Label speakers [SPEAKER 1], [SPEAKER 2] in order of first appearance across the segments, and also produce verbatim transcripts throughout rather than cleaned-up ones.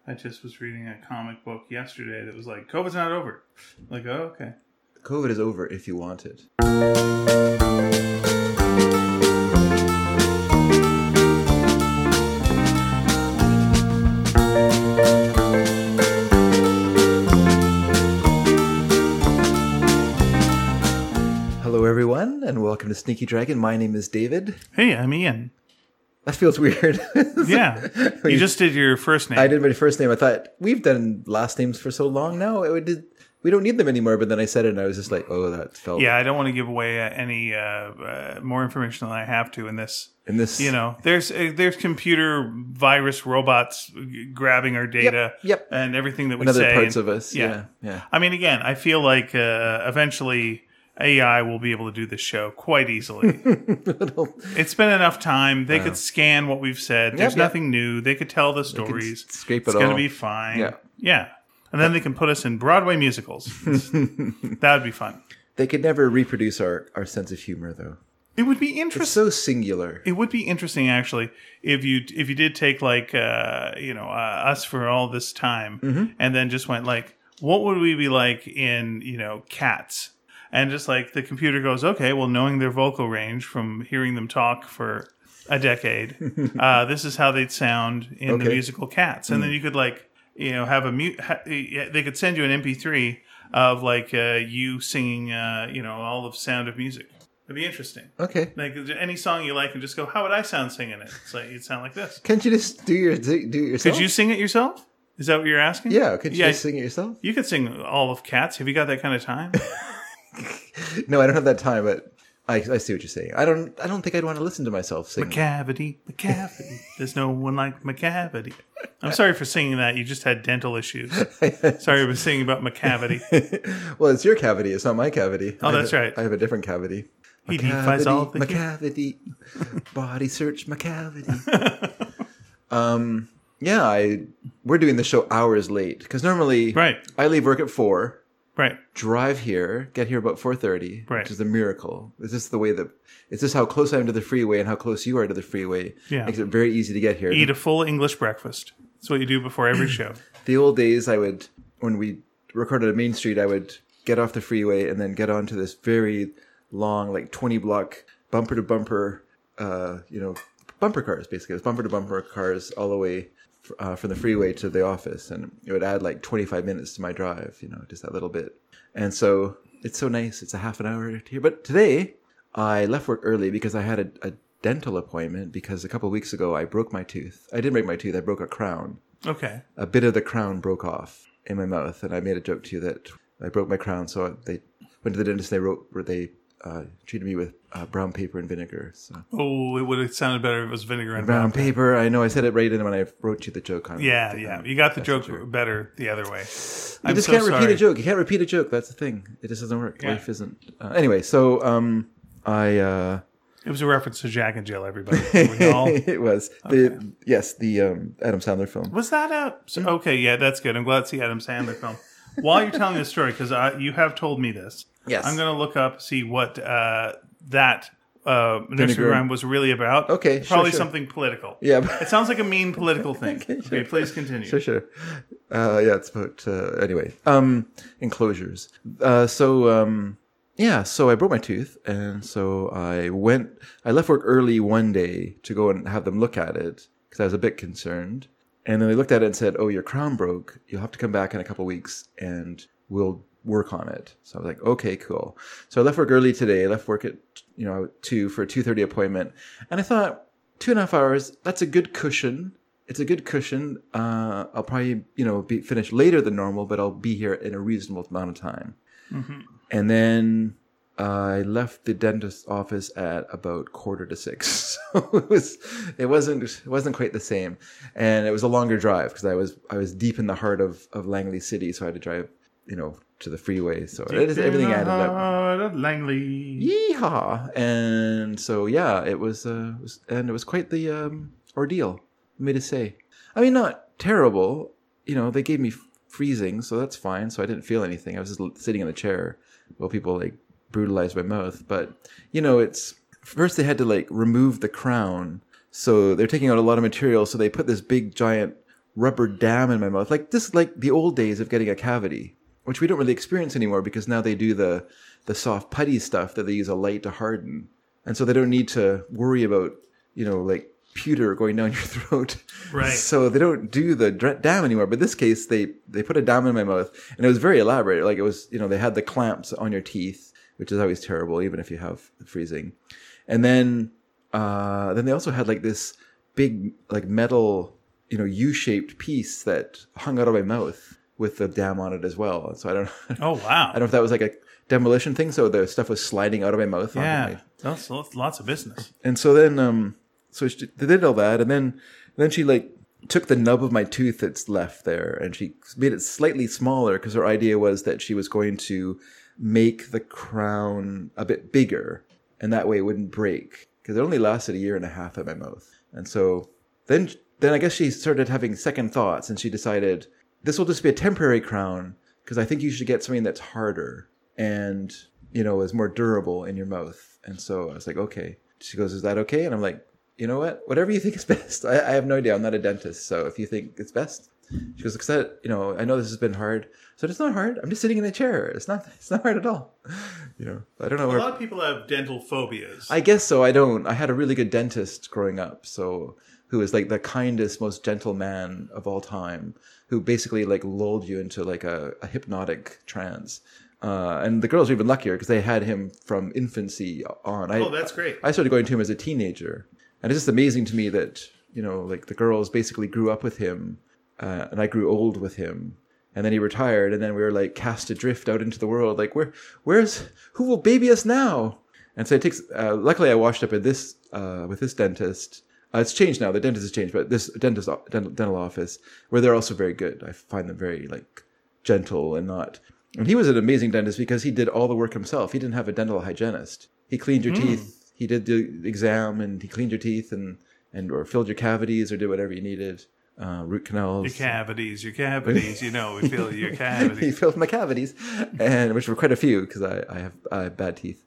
[SPEAKER 1] I just was reading a comic book yesterday that was like, COVID's not over. Like, oh, okay.
[SPEAKER 2] COVID is over if you want it. Hello, everyone, and welcome to Sneaky Dragon. My name is David.
[SPEAKER 1] Hey, I'm Ian.
[SPEAKER 2] That feels weird.
[SPEAKER 1] Yeah. You just did your first name.
[SPEAKER 2] I did my first name. I thought, we've done last names for so long now. It would, we don't need them anymore. But then I said it and I was just like, oh, that felt...
[SPEAKER 1] Yeah, I don't want to give away uh, any uh, uh, more information than I have to in this.
[SPEAKER 2] In this...
[SPEAKER 1] You know, there's uh, there's computer virus robots grabbing our data
[SPEAKER 2] Yep, yep.
[SPEAKER 1] and everything that we
[SPEAKER 2] and other
[SPEAKER 1] say.
[SPEAKER 2] parts
[SPEAKER 1] and,
[SPEAKER 2] of us.
[SPEAKER 1] yeah.
[SPEAKER 2] yeah, yeah.
[SPEAKER 1] I mean, again, I feel like uh, eventually... A I will be able to do this show quite easily. It's been enough time. They wow. could scan what we've said. There's
[SPEAKER 2] yep,
[SPEAKER 1] nothing
[SPEAKER 2] yep.
[SPEAKER 1] new. They could tell the stories.
[SPEAKER 2] Scrape it
[SPEAKER 1] it's
[SPEAKER 2] all.
[SPEAKER 1] going to be fine.
[SPEAKER 2] Yeah.
[SPEAKER 1] Yeah. And then they can put us in Broadway musicals. That would be fun.
[SPEAKER 2] They could never reproduce our, our sense of humor, though.
[SPEAKER 1] It would be interesting.
[SPEAKER 2] It's so singular.
[SPEAKER 1] It would be interesting, actually, if you if you did take, like, uh, you know, uh, us for all this time
[SPEAKER 2] mm-hmm.
[SPEAKER 1] and then just went, like, what would we be like in, you know, Cats? And just like the computer goes, okay, well, knowing their vocal range from hearing them talk for a decade, uh, this is how they'd sound in
[SPEAKER 2] okay.
[SPEAKER 1] the musical Cats. And
[SPEAKER 2] mm.
[SPEAKER 1] then you could like, you know, have a mute. Ha- they could send you an M P three of like uh, you singing, uh, you know, all of Sound of Music. It'd be interesting.
[SPEAKER 2] Okay.
[SPEAKER 1] Like any song you like, and just go, how would I sound singing it? It's like you'd sound like this.
[SPEAKER 2] Can't you just do your do it yourself?
[SPEAKER 1] Could you sing it yourself? Is that what you're asking?
[SPEAKER 2] Yeah. Could you
[SPEAKER 1] yeah,
[SPEAKER 2] just sing it yourself?
[SPEAKER 1] You could sing all of Cats. Have you got that kind of time?
[SPEAKER 2] No, I don't have that time, but I, I see what you're saying. I don't I don't think I'd want to listen to myself sing.
[SPEAKER 1] McCavity, McCavity. There's no one like McCavity. I'm sorry for singing that. You just had dental issues. Sorry for singing about McCavity.
[SPEAKER 2] Well, it's your cavity. It's not my cavity.
[SPEAKER 1] Oh, that's
[SPEAKER 2] I
[SPEAKER 1] right.
[SPEAKER 2] I have a different cavity.
[SPEAKER 1] He defies all the
[SPEAKER 2] McCavity. Body search McCavity. um, yeah, I we're doing the show hours late because normally
[SPEAKER 1] right.
[SPEAKER 2] I leave work at four.
[SPEAKER 1] Right.
[SPEAKER 2] Drive here, get here about four thirty,
[SPEAKER 1] right.
[SPEAKER 2] which is a miracle. Is this the way that, is this how close I am to the freeway and how close you are to the freeway?
[SPEAKER 1] Yeah.
[SPEAKER 2] Makes it very easy to get here.
[SPEAKER 1] Eat a full English breakfast. That's what you do before every show.
[SPEAKER 2] The old days, I would, when we recorded at Main Street, I would get off the freeway and then get onto this very long, like twenty block, bumper to bumper, uh, you know, bumper cars, basically. It was bumper to bumper cars all the way Uh, from the freeway to the office, and it would add like twenty-five minutes to my drive, you know, just that little bit. And so it's so nice. It's a half an hour here. But today I left work early because I had a, a dental appointment because a couple of weeks ago I broke my tooth. I didn't break my tooth. I broke a crown.
[SPEAKER 1] Okay.
[SPEAKER 2] A bit of the crown broke off in my mouth, and I made a joke to you that I broke my crown. So they went to the dentist. And they wrote, they uh, treated me with uh, brown paper and vinegar. So.
[SPEAKER 1] Oh, it would have sounded better if it was vinegar and
[SPEAKER 2] brown, brown
[SPEAKER 1] paper.
[SPEAKER 2] paper. I know I said it right in when I wrote you the joke. On
[SPEAKER 1] yeah,
[SPEAKER 2] the,
[SPEAKER 1] yeah.
[SPEAKER 2] um,
[SPEAKER 1] You got the joke better the other way.
[SPEAKER 2] You
[SPEAKER 1] I'm
[SPEAKER 2] just
[SPEAKER 1] so
[SPEAKER 2] can't
[SPEAKER 1] sorry.
[SPEAKER 2] repeat a joke. You can't repeat a joke. That's the thing. It just doesn't work.
[SPEAKER 1] Yeah.
[SPEAKER 2] Life isn't. Uh, anyway, so um, I. Uh,
[SPEAKER 1] it was a reference to Jack and Jill, everybody. We all...
[SPEAKER 2] it was.
[SPEAKER 1] Okay.
[SPEAKER 2] The, yes, the um, Adam Sandler film.
[SPEAKER 1] Was that a... Okay, yeah, that's good. I'm glad to see Adam Sandler film. While you're telling this story, because you have told me this,
[SPEAKER 2] yes.
[SPEAKER 1] I'm going to look up, see what uh, that uh, nursery rhyme was really about.
[SPEAKER 2] Okay,
[SPEAKER 1] Probably
[SPEAKER 2] sure, sure.
[SPEAKER 1] something political.
[SPEAKER 2] Yeah. But...
[SPEAKER 1] It sounds like a mean political thing.
[SPEAKER 2] okay, sure.
[SPEAKER 1] Okay, please continue.
[SPEAKER 2] Sure, sure. Uh, yeah, it's about... Uh, anyway, um, enclosures. Uh, so... Um, Yeah, so I broke my tooth, and so I went, I left work early one day to go and have them look at it, because I was a bit concerned. And then they looked at it and said, oh, your crown broke. You'll have to come back in a couple of weeks, and we'll work on it. So I was like, okay, cool. So I left work early today. I left work at, you know, two for a two thirty appointment. And I thought, two and a half hours, that's a good cushion. It's a good cushion. Uh, I'll probably, you know, be finished later than normal, but I'll be here in a reasonable amount of time. Mm-hmm. And then I left the dentist's office at about quarter to six. So it was, it wasn't, it wasn't quite the same, and it was a longer drive because I was, I was deep in the heart of, of Langley City, so I had to drive, you know, to the freeway. So it, everything added up.
[SPEAKER 1] Heart of Langley.
[SPEAKER 2] Yeehaw! And so yeah, it was, uh, it was and it was quite the um, ordeal. Let me to say, I mean, not terrible. You know, they gave me freezing, so that's fine. So I didn't feel anything. I was just sitting in the chair while people like brutalized my mouth. But you know, it's first they had to like remove the crown, so they're taking out a lot of material. So they put this big giant rubber dam in my mouth. Like this, like the old days of getting a cavity, which we don't really experience anymore because now they do the the soft putty stuff that they use a light to harden, and so they don't need to worry about you know like pewter going down your throat.
[SPEAKER 1] Right.
[SPEAKER 2] So they don't do the dr- dam anymore. But in this case, they they put a dam in my mouth, and it was very elaborate. Like it was, you know, they had the clamps on your teeth, which is always terrible, even if you have freezing. And then uh, then they also had like this big like metal, you know, U-shaped piece that hung out of my mouth with the dam on it as well. So I don't.
[SPEAKER 1] Oh wow!
[SPEAKER 2] I don't know if that was like a demolition thing. So the stuff was sliding out of my mouth.
[SPEAKER 1] Yeah,
[SPEAKER 2] my...
[SPEAKER 1] that's lots of business.
[SPEAKER 2] And so then, um, so she, they did all that, and then then she like took the nub of my tooth that's left there, and she made it slightly smaller because her idea was that she was going to make the crown a bit bigger, and that way it wouldn't break because it only lasted a year and a half at my mouth. And so then then I guess she started having second thoughts, and she decided this will just be a temporary crown because I think you should get something that's harder and, you know, is more durable in your mouth. And so I was like, okay. She goes, is that okay? And I'm like, you know what? Whatever you think is best. I, I have no idea. I'm not a dentist. So if you think it's best. She goes, because you know, I know this has been hard. So it's not hard. I'm just sitting in a chair. It's not, it's not hard at all. You know, I don't know.
[SPEAKER 1] A
[SPEAKER 2] where,
[SPEAKER 1] lot of people have dental phobias.
[SPEAKER 2] I guess so. I don't. I had a really good dentist growing up. So who was like the kindest, most gentle man of all time, who basically like lulled you into like a, a hypnotic trance. Uh, and the girls were even luckier because they had him from infancy on. I,
[SPEAKER 1] oh, that's great.
[SPEAKER 2] I started going to him as a teenager. And it's just amazing to me that, you know, like the girls basically grew up with him uh, and I grew old with him. And then he retired and then we were like cast adrift out into the world. Like, where, where's, who will baby us now? And so it takes, uh, luckily I washed up at this, uh, with this dentist. Uh, it's changed now. The dentist has changed, but this dentist, dental, dental office where they're also very good. I find them very like gentle and not. And he was an amazing dentist because he did all the work himself. He didn't have a dental hygienist. He cleaned your mm. teeth. He did the exam and he cleaned your teeth and, and or filled your cavities or did whatever you needed. Uh, root canals.
[SPEAKER 1] Your cavities, your cavities. You know, we feel your cavities.
[SPEAKER 2] He filled my cavities, and which were quite a few because I, I have I have bad teeth.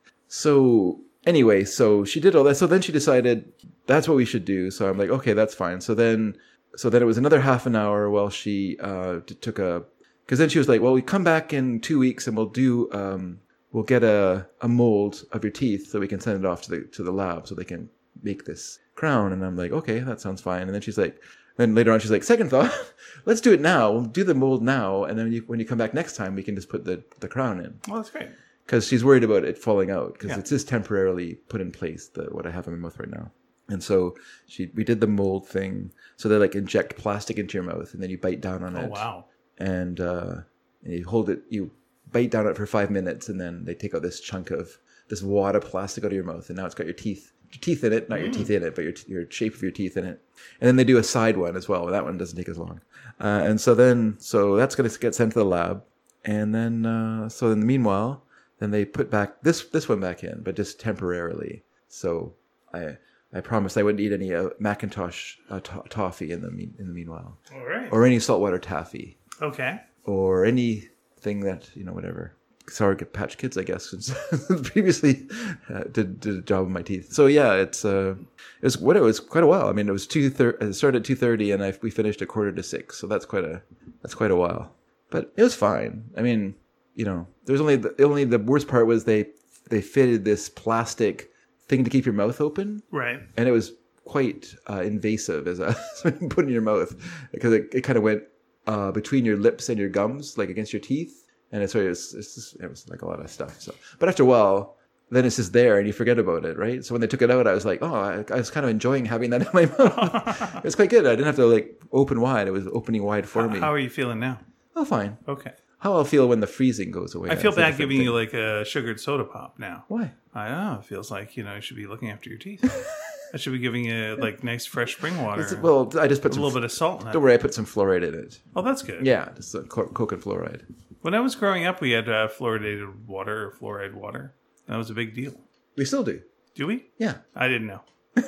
[SPEAKER 2] So anyway, so she did all that. So then she decided that's what we should do. So I'm like, okay, that's fine. So then, so then it was another half an hour while she uh, t- took a. Because then she was like, well, we come back in two weeks and we'll do, um, we'll get a, a mold of your teeth so we can send it off to the to the lab so they can make this crown. And I'm like, okay, that sounds fine. And then she's like, then later on she's like, second thought, let's do it now. We'll do the mold now. And then when you, when you come back next time, we can just put the, the crown in.
[SPEAKER 1] Well, that's great.
[SPEAKER 2] Because she's worried about it falling out because
[SPEAKER 1] yeah.
[SPEAKER 2] it's just temporarily put in place, the, what I have in my mouth right now. And so she we did the mold thing. So they like inject plastic into your mouth and then you bite down on
[SPEAKER 1] oh,
[SPEAKER 2] it.
[SPEAKER 1] Oh, wow.
[SPEAKER 2] And, uh, and you hold it, you bite down on it for five minutes, and then they take out this chunk of this wad of plastic out of your mouth, and now it's got your teeth, your teeth in it, not mm. your teeth in it, but your your shape of your teeth in it. And then they do a side one as well. That one doesn't take as long. Uh, and so then, so that's going to get sent to the lab, and then, uh, so in the meanwhile, then they put back this this one back in, but just temporarily. So I. I promised I wouldn't eat any uh, Macintosh uh, to- toffee in the mean- in the meanwhile,
[SPEAKER 1] all right,
[SPEAKER 2] or any saltwater taffy.
[SPEAKER 1] Okay.
[SPEAKER 2] Or anything that, you know, whatever. Sour Patch Kids, I guess, since previously uh, did, did a job with my teeth. So yeah, it's uh, it was what it was quite a while. I mean, it was two thirty. It started at two thirty, and I, we finished at quarter to six. So that's quite a that's quite a while. But it was fine. I mean, you know, there's only the only the worst part was they they fitted this plastic thing to keep your mouth open,
[SPEAKER 1] right?
[SPEAKER 2] And it was quite uh, invasive as a put in your mouth because it, it kind of went. Uh, between your lips and your gums, like against your teeth, and it's, it was it's just, it was like a lot of stuff. So, but after a while, then it's just there, and you forget about it, right? So when they took it out, I was like, oh, I, I was kind of enjoying having that in my mouth. It was quite good. I didn't have to like open wide; it was opening wide for
[SPEAKER 1] how,
[SPEAKER 2] me.
[SPEAKER 1] How are you feeling now?
[SPEAKER 2] Oh, fine.
[SPEAKER 1] Okay.
[SPEAKER 2] How I'll feel when the freezing goes away.
[SPEAKER 1] I feel bad giving thing. you like a sugared soda pop now.
[SPEAKER 2] Why?
[SPEAKER 1] I don't know. It feels like you know you should be looking after your teeth. I should be giving you like nice fresh spring water.
[SPEAKER 2] It's, well, I just put
[SPEAKER 1] a
[SPEAKER 2] some,
[SPEAKER 1] little bit of salt in it.
[SPEAKER 2] Don't worry, I put some fluoride in it.
[SPEAKER 1] Oh, that's good.
[SPEAKER 2] Yeah, just a coke and fluoride.
[SPEAKER 1] When I was growing up, we had uh, fluoridated water or fluoride water. That was a big deal.
[SPEAKER 2] We still do.
[SPEAKER 1] Do we?
[SPEAKER 2] Yeah.
[SPEAKER 1] I didn't know.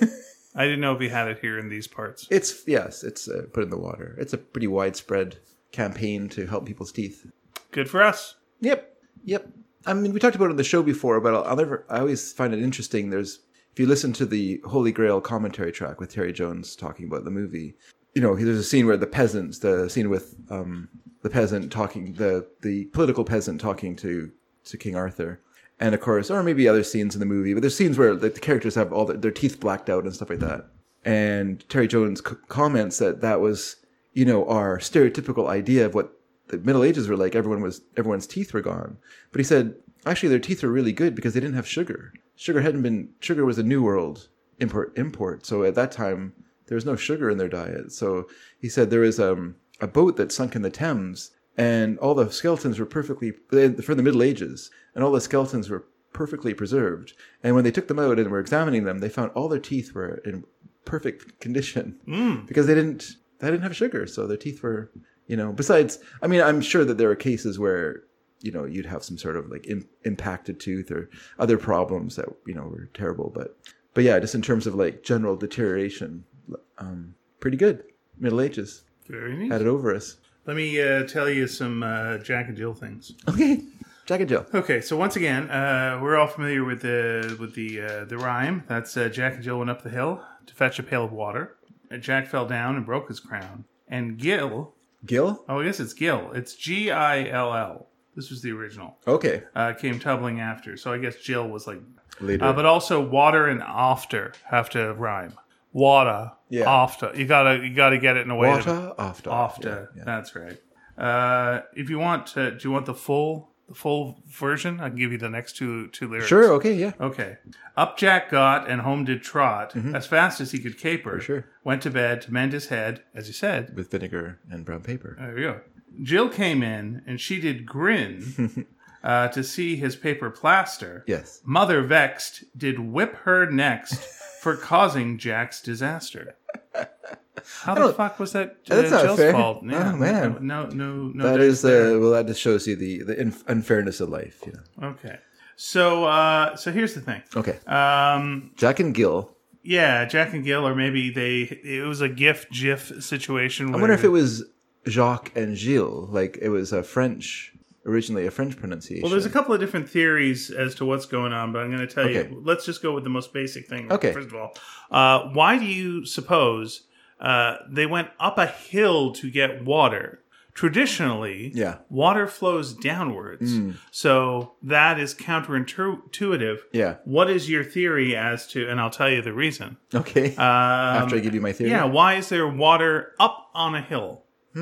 [SPEAKER 1] I didn't know if we had it here in these parts.
[SPEAKER 2] It's yes, it's uh, put in the water. It's a pretty widespread campaign to help people's teeth.
[SPEAKER 1] Good for us.
[SPEAKER 2] Yep, yep. I mean, we talked about it on the show before, but I'll, I'll never. I always find it interesting. There's. If you listen to the Holy Grail commentary track with Terry Jones talking about the movie, you know, there's a scene where the peasants, the scene with um, the peasant talking, the the political peasant talking to to King Arthur. And of course, or maybe other scenes in the movie, but there's scenes where the, the characters have all their, their teeth blacked out and stuff like that. And Terry Jones c- comments that that was, you know, our stereotypical idea of what the Middle Ages were like. Everyone was, everyone's teeth were gone. But he said, actually, their teeth were really good because they didn't have sugar. Sugar hadn't been, sugar was a New World import, import. So at that time, there was no sugar in their diet. So he said there was um, a boat that sunk in the Thames, and all the skeletons were perfectly, for the Middle Ages, and all the skeletons were perfectly preserved. And when they took them out and were examining them, they found all their teeth were in perfect condition
[SPEAKER 1] Mm.
[SPEAKER 2] because they didn't, they didn't have sugar. So their teeth were, you know, besides, I mean, I'm sure that there are cases where, you know, you'd have some sort of like im- impacted tooth or other problems that, you know, were terrible. But, but yeah, just in terms of like general deterioration, um, pretty good. Middle Ages.
[SPEAKER 1] Very neat.
[SPEAKER 2] Had it over us.
[SPEAKER 1] Let me uh, tell you some uh, Jack and Jill things.
[SPEAKER 2] Okay. Jack and Jill.
[SPEAKER 1] Okay, so once again, uh, we're all familiar with the with the uh, the rhyme. That's uh, Jack and Jill went up the hill to fetch a pail of water. And Jack fell down and broke his crown. And Gil,
[SPEAKER 2] Gil?
[SPEAKER 1] oh, I guess it's Gil. It's G I L L. This was the original.
[SPEAKER 2] Okay.
[SPEAKER 1] Uh, came tumbling after. So I guess Jill was like...
[SPEAKER 2] Later.
[SPEAKER 1] Uh, but also water and after have to rhyme. Water,
[SPEAKER 2] Yeah.
[SPEAKER 1] after. You gotta you gotta get it in a way.
[SPEAKER 2] Water,
[SPEAKER 1] that,
[SPEAKER 2] after.
[SPEAKER 1] after.
[SPEAKER 2] Yeah, yeah.
[SPEAKER 1] That's right. Uh, if you want, uh, do you want the full the full version? I can give you the next two two lyrics.
[SPEAKER 2] Sure, okay, yeah.
[SPEAKER 1] Okay. Up Jack got and home did trot as fast as he could caper.
[SPEAKER 2] Mm-hmm. For sure.
[SPEAKER 1] Went to bed to mend his head, as you said.
[SPEAKER 2] With vinegar and brown paper.
[SPEAKER 1] There we go. Jill came in and she did grin uh, to see his paper plaster.
[SPEAKER 2] Yes.
[SPEAKER 1] Mother vexed did whip her next for causing Jack's disaster. How the
[SPEAKER 2] don't-
[SPEAKER 1] fuck was that uh,
[SPEAKER 2] That's not
[SPEAKER 1] Jill's
[SPEAKER 2] fair.
[SPEAKER 1] fault?
[SPEAKER 2] Oh, man.
[SPEAKER 1] No, no, no.
[SPEAKER 2] That
[SPEAKER 1] dice
[SPEAKER 2] is,
[SPEAKER 1] there.
[SPEAKER 2] uh, well, that just shows you the, the inf- unfairness of life, you know.
[SPEAKER 1] Okay. So, uh, so here's the thing.
[SPEAKER 2] Okay.
[SPEAKER 1] Um,
[SPEAKER 2] Jack and Gil.
[SPEAKER 1] yeah, Jack and Gil, or maybe they. It was a GIF GIF situation.
[SPEAKER 2] I
[SPEAKER 1] where,
[SPEAKER 2] wonder if it was Jacques and Gilles, like it was a French, originally a French pronunciation.
[SPEAKER 1] Well, there's a couple of different theories as to what's going on, but I'm going to tell
[SPEAKER 2] Okay.
[SPEAKER 1] you. Let's just go with the most basic thing.
[SPEAKER 2] Okay.
[SPEAKER 1] First of all, uh, why do you suppose uh, they went up a hill to get water? Traditionally,
[SPEAKER 2] Yeah.
[SPEAKER 1] water flows downwards, so that is counterintuitive.
[SPEAKER 2] Yeah.
[SPEAKER 1] What is your theory as to? And I'll tell you the reason.
[SPEAKER 2] Okay.
[SPEAKER 1] Um,
[SPEAKER 2] After I give you my theory.
[SPEAKER 1] yeah, why is there water up on a hill?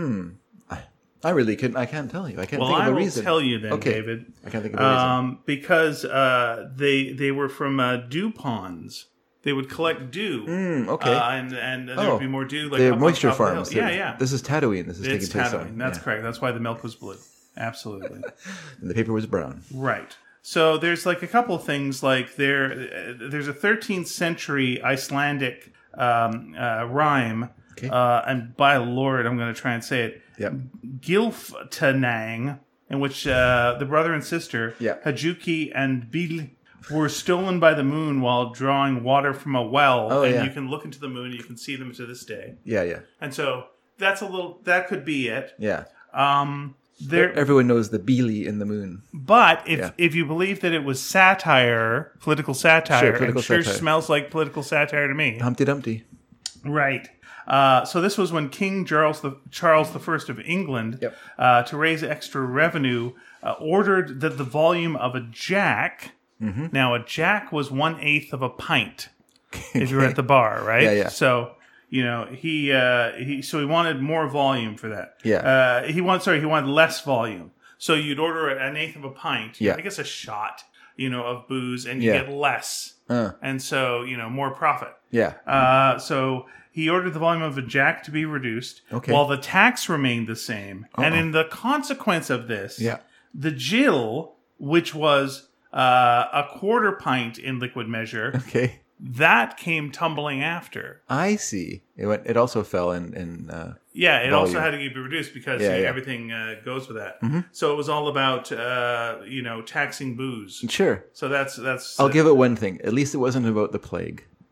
[SPEAKER 2] I really couldn't, I can't tell you. I can't
[SPEAKER 1] Well,
[SPEAKER 2] think of
[SPEAKER 1] I
[SPEAKER 2] a
[SPEAKER 1] will
[SPEAKER 2] reason.
[SPEAKER 1] tell you then,
[SPEAKER 2] Okay.
[SPEAKER 1] David.
[SPEAKER 2] I can't think of a reason.
[SPEAKER 1] Um, because uh, they they were from uh, dew ponds. They would collect dew,
[SPEAKER 2] Mm, okay.
[SPEAKER 1] uh, and and there
[SPEAKER 2] Oh,
[SPEAKER 1] would be more dew. Like
[SPEAKER 2] They're
[SPEAKER 1] up on
[SPEAKER 2] moisture
[SPEAKER 1] top of the hill.
[SPEAKER 2] farms.
[SPEAKER 1] Yeah,
[SPEAKER 2] They're-
[SPEAKER 1] yeah.
[SPEAKER 2] This is Tatooine. This is
[SPEAKER 1] It's
[SPEAKER 2] taking place
[SPEAKER 1] Tatooine.
[SPEAKER 2] on.
[SPEAKER 1] That's
[SPEAKER 2] yeah.
[SPEAKER 1] correct. That's why the milk was blue. Absolutely.
[SPEAKER 2] And the paper was brown.
[SPEAKER 1] Right. So there's like a couple of things like there. uh, There's a thirteenth century Icelandic um, uh, rhyme,
[SPEAKER 2] Okay.
[SPEAKER 1] uh, and by Lord, I'm going to try and say it.
[SPEAKER 2] Yep.
[SPEAKER 1] Gilftanang, in which uh, the brother and sister,
[SPEAKER 2] Yeah.
[SPEAKER 1] Hajuki and Bil, were stolen by the moon while drawing water from a well.
[SPEAKER 2] Oh,
[SPEAKER 1] and
[SPEAKER 2] yeah.
[SPEAKER 1] you can look into the moon and you can see them to this day.
[SPEAKER 2] Yeah, yeah,
[SPEAKER 1] And so that's a little, that could be it.
[SPEAKER 2] yeah.
[SPEAKER 1] Um, there,
[SPEAKER 2] Everyone knows the Beely in the moon.
[SPEAKER 1] but if
[SPEAKER 2] Yeah.
[SPEAKER 1] if you believe that it was satire, political satire,
[SPEAKER 2] Sure,
[SPEAKER 1] it
[SPEAKER 2] political
[SPEAKER 1] sure
[SPEAKER 2] satire.
[SPEAKER 1] smells like political satire to me.
[SPEAKER 2] Humpty Dumpty.
[SPEAKER 1] Right. Uh, so this was when King Charles the Charles the First of England,
[SPEAKER 2] Yep.
[SPEAKER 1] uh, to raise extra revenue, uh, ordered that the volume of a jack.
[SPEAKER 2] Mm-hmm.
[SPEAKER 1] Now, a jack was one eighth of a pint. If you were at the bar, right?
[SPEAKER 2] Yeah, yeah.
[SPEAKER 1] So you know he uh, he so he wanted more volume for that.
[SPEAKER 2] Yeah.
[SPEAKER 1] Uh, he wanted sorry he wanted less volume. So you'd order an eighth of a pint.
[SPEAKER 2] Yeah.
[SPEAKER 1] I guess a shot. You know of booze, and you
[SPEAKER 2] Yeah.
[SPEAKER 1] get less,
[SPEAKER 2] Uh,
[SPEAKER 1] and so you know more profit.
[SPEAKER 2] yeah.
[SPEAKER 1] Uh, so he ordered the volume of a jack to be reduced,
[SPEAKER 2] Okay.
[SPEAKER 1] while the tax remained the same. And
[SPEAKER 2] Uh-oh.
[SPEAKER 1] in the consequence of this,
[SPEAKER 2] Yeah.
[SPEAKER 1] the Jill, which was uh, a quarter pint in liquid measure,
[SPEAKER 2] Okay.
[SPEAKER 1] that came tumbling after.
[SPEAKER 2] I see. It went. It also fell in. in uh,
[SPEAKER 1] Yeah, it also
[SPEAKER 2] Volume.
[SPEAKER 1] had to be reduced because
[SPEAKER 2] Yeah,
[SPEAKER 1] you know,
[SPEAKER 2] yeah.
[SPEAKER 1] everything uh, goes with that. So it was all about uh, you know taxing booze.
[SPEAKER 2] sure.
[SPEAKER 1] So that's that's
[SPEAKER 2] I'll give it one thing. At least it wasn't about the plague.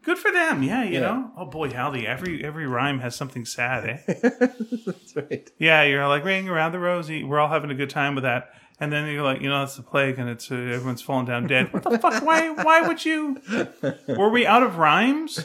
[SPEAKER 1] Good for them. Yeah, you
[SPEAKER 2] Yeah.
[SPEAKER 1] know. Oh boy, Haldy, every every rhyme has something sad, eh?
[SPEAKER 2] That's right.
[SPEAKER 1] Yeah, you're like ring around the rosy. We're all having a good time with that. And then you're like, you know, it's the plague, and it's uh, everyone's falling down dead. What the fuck? Why? Why would you? Were we out of rhymes?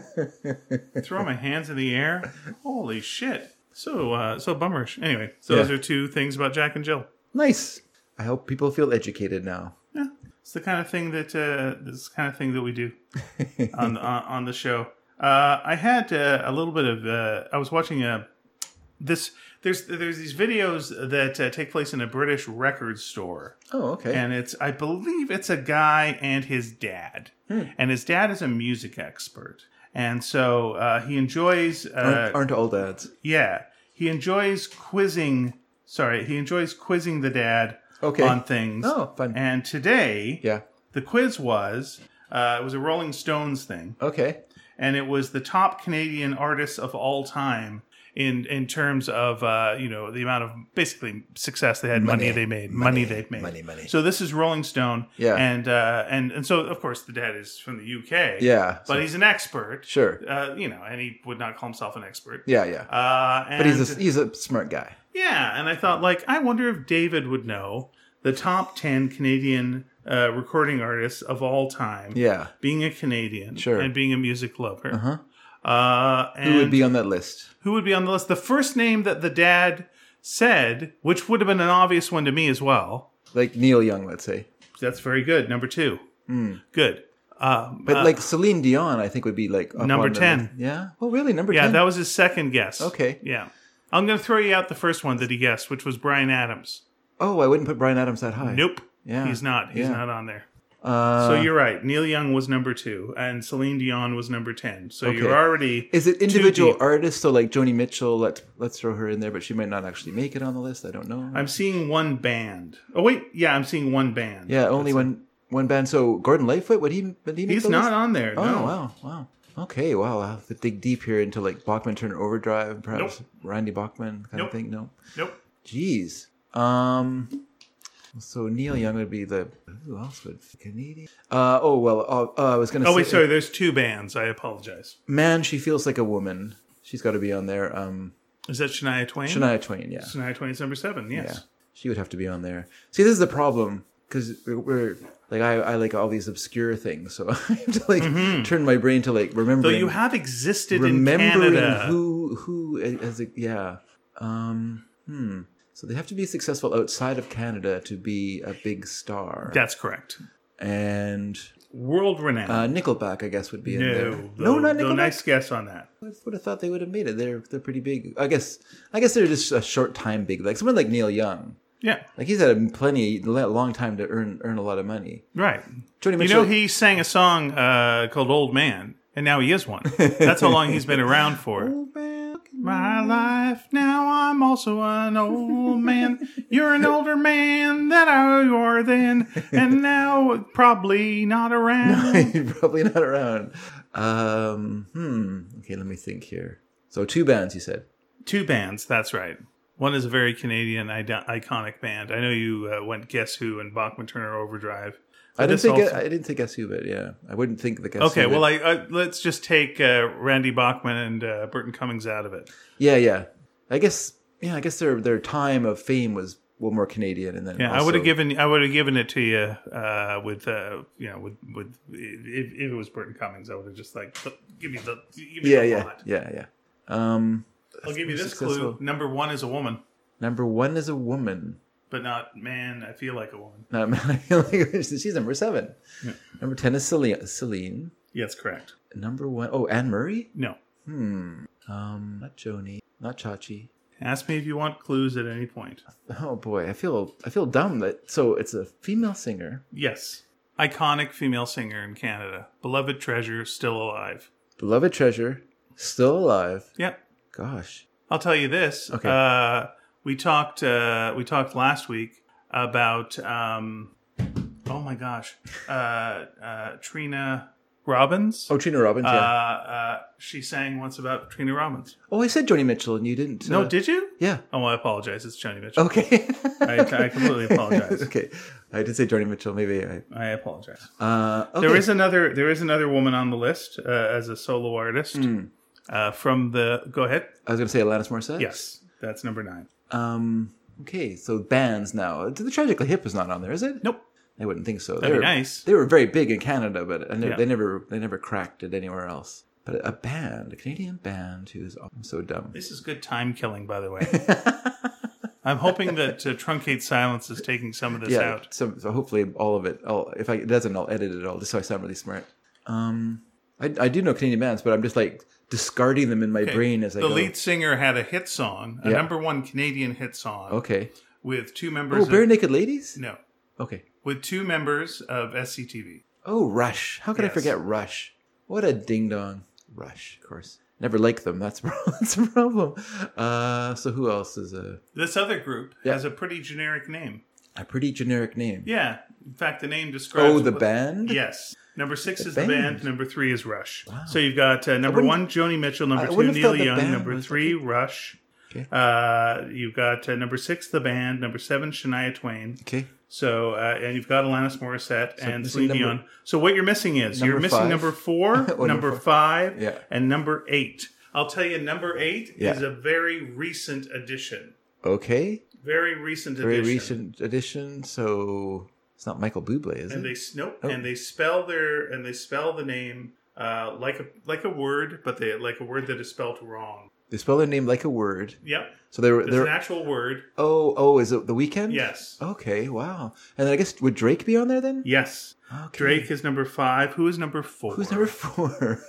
[SPEAKER 1] Throw my hands in the air. Holy shit! So, uh, so bummerish. Anyway, so
[SPEAKER 2] Yeah.
[SPEAKER 1] those are two things about Jack and Jill.
[SPEAKER 2] Nice. I hope people feel educated now.
[SPEAKER 1] Yeah, it's the kind of thing that uh, this the kind of thing that we do on on, on the show. Uh, I had uh, a little bit of. Uh, I was watching a this. There's there's these videos that uh, take place in a British record store.
[SPEAKER 2] Oh, okay.
[SPEAKER 1] And it's, I believe it's a guy and his dad.
[SPEAKER 2] Hmm.
[SPEAKER 1] And his dad is a music expert. And so uh, he enjoys, uh,
[SPEAKER 2] aren't, aren't all dads?
[SPEAKER 1] yeah, he enjoys quizzing, sorry, he enjoys quizzing the dad
[SPEAKER 2] Okay.
[SPEAKER 1] on things.
[SPEAKER 2] Oh, fun.
[SPEAKER 1] And today,
[SPEAKER 2] Yeah.
[SPEAKER 1] the quiz was, uh, it was a Rolling Stones thing.
[SPEAKER 2] Okay.
[SPEAKER 1] And it was the top Canadian artists of all time. In, in terms of, uh, you know, the amount of basically success they had, money,
[SPEAKER 2] Money.
[SPEAKER 1] they made, money,
[SPEAKER 2] Money.
[SPEAKER 1] they've made.
[SPEAKER 2] Money, money.
[SPEAKER 1] So this is Rolling Stone.
[SPEAKER 2] Yeah.
[SPEAKER 1] And, uh, and, and so, of course, the dad is from the U K.
[SPEAKER 2] Yeah.
[SPEAKER 1] But
[SPEAKER 2] so-
[SPEAKER 1] he's an expert.
[SPEAKER 2] Sure.
[SPEAKER 1] Uh, you know, and he would not call himself an expert.
[SPEAKER 2] Yeah, yeah.
[SPEAKER 1] Uh, and,
[SPEAKER 2] But he's a, he's a smart guy.
[SPEAKER 1] yeah, and I thought, like, I wonder if David would know the top ten Canadian uh, recording artists of all time.
[SPEAKER 2] Yeah.
[SPEAKER 1] Being a Canadian.
[SPEAKER 2] Sure.
[SPEAKER 1] And being a music lover.
[SPEAKER 2] Uh-huh.
[SPEAKER 1] Uh, and
[SPEAKER 2] Who would be on that list?
[SPEAKER 1] who would be on the list? The first name that the dad said, which would have been an obvious one to me as well.
[SPEAKER 2] Like Neil Young, let's say.
[SPEAKER 1] That's very good. Number two. Good. Um,
[SPEAKER 2] But
[SPEAKER 1] uh,
[SPEAKER 2] like Celine Dion, I think would be like up
[SPEAKER 1] Number
[SPEAKER 2] on the
[SPEAKER 1] ten.
[SPEAKER 2] list. Yeah. Oh, really? Number
[SPEAKER 1] yeah,
[SPEAKER 2] ten.
[SPEAKER 1] that was his second guess.
[SPEAKER 2] Okay.
[SPEAKER 1] Yeah. I'm going to throw you out the first one that he guessed, which was Bryan Adams.
[SPEAKER 2] Oh, I wouldn't put Bryan Adams that high.
[SPEAKER 1] Nope.
[SPEAKER 2] Yeah.
[SPEAKER 1] He's not. He's
[SPEAKER 2] Yeah.
[SPEAKER 1] not on there.
[SPEAKER 2] Uh,
[SPEAKER 1] So you're right. Neil Young was number two, and Celine Dion was number ten. So
[SPEAKER 2] Okay.
[SPEAKER 1] you're already.
[SPEAKER 2] Is it individual
[SPEAKER 1] deep.
[SPEAKER 2] artists? So like Joni Mitchell, let's let's throw her in there, but she might not actually make it on the list. I don't know.
[SPEAKER 1] I'm seeing one band. Oh wait, yeah, I'm seeing one band.
[SPEAKER 2] yeah, only one one band. So Gordon Lightfoot, would he? Would he make
[SPEAKER 1] He's
[SPEAKER 2] the
[SPEAKER 1] not
[SPEAKER 2] list?
[SPEAKER 1] on there.
[SPEAKER 2] Oh
[SPEAKER 1] no.
[SPEAKER 2] wow, wow. Okay, wow. I'll have to dig deep here into like Bachman Turner Overdrive, perhaps
[SPEAKER 1] Nope.
[SPEAKER 2] Randy Bachman kind
[SPEAKER 1] Nope.
[SPEAKER 2] of thing. No.
[SPEAKER 1] Nope.
[SPEAKER 2] Jeez. Um. So Neil Young would be the who else would Canadian? Uh oh well. Uh, uh, I was gonna.
[SPEAKER 1] Oh
[SPEAKER 2] say,
[SPEAKER 1] wait, sorry. There's two bands. I apologize.
[SPEAKER 2] Man, she feels like a woman. She's got to be on there. Um,
[SPEAKER 1] Is that Shania Twain?
[SPEAKER 2] Shania Twain. Yeah.
[SPEAKER 1] Shania Twain is number seven. Yes.
[SPEAKER 2] Yeah, she would have to be on there. See, this is the problem because we're, we're like I, I like all these obscure things, so I have to like turn my brain to like
[SPEAKER 1] Though
[SPEAKER 2] remembering.
[SPEAKER 1] you have existed in
[SPEAKER 2] remembering
[SPEAKER 1] Canada.
[SPEAKER 2] who who as a yeah. Um, hmm. So they have to be successful outside of Canada to be a big star.
[SPEAKER 1] That's correct.
[SPEAKER 2] And
[SPEAKER 1] World renowned.
[SPEAKER 2] uh, Nickelback, I guess, would be in there.
[SPEAKER 1] no,
[SPEAKER 2] No, not
[SPEAKER 1] no.
[SPEAKER 2] Nickelback.
[SPEAKER 1] Nice guess on that.
[SPEAKER 2] I would have thought they would have made it. They're they're pretty big. I guess I guess they're just a short time big. Like someone like Neil Young.
[SPEAKER 1] Yeah.
[SPEAKER 2] Like he's had a plenty, a long time to earn earn a lot of money.
[SPEAKER 1] Right.
[SPEAKER 2] Joni
[SPEAKER 1] You
[SPEAKER 2] Mitchell,
[SPEAKER 1] know, he sang a song uh, called "Old Man," and now he is one. That's how long he's been around for.
[SPEAKER 2] Oh, man.
[SPEAKER 1] My life now, I'm also an old man. You're an older man than I were then, and now probably not around.
[SPEAKER 2] He's probably not around. Um, hmm. Okay, let me think here. So two bands, you said.
[SPEAKER 1] Two bands, that's right. One is a very Canadian ide- iconic band. I know you uh, went Guess Who and Bachman Turner Overdrive.
[SPEAKER 2] I didn't
[SPEAKER 1] this
[SPEAKER 2] think
[SPEAKER 1] also-
[SPEAKER 2] I didn't think Guess Who, but yeah, I wouldn't think the Guess
[SPEAKER 1] Okay,
[SPEAKER 2] Who.
[SPEAKER 1] well,
[SPEAKER 2] but-
[SPEAKER 1] I, I, let's just take uh, Randy Bachman and uh, Burton Cummings out of it.
[SPEAKER 2] yeah, yeah. I guess yeah, I guess their their time of fame was well more Canadian, and then
[SPEAKER 1] Yeah, I
[SPEAKER 2] also-
[SPEAKER 1] would have given I would have given it to you uh, with uh, you know with with if, if it was Burton Cummings, I would have just like give me the give me
[SPEAKER 2] Yeah,
[SPEAKER 1] the
[SPEAKER 2] yeah,
[SPEAKER 1] plot.
[SPEAKER 2] yeah, yeah. Um,
[SPEAKER 1] I'll give you this
[SPEAKER 2] successful.
[SPEAKER 1] clue. Number one is a woman,
[SPEAKER 2] Number one is a woman.
[SPEAKER 1] but not man. I feel like a woman.
[SPEAKER 2] Not I feel like she's number seven.
[SPEAKER 1] Yeah.
[SPEAKER 2] Number ten is Celine. Celine.
[SPEAKER 1] Yeah, that's correct.
[SPEAKER 2] Number one, oh, Anne Murray.
[SPEAKER 1] No.
[SPEAKER 2] Hmm. Um, not Joni. Not Chachi.
[SPEAKER 1] Ask me if you want clues at any point.
[SPEAKER 2] Oh boy, I feel I feel dumb that so it's a female singer,
[SPEAKER 1] Yes. Iconic female singer in Canada. Beloved treasure, still alive.
[SPEAKER 2] beloved treasure, still alive.
[SPEAKER 1] Yep.
[SPEAKER 2] Gosh.
[SPEAKER 1] I'll tell you this.
[SPEAKER 2] Okay.
[SPEAKER 1] Uh, we talked. Uh, we talked last week about. Um, oh my gosh, uh, uh, Trina Robbins.
[SPEAKER 2] Oh, Trina Robbins,
[SPEAKER 1] Uh,
[SPEAKER 2] yeah.
[SPEAKER 1] uh, she sang once about Trina Robbins.
[SPEAKER 2] Oh, I said Joni Mitchell, and you didn't.
[SPEAKER 1] No,
[SPEAKER 2] uh,
[SPEAKER 1] did you?
[SPEAKER 2] Yeah.
[SPEAKER 1] Oh, I apologize. It's Joni Mitchell.
[SPEAKER 2] Okay.
[SPEAKER 1] I, I completely apologize.
[SPEAKER 2] Okay. I did say Joni Mitchell. Maybe I.
[SPEAKER 1] I apologize.
[SPEAKER 2] Uh, okay.
[SPEAKER 1] There is another. There is another woman on the list uh, as a solo artist
[SPEAKER 2] Hmm.
[SPEAKER 1] uh, from the. Go ahead.
[SPEAKER 2] I was going to say Alanis Morissette.
[SPEAKER 1] Yes, that's number nine.
[SPEAKER 2] Um. Okay. So bands now. The Tragically Hip is not on there, is it?
[SPEAKER 1] Nope.
[SPEAKER 2] I wouldn't think so.
[SPEAKER 1] That'd
[SPEAKER 2] they
[SPEAKER 1] be
[SPEAKER 2] were,
[SPEAKER 1] nice.
[SPEAKER 2] They were very big in Canada, but I never,
[SPEAKER 1] Yeah.
[SPEAKER 2] they never they never cracked it anywhere else. But a band, a Canadian band who's I'm so dumb.
[SPEAKER 1] This is good time killing, by the way. I'm hoping that uh, Truncate Silence is taking some of this
[SPEAKER 2] Yeah.
[SPEAKER 1] out.
[SPEAKER 2] So, so hopefully all of it. I'll, if I, it doesn't, I'll edit it all just so I sound really smart. Um, I, I do know Canadian bands, but I'm just like discarding them in my
[SPEAKER 1] Okay.
[SPEAKER 2] brain as I
[SPEAKER 1] the
[SPEAKER 2] go.
[SPEAKER 1] lead singer had a hit song, a
[SPEAKER 2] Yeah.
[SPEAKER 1] number one Canadian hit song,
[SPEAKER 2] Okay.
[SPEAKER 1] with two
[SPEAKER 2] Oh,
[SPEAKER 1] members.
[SPEAKER 2] Bare
[SPEAKER 1] of,
[SPEAKER 2] Naked Ladies.
[SPEAKER 1] no,
[SPEAKER 2] Okay.
[SPEAKER 1] with two members of S C T V.
[SPEAKER 2] Oh, Rush. How could
[SPEAKER 1] Yes.
[SPEAKER 2] I forget Rush? What a ding dong. Rush, of course. Never liked them. That's that's a problem. Uh, so who else is a
[SPEAKER 1] This other group
[SPEAKER 2] Yeah.
[SPEAKER 1] has a pretty generic name.
[SPEAKER 2] a pretty generic name?
[SPEAKER 1] Yeah, in fact, the name describes.
[SPEAKER 2] Oh, the
[SPEAKER 1] what-
[SPEAKER 2] band.
[SPEAKER 1] Yes. Number six
[SPEAKER 2] The
[SPEAKER 1] is
[SPEAKER 2] band.
[SPEAKER 1] the band. Number three is Rush. So you've got uh, number
[SPEAKER 2] wouldn't-
[SPEAKER 1] one, Joni Mitchell. Number
[SPEAKER 2] I
[SPEAKER 1] two,
[SPEAKER 2] wouldn't have
[SPEAKER 1] Neil
[SPEAKER 2] thought the
[SPEAKER 1] Young.
[SPEAKER 2] band
[SPEAKER 1] Number
[SPEAKER 2] was-
[SPEAKER 1] three, Rush.
[SPEAKER 2] Okay.
[SPEAKER 1] Uh, you've got uh, number six, the band. Number seven, Shania Twain.
[SPEAKER 2] Okay.
[SPEAKER 1] So, uh, and you've got Alanis Morissette and
[SPEAKER 2] missing
[SPEAKER 1] Celine
[SPEAKER 2] number-
[SPEAKER 1] Dion. So what you're missing is
[SPEAKER 2] Number
[SPEAKER 1] you're missing
[SPEAKER 2] five.
[SPEAKER 1] number four,
[SPEAKER 2] Oh,
[SPEAKER 1] number
[SPEAKER 2] number four.
[SPEAKER 1] five,
[SPEAKER 2] Yeah.
[SPEAKER 1] and number eight. I'll tell you, number eight
[SPEAKER 2] Yeah.
[SPEAKER 1] is a very recent addition.
[SPEAKER 2] Okay.
[SPEAKER 1] Very recent
[SPEAKER 2] Very
[SPEAKER 1] addition.
[SPEAKER 2] recent edition. So it's not Michael Bublé, is
[SPEAKER 1] And
[SPEAKER 2] it?
[SPEAKER 1] they nope,
[SPEAKER 2] Oh.
[SPEAKER 1] and they spell their and they spell the name uh, like a like a word, but they like a word that is spelled wrong.
[SPEAKER 2] They spell their name like a word.
[SPEAKER 1] Yep,
[SPEAKER 2] So they were.
[SPEAKER 1] it's
[SPEAKER 2] They're.
[SPEAKER 1] an actual word.
[SPEAKER 2] Oh, oh, is it The Weeknd?
[SPEAKER 1] Yes,
[SPEAKER 2] Okay. Wow. And then I guess would Drake be on there then?
[SPEAKER 1] yes.
[SPEAKER 2] Okay.
[SPEAKER 1] Drake is number five. Who is number four?
[SPEAKER 2] Who's number four?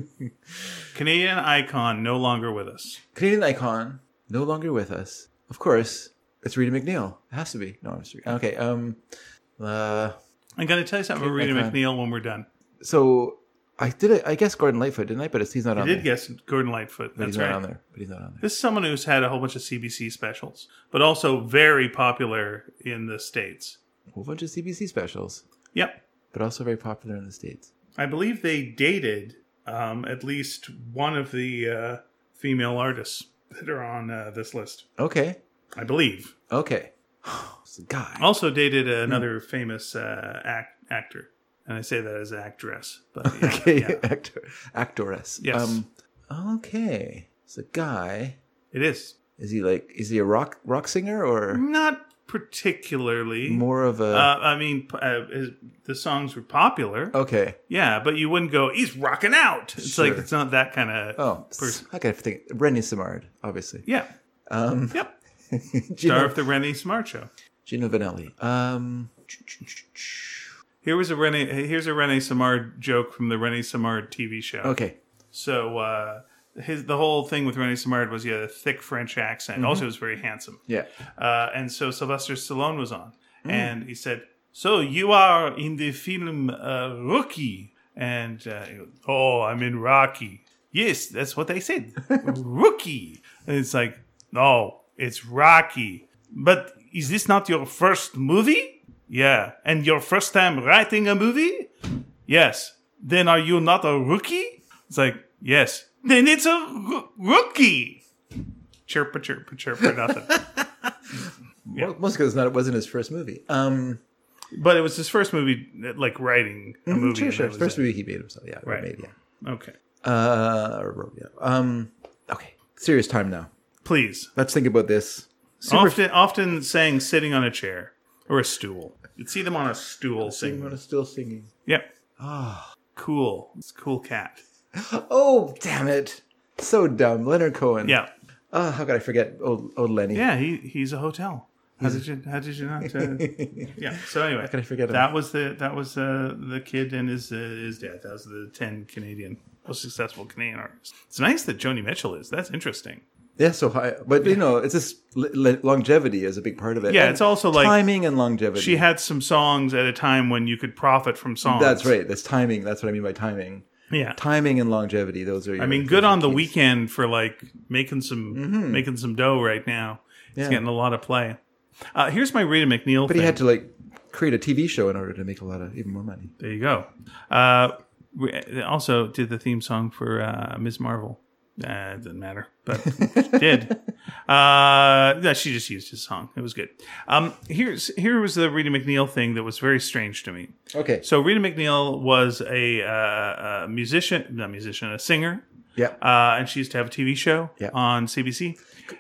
[SPEAKER 1] Canadian icon, no longer with us.
[SPEAKER 2] Canadian icon, no longer with us. Of course, it's Rita McNeil. It has to be. No, I'm just okay. Um, uh,
[SPEAKER 1] I'm going to tell you something about Rita
[SPEAKER 2] Canadian icon.
[SPEAKER 1] McNeil when we're done.
[SPEAKER 2] so I did. I guess Gordon Lightfoot, didn't I? But it's, he's not
[SPEAKER 1] I
[SPEAKER 2] on
[SPEAKER 1] did
[SPEAKER 2] there.
[SPEAKER 1] guess Gordon Lightfoot.
[SPEAKER 2] But
[SPEAKER 1] That's
[SPEAKER 2] he's not
[SPEAKER 1] right.
[SPEAKER 2] on there. But he's not on there.
[SPEAKER 1] This is someone who's had a whole bunch of C B C specials, but also very popular in the States.
[SPEAKER 2] A whole bunch of C B C specials,
[SPEAKER 1] Yep.
[SPEAKER 2] but also very popular in the States.
[SPEAKER 1] I believe they dated um, at least one of the uh, female artists that are on uh, this list.
[SPEAKER 2] Okay.
[SPEAKER 1] I believe.
[SPEAKER 2] Okay. It's a guy.
[SPEAKER 1] Also dated another famous uh, act- actor. And I say that as an actress. But yeah,
[SPEAKER 2] Okay.
[SPEAKER 1] yeah,
[SPEAKER 2] Actor, actoress.
[SPEAKER 1] Yes.
[SPEAKER 2] Um, okay. It's a guy.
[SPEAKER 1] it is.
[SPEAKER 2] Is he like? Is he a rock rock singer or
[SPEAKER 1] Not particularly.
[SPEAKER 2] more of a?
[SPEAKER 1] Uh, I mean, p- uh, his, the songs were popular.
[SPEAKER 2] okay.
[SPEAKER 1] Yeah, but you wouldn't go, he's rocking out. It's like,
[SPEAKER 2] Sure.
[SPEAKER 1] it's not that kind of
[SPEAKER 2] Oh,
[SPEAKER 1] person.
[SPEAKER 2] I gotta think. Rennie Simard, obviously.
[SPEAKER 1] Yeah.
[SPEAKER 2] Um,
[SPEAKER 1] Yep. Star
[SPEAKER 2] Gino,
[SPEAKER 1] of the Rennie Smart Show.
[SPEAKER 2] Gino Vanelli. Um,
[SPEAKER 1] Here was a Rennie. Here's a Rennie Simard joke from the Rennie Simard T V show.
[SPEAKER 2] okay.
[SPEAKER 1] So uh, his the whole thing with Rennie Simard was he had a thick French accent.
[SPEAKER 2] Mm-hmm.
[SPEAKER 1] Also, he was very handsome.
[SPEAKER 2] Yeah.
[SPEAKER 1] Uh, and so Sylvester Stallone was on,
[SPEAKER 2] Mm.
[SPEAKER 1] and he said, "So you are in the film uh, Rookie?" And uh, he goes, "Oh, I'm in Rocky." Yes, that's what they said. Rookie. And it's like, no, it's Rocky. But is this not your first movie? Yeah. And your first time writing a movie? Yes. Then are you not a rookie? It's like, yes. Then it's a r- rookie. Chirpa, chirpa, chirpa, nothing. Yeah.
[SPEAKER 2] Well, most because it wasn't his first movie. Um,
[SPEAKER 1] But it was his first movie, like writing a movie.
[SPEAKER 2] sure,
[SPEAKER 1] and
[SPEAKER 2] sure.
[SPEAKER 1] that was
[SPEAKER 2] First
[SPEAKER 1] it.
[SPEAKER 2] movie he made himself. Yeah.
[SPEAKER 1] Right.
[SPEAKER 2] Made, yeah.
[SPEAKER 1] Okay.
[SPEAKER 2] Uh, or wrote, yeah. Um, okay. Serious time now.
[SPEAKER 1] Please.
[SPEAKER 2] Let's think about this. Super
[SPEAKER 1] Often, often saying sitting on a chair or a stool. You'd see them on a stool
[SPEAKER 2] singing.
[SPEAKER 1] singing.
[SPEAKER 2] Still singing.
[SPEAKER 1] Yep.
[SPEAKER 2] Ah.
[SPEAKER 1] Cool. It's a cool cat.
[SPEAKER 2] Oh, damn it. So dumb. Leonard Cohen.
[SPEAKER 1] Yeah.
[SPEAKER 2] Oh, how could I forget old, old Lenny?
[SPEAKER 1] Yeah, he he's a hotel. How did you how did you not uh, Yeah. So anyway,
[SPEAKER 2] How could I forget him?
[SPEAKER 1] that was the that was uh, the kid and his uh, his dad. That was the ten Canadian most successful Canadian artists. It's nice that Joni Mitchell is. That's interesting.
[SPEAKER 2] Yeah, so high. But, you know, it's just l- l- longevity is a big part of it.
[SPEAKER 1] Yeah,
[SPEAKER 2] And
[SPEAKER 1] it's also like
[SPEAKER 2] timing and longevity.
[SPEAKER 1] she had some songs at a time when you could profit from songs.
[SPEAKER 2] That's right. That's timing. That's what I mean by timing.
[SPEAKER 1] Yeah.
[SPEAKER 2] Timing and longevity. Those are your,
[SPEAKER 1] I mean,
[SPEAKER 2] those
[SPEAKER 1] good
[SPEAKER 2] are
[SPEAKER 1] on the
[SPEAKER 2] keys.
[SPEAKER 1] weekend for like making some making some dough right now. He's
[SPEAKER 2] Yeah.
[SPEAKER 1] getting a lot of play. Uh, here's my Rita McNeil
[SPEAKER 2] But
[SPEAKER 1] thing.
[SPEAKER 2] he had to, like, create a T V show in order to make a lot of, even more money.
[SPEAKER 1] There you go. Uh, We also did the theme song for uh, Miz Marvel. Uh, it doesn't matter, but she did. Uh, yeah, she just used his song. It was good. Um, here's here was the Rita McNeil thing that was very strange to me.
[SPEAKER 2] Okay.
[SPEAKER 1] So Rita McNeil was a, uh, a musician, not musician, a singer.
[SPEAKER 2] Yeah.
[SPEAKER 1] Uh, and she used to have a T V show
[SPEAKER 2] Yeah.
[SPEAKER 1] on C B C.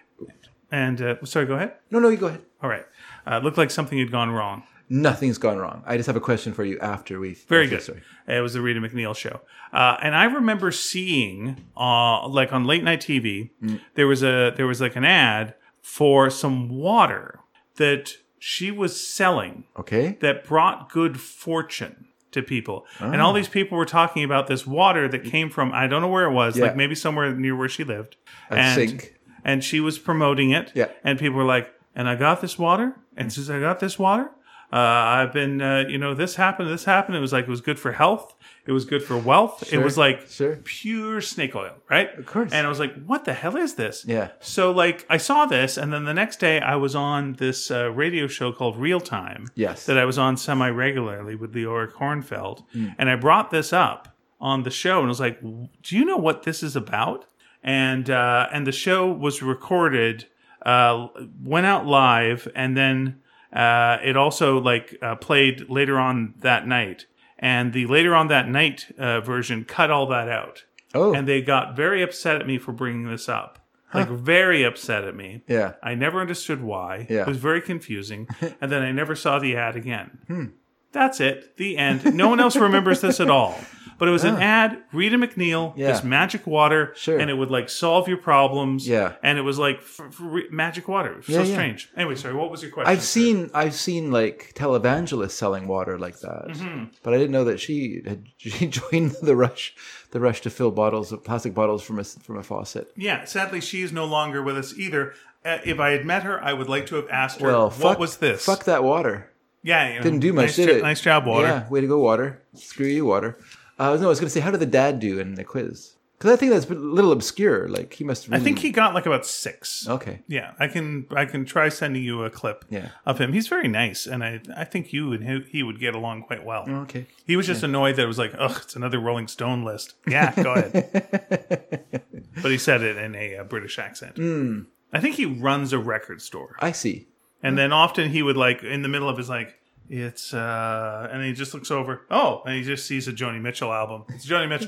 [SPEAKER 1] And uh, sorry, go ahead.
[SPEAKER 2] No, no, you go ahead.
[SPEAKER 1] All right. Uh, it looked like something had gone wrong.
[SPEAKER 2] Nothing's gone wrong. I just have a question for you after we.
[SPEAKER 1] Very
[SPEAKER 2] after
[SPEAKER 1] good.
[SPEAKER 2] Story.
[SPEAKER 1] It was the Rita McNeil show, uh, and I remember seeing, uh, like on late night T V, mm. there was a there was like an ad for some water that she was selling.
[SPEAKER 2] Okay.
[SPEAKER 1] That brought good fortune to people, oh. and all these people were talking about this water that came from I don't know where it was, yeah. like maybe somewhere near where she lived,
[SPEAKER 2] a
[SPEAKER 1] and
[SPEAKER 2] sink.
[SPEAKER 1] and she was promoting it,
[SPEAKER 2] yeah.
[SPEAKER 1] and people were like, and I got this water, and since I got this water. Uh, I've been, uh, you know, this happened, this happened. It was like, it was good for health. It was good for wealth.
[SPEAKER 2] Sure,
[SPEAKER 1] it was like
[SPEAKER 2] sure.
[SPEAKER 1] pure snake oil, right?
[SPEAKER 2] Of course.
[SPEAKER 1] And I was like, what the hell is this?
[SPEAKER 2] Yeah.
[SPEAKER 1] So like, I saw this, and then the next day I was on this uh, radio show called Real Time.
[SPEAKER 2] Yes.
[SPEAKER 1] That I was on semi-regularly with Leora Kornfeld. Mm. And I brought this up on the show, and I was like, do you know what this is about? And, uh, and the show was recorded, uh, went out live, and then... Uh, it also like uh, played later on that night, and the later on that night uh, version cut all that out.
[SPEAKER 2] Oh,
[SPEAKER 1] and they got very upset at me for bringing this up. Huh. Like very upset at me.
[SPEAKER 2] Yeah,
[SPEAKER 1] I never understood why.
[SPEAKER 2] Yeah.
[SPEAKER 1] It was very confusing, and then I never saw the ad again.
[SPEAKER 2] Hmm.
[SPEAKER 1] That's it. The end. No one else remembers this at all. But it was an ad, Rita McNeil,
[SPEAKER 2] Yeah.
[SPEAKER 1] this magic water,
[SPEAKER 2] Sure.
[SPEAKER 1] and it would like solve your problems.
[SPEAKER 2] Yeah.
[SPEAKER 1] And it was like f- f- re- magic water. It was
[SPEAKER 2] Yeah,
[SPEAKER 1] so
[SPEAKER 2] yeah.
[SPEAKER 1] strange. Anyway, sorry, what was your question?
[SPEAKER 2] I've seen I've seen like televangelists selling water like that,
[SPEAKER 1] Mm-hmm.
[SPEAKER 2] but I didn't know that she had she joined the rush the rush to fill bottles of plastic bottles from a from a faucet.
[SPEAKER 1] Yeah, sadly, she is no longer with us either. Uh, if I had met her, I would like to have asked her,
[SPEAKER 2] Well,
[SPEAKER 1] what
[SPEAKER 2] fuck,
[SPEAKER 1] was this?
[SPEAKER 2] Fuck that water.
[SPEAKER 1] Yeah, you know,
[SPEAKER 2] Didn't do much,
[SPEAKER 1] nice
[SPEAKER 2] did
[SPEAKER 1] jo-
[SPEAKER 2] it?
[SPEAKER 1] Nice job, water.
[SPEAKER 2] Yeah, way to go, water. Screw you, water. Uh, no, I was going to say, how did the dad do in the quiz? Because I think that's a little obscure. Like he must. Really...
[SPEAKER 1] I think he got like about six.
[SPEAKER 2] Okay.
[SPEAKER 1] Yeah, I can I can try sending you a clip
[SPEAKER 2] Yeah.
[SPEAKER 1] of him. He's very nice, and I I think you and he, he would get along quite well.
[SPEAKER 2] Okay.
[SPEAKER 1] He was just annoyed that it was like, ugh, it's another Rolling Stone list. Yeah, go ahead. But he said it in a uh, British accent.
[SPEAKER 2] Mm.
[SPEAKER 1] I think he runs a record store.
[SPEAKER 2] I see.
[SPEAKER 1] And then often he would like in the middle of his like it's uh and he just looks over. Oh, and he just sees a Joni Mitchell album. It's Joni Mitchell.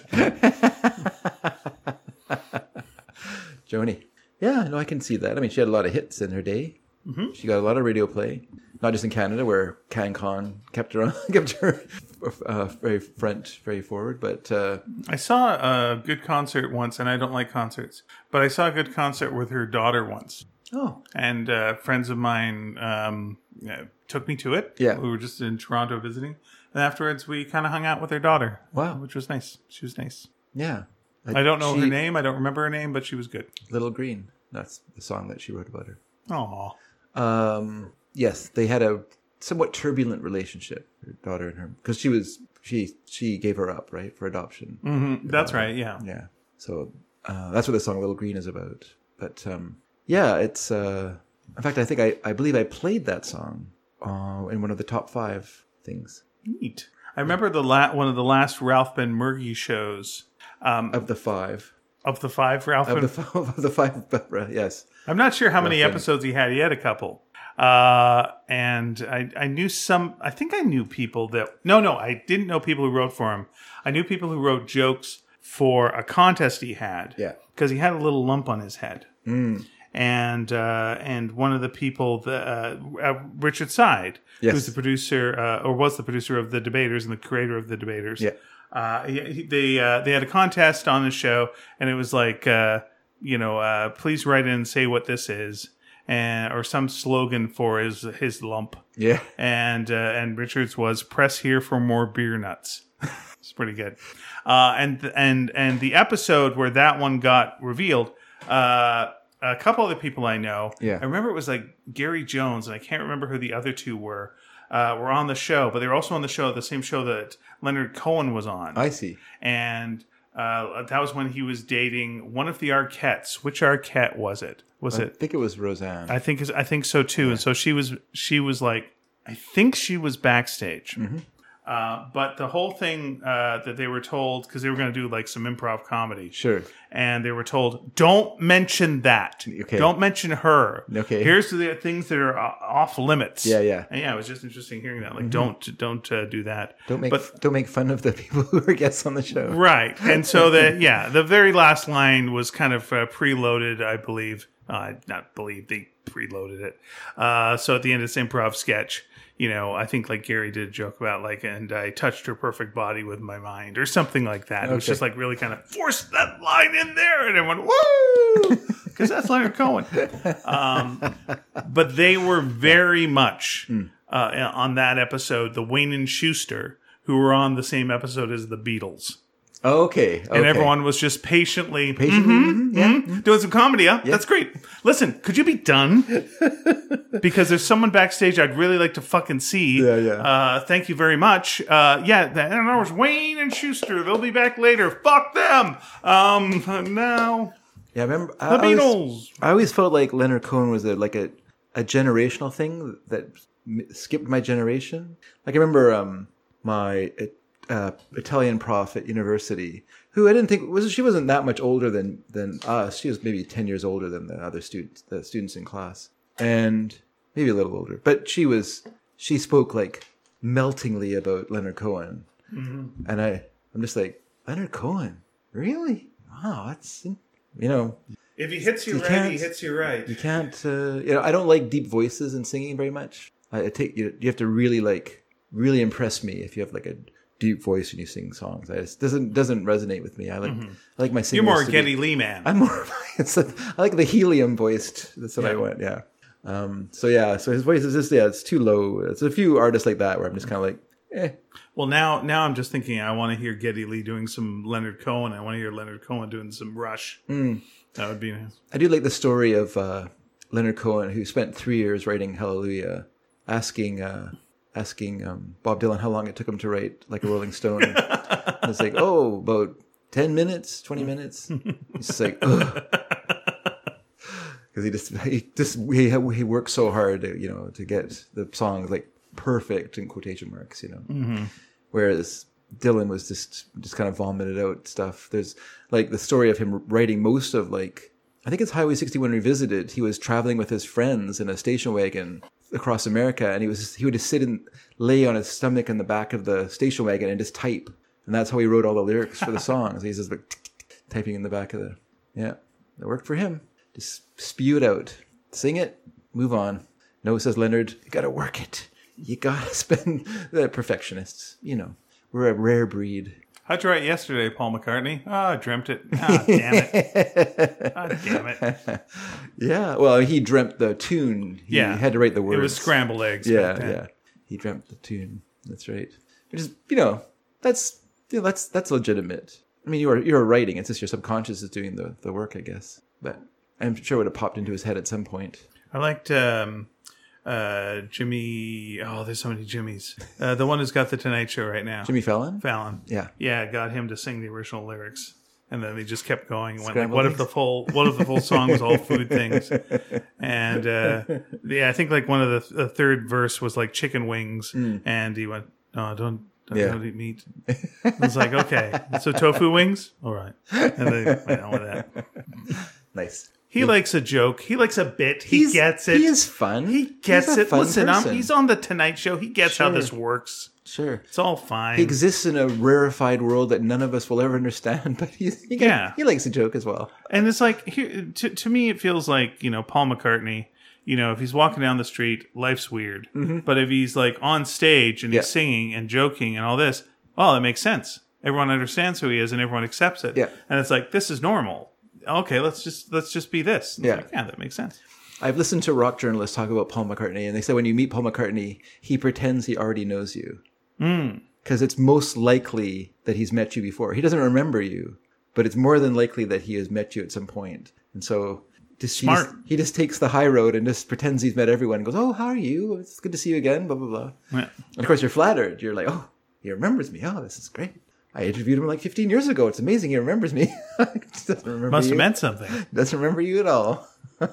[SPEAKER 2] Joni. Yeah, no, I can see that. I mean, she had a lot of hits in her day. Mm-hmm. She got a lot of radio play, not just in Canada, where CanCon kept her on, kept her uh, very front, very forward. But uh,
[SPEAKER 1] I saw a good concert once, and I don't like concerts, but I saw a good concert with her daughter once.
[SPEAKER 2] Oh,
[SPEAKER 1] and uh, friends of mine um, uh, took me to it.
[SPEAKER 2] Yeah,
[SPEAKER 1] we were just in Toronto visiting, and afterwards we kind of hung out with her daughter.
[SPEAKER 2] Wow,
[SPEAKER 1] which was nice. She was nice.
[SPEAKER 2] Yeah,
[SPEAKER 1] I, I don't know she, her name. I don't remember her name, but she was good.
[SPEAKER 2] Little Green. That's the song that she wrote about her.
[SPEAKER 1] Aw.
[SPEAKER 2] Um. Yes, they had a somewhat turbulent relationship, her daughter and her, because she was she she gave her up, right, for adoption.
[SPEAKER 1] Mm-hmm. That's
[SPEAKER 2] uh,
[SPEAKER 1] right. Yeah.
[SPEAKER 2] Yeah. So uh, that's what the song "Little Green" is about. But um. Yeah, it's. Uh, in fact, I think I, I believe I played that song uh, in one of the top five things.
[SPEAKER 1] Neat. I remember the la- one of the last Ralph Ben Murgy shows. Um,
[SPEAKER 2] of the five.
[SPEAKER 1] Of the five, Ralph.
[SPEAKER 2] Of
[SPEAKER 1] Ben-
[SPEAKER 2] the five. Of the five. Yes.
[SPEAKER 1] I'm not sure how
[SPEAKER 2] Ralph
[SPEAKER 1] many
[SPEAKER 2] Ben-
[SPEAKER 1] episodes he had. He had a couple. Uh, and I, I knew some. I think I knew people that. No, no, I didn't know people who wrote for him. I knew people who wrote jokes for a contest he had.
[SPEAKER 2] Yeah.
[SPEAKER 1] Because he had a little lump on his head.
[SPEAKER 2] Mm.
[SPEAKER 1] And uh, and one of the people, the, uh, uh, Richard Side,
[SPEAKER 2] yes.
[SPEAKER 1] who's the producer, uh, or was the producer of The Debaters and the creator of The Debaters.
[SPEAKER 2] Yeah.
[SPEAKER 1] Uh, he, they uh, they had a contest on the show, and it was like, uh, you know, uh, please write in and say what this is, and or some slogan for his his lump.
[SPEAKER 2] Yeah.
[SPEAKER 1] And uh, and Richard's was press here for more beer nuts. It's pretty good. Uh, and and and the episode where that one got revealed. Uh, A couple other people I know.
[SPEAKER 2] Yeah.
[SPEAKER 1] I remember it was like Gary Jones, and I can't remember who the other two were. Uh, were on the show, but they were also on the show, the same show that Leonard Cohen was on.
[SPEAKER 2] I see.
[SPEAKER 1] And uh, that was when he was dating one of the Arquettes. Which Arquette was it? Was
[SPEAKER 2] I
[SPEAKER 1] it?
[SPEAKER 2] I think it was Roseanne.
[SPEAKER 1] I think I think so too. Yeah. And so she was she was like, I think she was backstage.
[SPEAKER 2] Mm-hmm.
[SPEAKER 1] Uh, but the whole thing uh, that they were told, because they were going to do like some improv comedy.
[SPEAKER 2] Sure.
[SPEAKER 1] And they were told, don't mention that.
[SPEAKER 2] Okay.
[SPEAKER 1] Don't mention her.
[SPEAKER 2] Okay.
[SPEAKER 1] Here's the things that are off limits.
[SPEAKER 2] Yeah, yeah.
[SPEAKER 1] And yeah, it was just interesting hearing that. Like, mm-hmm. don't don't uh, do that.
[SPEAKER 2] Don't make
[SPEAKER 1] but,
[SPEAKER 2] don't make fun of the people who are guests on the show.
[SPEAKER 1] Right. And so the yeah, the very last line was kind of uh, preloaded, I believe. Uh, not believe they preloaded it. Uh, so at the end of this improv sketch, you know, I think like Gary did a joke about like, and I touched her perfect body with my mind or something like that. Okay. It was just like really kind of forced that line in there, and everyone woo, because that's Leonard Cohen. Um, but they were very much mm. uh, on that episode, the Wayne and Schuster, who were on the same episode as the Beatles.
[SPEAKER 2] Okay, okay.
[SPEAKER 1] And everyone was just patiently,
[SPEAKER 2] patiently
[SPEAKER 1] mm-hmm,
[SPEAKER 2] mm-hmm, yeah.
[SPEAKER 1] mm-hmm, doing some comedy. Yeah? yeah, that's great. Listen, could you be done? Because there's someone backstage I'd really like to fucking see.
[SPEAKER 2] Yeah, yeah.
[SPEAKER 1] Uh, thank you very much. Uh, yeah, that, and there was Wayne and Schuster. They'll be back later. Fuck them. Um, now,
[SPEAKER 2] yeah, I remember
[SPEAKER 1] the
[SPEAKER 2] I,
[SPEAKER 1] Beatles.
[SPEAKER 2] I always, I always felt like Leonard Cohen was a, like a, a generational thing that skipped my generation. Like I remember um, my. It, Uh, Italian prof at university, who I didn't think was she wasn't that much older than than us. She was maybe ten years older than the other students, the students in class, and maybe a little older. But she was she spoke like meltingly about Leonard Cohen, mm-hmm. and I I'm just like, Leonard Cohen, really? Wow, that's you know.
[SPEAKER 1] If he hits you, you right, he hits you right.
[SPEAKER 2] You can't. Uh, you know, I don't like deep voices and singing very much. I, I take you. You have to really like really impress me if you have like a deep voice when you sing songs. I just doesn't doesn't resonate with me. I like mm-hmm. I like my singers.
[SPEAKER 1] You're more a Geddy Lee man.
[SPEAKER 2] I'm more. It's a, I like the helium voiced. That's what yeah. I want. Yeah. Um. So yeah. So his voice is just yeah. It's too low. It's a few artists like that where I'm just kind of like, eh.
[SPEAKER 1] Well, now now I'm just thinking I want to hear Geddy Lee doing some Leonard Cohen. I want to hear Leonard Cohen doing some Rush.
[SPEAKER 2] Mm.
[SPEAKER 1] That would be nice.
[SPEAKER 2] I do like the story of uh, Leonard Cohen, who spent three years writing Hallelujah, asking. Uh, asking um, Bob Dylan how long it took him to write Like a Rolling Stone. And it's like, oh, about ten minutes, twenty minutes. It's just like, ugh. Because he just, he just, he, he worked so hard, to, you know, to get the songs like perfect in quotation marks, you know.
[SPEAKER 1] Mm-hmm.
[SPEAKER 2] Whereas Dylan was just, just kind of vomited out stuff. There's like the story of him writing most of like, I think it's Highway sixty-one Revisited. He was traveling with his friends in a station wagon across America, and he was he would just sit and lay on his stomach in the back of the station wagon and just type, and that's how he wrote all the lyrics for the songs. He's just like typing in the back of the yeah. It worked for him. Just spew it out, sing it, move on. No, says Leonard, you got to work it. You got to spend the perfectionists. You know, we're a rare breed.
[SPEAKER 1] How'd you write yesterday, Paul McCartney? Oh, I dreamt it. Ah, damn it. Ah, damn it.
[SPEAKER 2] Yeah, well, he dreamt the tune. He
[SPEAKER 1] yeah.
[SPEAKER 2] had to write the words.
[SPEAKER 1] It was scrambled eggs.
[SPEAKER 2] Yeah, yeah. He dreamt the tune. That's right. Which is, you know, that's you know, that's that's legitimate. I mean, you're you're writing. It's just your subconscious is doing the, the work, I guess. But I'm sure it would have popped into his head at some point.
[SPEAKER 1] I liked um, uh, Jimmy. Oh, there's so many Jimmys. Uh, the one who's got the Tonight Show right now.
[SPEAKER 2] Jimmy Fallon?
[SPEAKER 1] Fallon.
[SPEAKER 2] Yeah.
[SPEAKER 1] Yeah, got him to sing the original lyrics. And then they just kept going. Went like, what if the full what if the full song was all food things? And uh, yeah, I think like one of the, the third verse was like chicken wings. Mm. And he went, no, don't. Don't,
[SPEAKER 2] yeah.
[SPEAKER 1] don't eat meat. I was like, okay, so tofu wings? All right. And they went on with that.
[SPEAKER 2] Nice.
[SPEAKER 1] He yeah. likes a joke. He likes a bit. He
[SPEAKER 2] he's,
[SPEAKER 1] gets it.
[SPEAKER 2] He is fun.
[SPEAKER 1] He gets
[SPEAKER 2] he's
[SPEAKER 1] it. Listen,
[SPEAKER 2] I'm,
[SPEAKER 1] he's on the Tonight Show. He gets
[SPEAKER 2] sure.
[SPEAKER 1] how this works.
[SPEAKER 2] Sure.
[SPEAKER 1] It's all fine.
[SPEAKER 2] He exists in a rarefied world that none of us will ever understand, but he's, he, can,
[SPEAKER 1] yeah.
[SPEAKER 2] he likes a joke as well.
[SPEAKER 1] And it's like, here, to, to me, it feels like, you know, Paul McCartney, you know, if he's walking down the street, life's weird.
[SPEAKER 2] Mm-hmm.
[SPEAKER 1] But if he's like on stage and he's yeah. singing and joking and all this, oh, that makes sense. Everyone understands who he is and everyone accepts it.
[SPEAKER 2] Yeah.
[SPEAKER 1] And it's like, this is normal. Okay, let's just let's just be this.
[SPEAKER 2] Yeah.
[SPEAKER 1] Like, yeah, that makes sense.
[SPEAKER 2] I've listened to rock journalists talk about Paul McCartney, and they say when you meet Paul McCartney, he pretends he already knows you.
[SPEAKER 1] Mm.
[SPEAKER 2] Because it's most likely that he's met you before. He doesn't remember you, but it's more than likely that he has met you at some point. And so just,
[SPEAKER 1] Smart.
[SPEAKER 2] He, just, he just takes the high road and just pretends he's met everyone and goes, oh, how are you? It's good to see you again, blah, blah, blah.
[SPEAKER 1] Yeah.
[SPEAKER 2] And of course, you're flattered. You're like, oh, he remembers me. Oh, this is great. I interviewed him like fifteen years ago. It's amazing. He remembers me. doesn't remember
[SPEAKER 1] Must
[SPEAKER 2] you.
[SPEAKER 1] have meant something.
[SPEAKER 2] Doesn't remember you at all.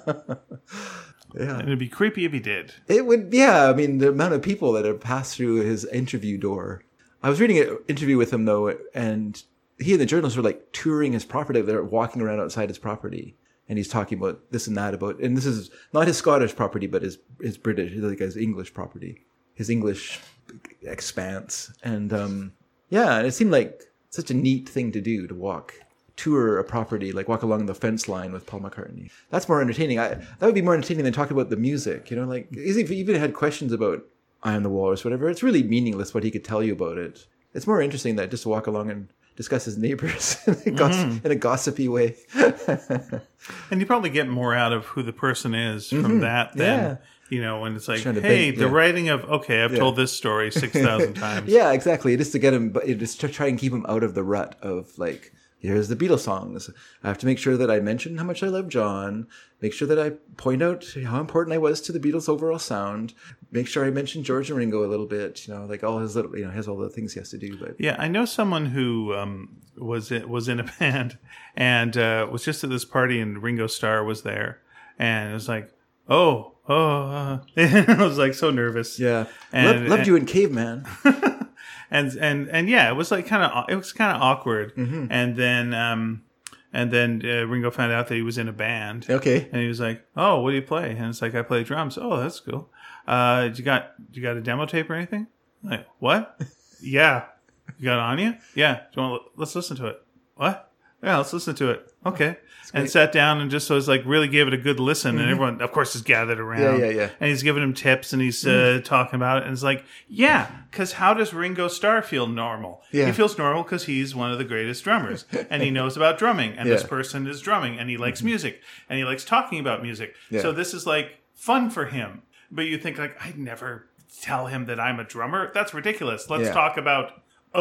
[SPEAKER 2] Yeah.
[SPEAKER 1] It'd be creepy if he did.
[SPEAKER 2] It would, yeah. I mean, the amount of people that have passed through his interview door. I was reading an interview with him though, and he and the journalists were like touring his property. They're walking around outside his property, and he's talking about this and that about. And this is not his Scottish property, but his his British, like his English property, his English expanse. And um, yeah, and it seemed like such a neat thing to do to walk. Tour a property, like walk along the fence line with Paul McCartney. That's more entertaining. I, that would be more entertaining than talking about the music. You know, like if he even had questions about I Am the Walrus, whatever, it's really meaningless what he could tell you about it. It's more interesting that just to walk along and discuss his neighbors in, a goss- mm-hmm. in a gossipy way.
[SPEAKER 1] And you probably get more out of who the person is from mm-hmm. that than, yeah. you know, when it's like, hey, beg, the yeah. writing of, okay, I've yeah. told this story six thousand times.
[SPEAKER 2] Yeah, exactly. It is to get him, but it is to try and keep him out of the rut of like, here's the Beatles songs. I have to make sure that I mention how much I love John. Make sure that I point out how important I was to the Beatles' overall sound. Make sure I mention George and Ringo a little bit. You know, like all his little, you know, has all the things he has to do. But
[SPEAKER 1] yeah, I know someone who um, was it was in a band and uh, was just at this party, and Ringo Starr was there, and it was like, oh, oh, uh. I was like so nervous.
[SPEAKER 2] Yeah,
[SPEAKER 1] and,
[SPEAKER 2] loved, loved
[SPEAKER 1] and,
[SPEAKER 2] you in Caveman.
[SPEAKER 1] And and and yeah, it was like kind of it was kind of awkward. Mm-hmm. And then um, and then uh, Ringo found out that he was in a band.
[SPEAKER 2] Okay.
[SPEAKER 1] And he was like, "Oh, what do you play?" And it's like, "I play drums." "Oh, that's cool. Uh, you got you got a demo tape or anything?" I'm like, what? Yeah. You got it on you? Yeah. Do you want? Let's listen to it. What? Yeah, let's listen to it. Okay. And sat down and just was like really gave it a good listen, mm-hmm. and everyone, of course, is gathered around.
[SPEAKER 2] Yeah, yeah, yeah.
[SPEAKER 1] And he's giving him tips, and he's uh, mm-hmm. talking about it, and it's like, yeah, because how does Ringo Starr feel normal?
[SPEAKER 2] Yeah.
[SPEAKER 1] He feels normal because he's one of the greatest drummers, and he knows about drumming, and
[SPEAKER 2] yeah.
[SPEAKER 1] this person is drumming, and he likes mm-hmm. music, and he likes talking about music.
[SPEAKER 2] Yeah.
[SPEAKER 1] So this is like fun for him. But you think like, I'd never tell him that I'm a drummer. That's ridiculous. Let's
[SPEAKER 2] yeah.
[SPEAKER 1] talk about.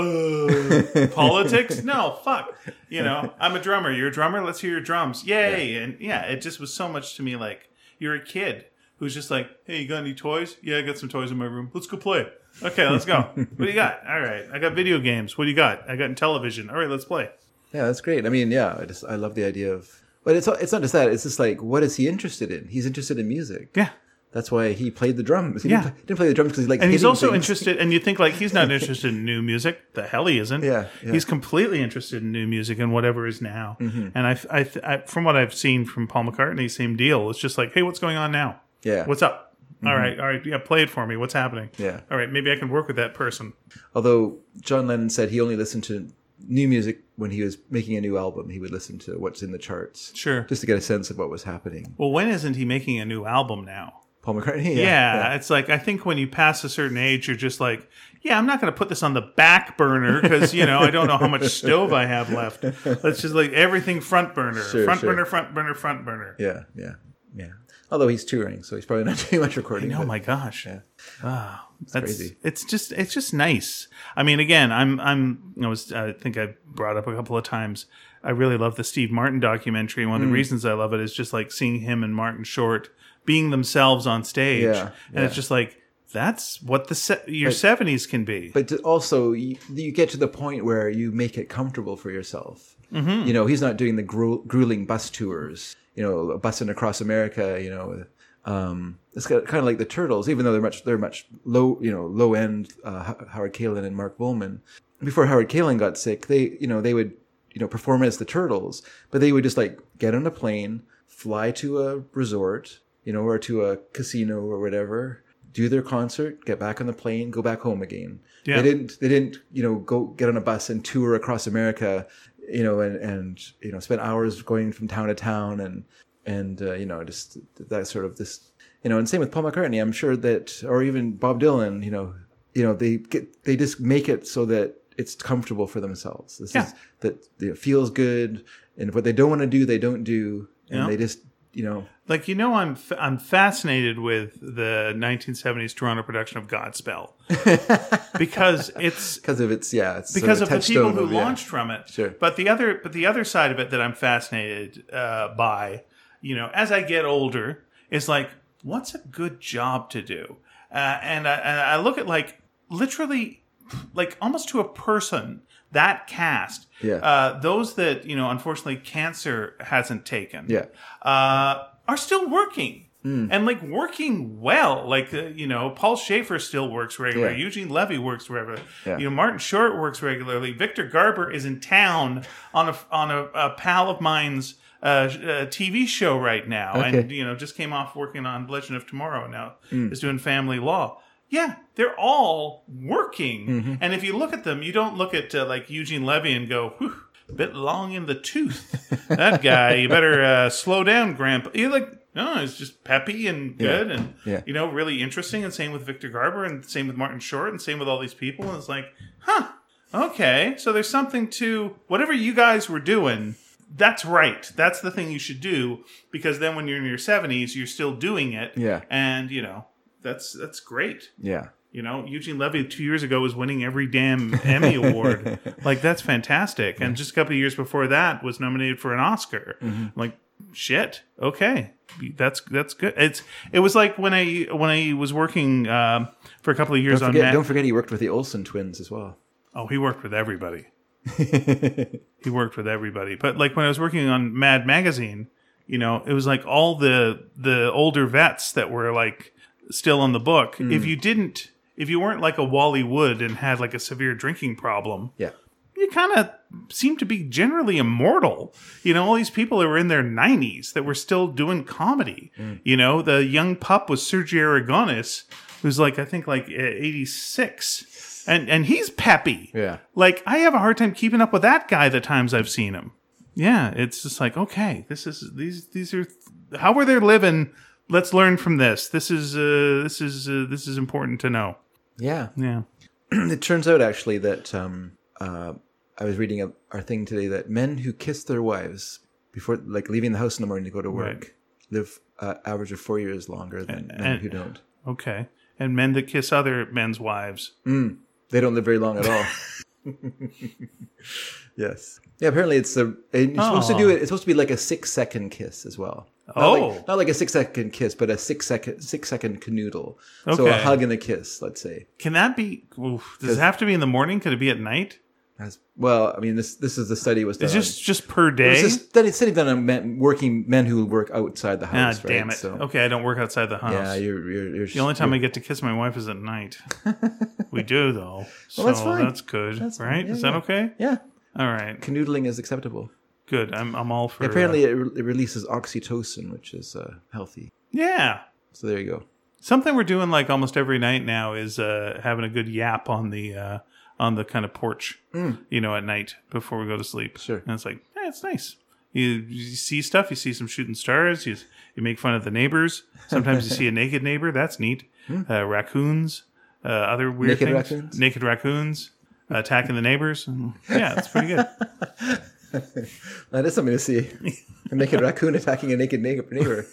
[SPEAKER 1] Uh, politics? No, fuck. You know, I'm a drummer. You're a drummer? Let's hear your drums. Yay. Yeah. And yeah, it just was so much to me like you're a kid who's just like, hey, you got any toys? Yeah, I got some toys in my room. Let's go play. Okay, let's go. What do you got? All right. I got video games. What do you got? I got television. All right, let's play.
[SPEAKER 2] Yeah, that's great. I mean, yeah, I just I love the idea of but it's it's not just that. It's just like what is he interested in? He's interested in music.
[SPEAKER 1] Yeah.
[SPEAKER 2] That's why he played the drums. He
[SPEAKER 1] yeah.
[SPEAKER 2] didn't, play, didn't play the drums because he liked
[SPEAKER 1] And he's also
[SPEAKER 2] things.
[SPEAKER 1] interested, and you think like he's not interested in new music. The hell he isn't.
[SPEAKER 2] Yeah, yeah.
[SPEAKER 1] He's completely interested in new music and whatever is now. Mm-hmm. And I, I, I, from what I've seen from Paul McCartney, same deal. It's just like, hey, what's going on now?
[SPEAKER 2] Yeah.
[SPEAKER 1] What's up? Mm-hmm. All right, all right, yeah, play it for me. What's happening?
[SPEAKER 2] Yeah.
[SPEAKER 1] All right, maybe I can work with that person.
[SPEAKER 2] Although John Lennon said he only listened to new music when he was making a new album. He would listen to what's in the charts.
[SPEAKER 1] Sure.
[SPEAKER 2] Just to get a sense of what was happening.
[SPEAKER 1] Well, when isn't he making a new album now?
[SPEAKER 2] Paul McCartney?
[SPEAKER 1] Yeah,
[SPEAKER 2] Yeah,
[SPEAKER 1] yeah, it's like, I think when you pass a certain age, you're just like, yeah, I'm not going to put this on the back burner because, you know, I don't know how much stove I have left. Let's just like everything front burner.
[SPEAKER 2] Sure,
[SPEAKER 1] front
[SPEAKER 2] sure.
[SPEAKER 1] burner, front burner, front burner.
[SPEAKER 2] Yeah, yeah, yeah. Although he's touring, so he's probably not doing much recording.
[SPEAKER 1] Oh
[SPEAKER 2] but,
[SPEAKER 1] my gosh.
[SPEAKER 2] Yeah.
[SPEAKER 1] Oh,
[SPEAKER 2] it's
[SPEAKER 1] that's
[SPEAKER 2] crazy.
[SPEAKER 1] It's just, it's just nice. I mean, again, I'm, I'm, I was, I think I brought up a couple of times. I really love the Steve Martin documentary. One of the mm. reasons I love it is just like seeing him and Martin Short being themselves on stage.
[SPEAKER 2] Yeah,
[SPEAKER 1] and
[SPEAKER 2] yeah.
[SPEAKER 1] it's just like, that's what the se- your but, seventies can be.
[SPEAKER 2] But also, you, you get to the point where you make it comfortable for yourself.
[SPEAKER 1] Mm-hmm.
[SPEAKER 2] You know, he's not doing the gru- grueling bus tours, you know, bussing across America, you know. Um, it's kind of like the Turtles, even though they're much, they're much low, you know, low end, uh, Howard Kalin and Mark Woolman. Before Howard Kalin got sick, they, you know, they would, you know, perform as the Turtles, but they would just like get on a plane, fly to a resort, you know, or to a casino or whatever, do their concert, get back on the plane, go back home again. Yeah. They didn't, they didn't, you know, go get on a bus and tour across America, you know, and, and, you know, spend hours going from town to town and, and, uh, you know, just that sort of this, you know, and same with Paul McCartney. I'm sure that, or even Bob Dylan, you know, you know, they get, they just make it so that it's comfortable for themselves. This
[SPEAKER 1] yeah.
[SPEAKER 2] is that it feels good, and what they don't want to do, they don't do, and yeah. they just, you know,
[SPEAKER 1] like, you know, I'm f- I'm fascinated with the nineteen seventies Toronto production of Godspell because it's
[SPEAKER 2] because of its yeah it's
[SPEAKER 1] because
[SPEAKER 2] sort
[SPEAKER 1] of, of the people who
[SPEAKER 2] of,
[SPEAKER 1] launched
[SPEAKER 2] yeah.
[SPEAKER 1] from it.
[SPEAKER 2] Sure.
[SPEAKER 1] But the other but the other side of it that I'm fascinated uh, by, you know, as I get older, is like, what's a good job to do? Uh, and I, and I look at like literally like almost to a person. That cast,
[SPEAKER 2] yeah.
[SPEAKER 1] uh, those that, you know, unfortunately cancer hasn't taken,
[SPEAKER 2] yeah.
[SPEAKER 1] uh, are still working. and like working well. Like uh, you know, Paul Schaefer still works regularly.
[SPEAKER 2] Yeah.
[SPEAKER 1] Eugene Levy works regularly.
[SPEAKER 2] Yeah.
[SPEAKER 1] You know, Martin Short works regularly. Victor Garber is in town on a on a, a pal of mine's uh, uh, T V show right now,
[SPEAKER 2] Okay.
[SPEAKER 1] and you know, just came off working on Legend of Tomorrow. Now is doing family law. Yeah, they're all working,
[SPEAKER 2] Mm-hmm.
[SPEAKER 1] and if you look at them, you don't look at uh, like Eugene Levy and go, "Whew, bit long in the tooth." That guy, you better uh, slow down, Grandpa. You're like, no, it's just peppy and good,
[SPEAKER 2] Yeah.
[SPEAKER 1] and
[SPEAKER 2] Yeah.
[SPEAKER 1] you know, really interesting. And same with Victor Garber, and same with Martin Short, and same with all these people. And it's like, huh, okay, so there's something to whatever you guys were doing. That's right. That's the thing you should do, because then when you're in your seventies, you're still doing it.
[SPEAKER 2] Yeah.
[SPEAKER 1] And you know, that's that's great.
[SPEAKER 2] Yeah.
[SPEAKER 1] You know, Eugene Levy two years ago was winning every damn Emmy award. Like, that's fantastic. And just a couple of years before that was nominated for an Oscar.
[SPEAKER 2] Mm-hmm.
[SPEAKER 1] Like, shit. Okay, that's that's good. It's it was like when I when I was working um, for a couple of years
[SPEAKER 2] Don't
[SPEAKER 1] on
[SPEAKER 2] forget,
[SPEAKER 1] Mad-
[SPEAKER 2] don't forget he worked with the Olsen twins as well.
[SPEAKER 1] Oh, he worked with everybody. He worked with everybody. But like when I was working on Mad Magazine, you know, it was like all the the older vets that were like still on the book.
[SPEAKER 2] Mm.
[SPEAKER 1] If you didn't, if you weren't like a Wally Wood and had like a severe drinking problem,
[SPEAKER 2] Yeah.
[SPEAKER 1] you kind of seem to be generally immortal. You know, all these people that were in their nineties that were still doing comedy.
[SPEAKER 2] Mm.
[SPEAKER 1] You know, the young pup was Sergio Aragonis, who's like, I think like eighty-six. And and he's peppy.
[SPEAKER 2] Yeah.
[SPEAKER 1] Like, I have a hard time keeping up with that guy the times I've seen him. Yeah, it's just like, okay, this is these these are how are they living? Let's learn from this. This is uh, this is uh, this is important to know.
[SPEAKER 2] Yeah.
[SPEAKER 1] Yeah.
[SPEAKER 2] It turns out actually that um, uh, I was reading a, our thing today that men who kiss their wives before, like leaving the house in the morning to go to work,
[SPEAKER 1] Right.
[SPEAKER 2] live uh, average of four years longer than men
[SPEAKER 1] and-
[SPEAKER 2] who don't.
[SPEAKER 1] Okay. And men that kiss other men's wives.
[SPEAKER 2] They don't live very long at all. Yes. Yeah. Apparently, it's a. It's supposed to do it. It's supposed to be like a six second kiss as well. Not
[SPEAKER 1] Oh.
[SPEAKER 2] like, not like a six second kiss, but a six second six second canoodle. So a
[SPEAKER 1] Okay.
[SPEAKER 2] hug and a kiss, let's say.
[SPEAKER 1] Can that be? Oof, does it have to be in the morning? Could it be at night?
[SPEAKER 2] As, well, I mean, this this is the study was done.
[SPEAKER 1] It's
[SPEAKER 2] on-
[SPEAKER 1] just just per
[SPEAKER 2] It's
[SPEAKER 1] day.
[SPEAKER 2] a study, study done on men, working men who work outside the
[SPEAKER 1] Ah,
[SPEAKER 2] house.
[SPEAKER 1] damn
[SPEAKER 2] right?
[SPEAKER 1] it.
[SPEAKER 2] So,
[SPEAKER 1] Okay, I don't work outside the house.
[SPEAKER 2] yeah, you're you're, you're
[SPEAKER 1] the only time I get to kiss my wife is at night. We do though, so
[SPEAKER 2] that's fine.
[SPEAKER 1] that's good,
[SPEAKER 2] That's fine.
[SPEAKER 1] right?
[SPEAKER 2] Yeah,
[SPEAKER 1] is that
[SPEAKER 2] yeah.
[SPEAKER 1] okay?
[SPEAKER 2] yeah,
[SPEAKER 1] All right,
[SPEAKER 2] canoodling is acceptable.
[SPEAKER 1] good. I'm I'm all for.
[SPEAKER 2] Apparently,
[SPEAKER 1] uh,
[SPEAKER 2] it, re- it releases oxytocin, which is uh, healthy.
[SPEAKER 1] yeah.
[SPEAKER 2] So there you go.
[SPEAKER 1] Something we're doing like almost every night now is uh, having a good yap on the uh, on the kind of porch, you know, at night before we go to sleep.
[SPEAKER 2] Sure.
[SPEAKER 1] And it's like, yeah, it's nice. You, you see stuff. You see some shooting stars. You you make fun of the neighbors. Sometimes you see a naked neighbor. That's neat. Uh, raccoons. Uh, other weird
[SPEAKER 2] Naked
[SPEAKER 1] things.
[SPEAKER 2] raccoons?
[SPEAKER 1] Naked raccoons uh, attacking the neighbors. Yeah, it's pretty good.
[SPEAKER 2] That is something to see. A naked raccoon attacking a naked neighbor. neighbor.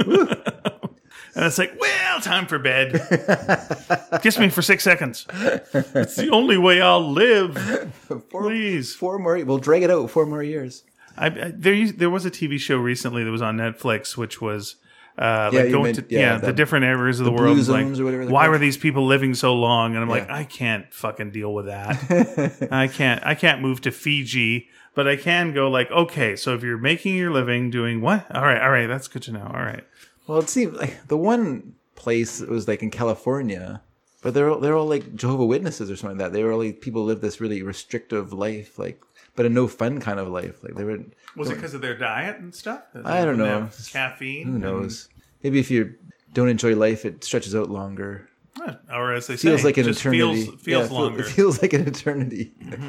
[SPEAKER 1] And it's like, well, time for bed. Kiss me for six seconds. It's the only way I'll live.
[SPEAKER 2] Four,
[SPEAKER 1] Please.
[SPEAKER 2] four more. We'll drag it out four more years.
[SPEAKER 1] I, I, there, used- there was a T V show recently that was on Netflix, which was uh,
[SPEAKER 2] Yeah,
[SPEAKER 1] like
[SPEAKER 2] you
[SPEAKER 1] going
[SPEAKER 2] meant-
[SPEAKER 1] to
[SPEAKER 2] yeah,
[SPEAKER 1] yeah,
[SPEAKER 2] the-
[SPEAKER 1] the different areas of the,
[SPEAKER 2] blue
[SPEAKER 1] world.
[SPEAKER 2] zones
[SPEAKER 1] like,
[SPEAKER 2] or whatever they're
[SPEAKER 1] why
[SPEAKER 2] called.
[SPEAKER 1] were these people living so long? And I'm like,
[SPEAKER 2] Yeah.
[SPEAKER 1] I can't fucking deal with that. I can't. I can't move to Fiji, but I can go like, okay, so if you're making your living doing what? All right, all right, that's good to know. All right.
[SPEAKER 2] Well, it seemed like the one place it was like in California, but they're all, they're all like Jehovah's Witnesses or something like that. They were all like people live this really restrictive life, like but a no fun kind of life. Like they were.
[SPEAKER 1] Was it because of their diet and stuff?
[SPEAKER 2] I don't
[SPEAKER 1] They
[SPEAKER 2] know.
[SPEAKER 1] have Caffeine.
[SPEAKER 2] Who knows? Maybe if you don't enjoy life, it stretches out longer.
[SPEAKER 1] And, or as they
[SPEAKER 2] Feels
[SPEAKER 1] say,
[SPEAKER 2] like an
[SPEAKER 1] just
[SPEAKER 2] eternity.
[SPEAKER 1] feels, feels
[SPEAKER 2] Yeah, it feel-
[SPEAKER 1] longer.
[SPEAKER 2] It feels like an eternity.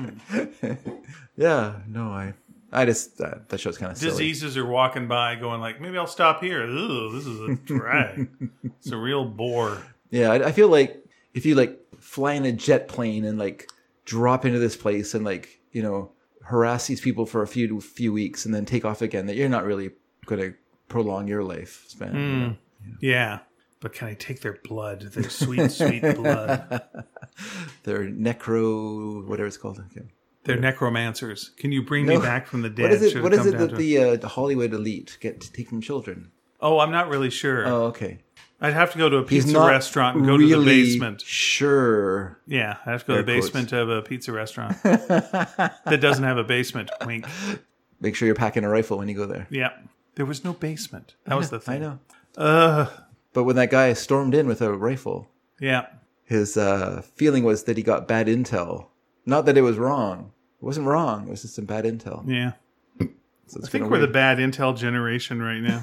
[SPEAKER 2] Yeah. No, I. I just that, that show's kind of silly.
[SPEAKER 1] Diseases are walking by going like, maybe I'll stop here. Ooh, this is a drag. It's a real bore.
[SPEAKER 2] Yeah, I, I feel like if you like fly in a jet plane and like drop into this place and like you know harass these people for a few few weeks and then take off again, that you're not really going to prolong your lifespan. You know?
[SPEAKER 1] Yeah. But can I take their blood? Their sweet, sweet blood.
[SPEAKER 2] Their necro, whatever it's called. Okay.
[SPEAKER 1] They're necromancers. Can you bring
[SPEAKER 2] No.
[SPEAKER 1] me back from the dead?
[SPEAKER 2] What is
[SPEAKER 1] Should
[SPEAKER 2] it? What
[SPEAKER 1] come
[SPEAKER 2] is it
[SPEAKER 1] down
[SPEAKER 2] that
[SPEAKER 1] to-
[SPEAKER 2] the, uh, the Hollywood elite get to take from children?
[SPEAKER 1] Oh, I'm not really sure.
[SPEAKER 2] Oh, okay.
[SPEAKER 1] I'd have to go to a
[SPEAKER 2] He's
[SPEAKER 1] pizza
[SPEAKER 2] not
[SPEAKER 1] restaurant and go
[SPEAKER 2] really
[SPEAKER 1] to the basement.
[SPEAKER 2] Sure.
[SPEAKER 1] Yeah, I have to go to the
[SPEAKER 2] Air quotes.
[SPEAKER 1] basement of a pizza restaurant that doesn't have a basement. Wink.
[SPEAKER 2] Make sure you're packing a rifle when you go there.
[SPEAKER 1] Yeah. There was no basement. That was the thing.
[SPEAKER 2] I know.
[SPEAKER 1] Uh,
[SPEAKER 2] But when that guy stormed in with a rifle,
[SPEAKER 1] yeah.
[SPEAKER 2] his uh, feeling was that he got bad intel. Not that it was wrong. It wasn't wrong. It was just some bad intel.
[SPEAKER 1] Yeah.
[SPEAKER 2] So it's
[SPEAKER 1] I think
[SPEAKER 2] kinda
[SPEAKER 1] we're the
[SPEAKER 2] weird.
[SPEAKER 1] bad intel generation right now.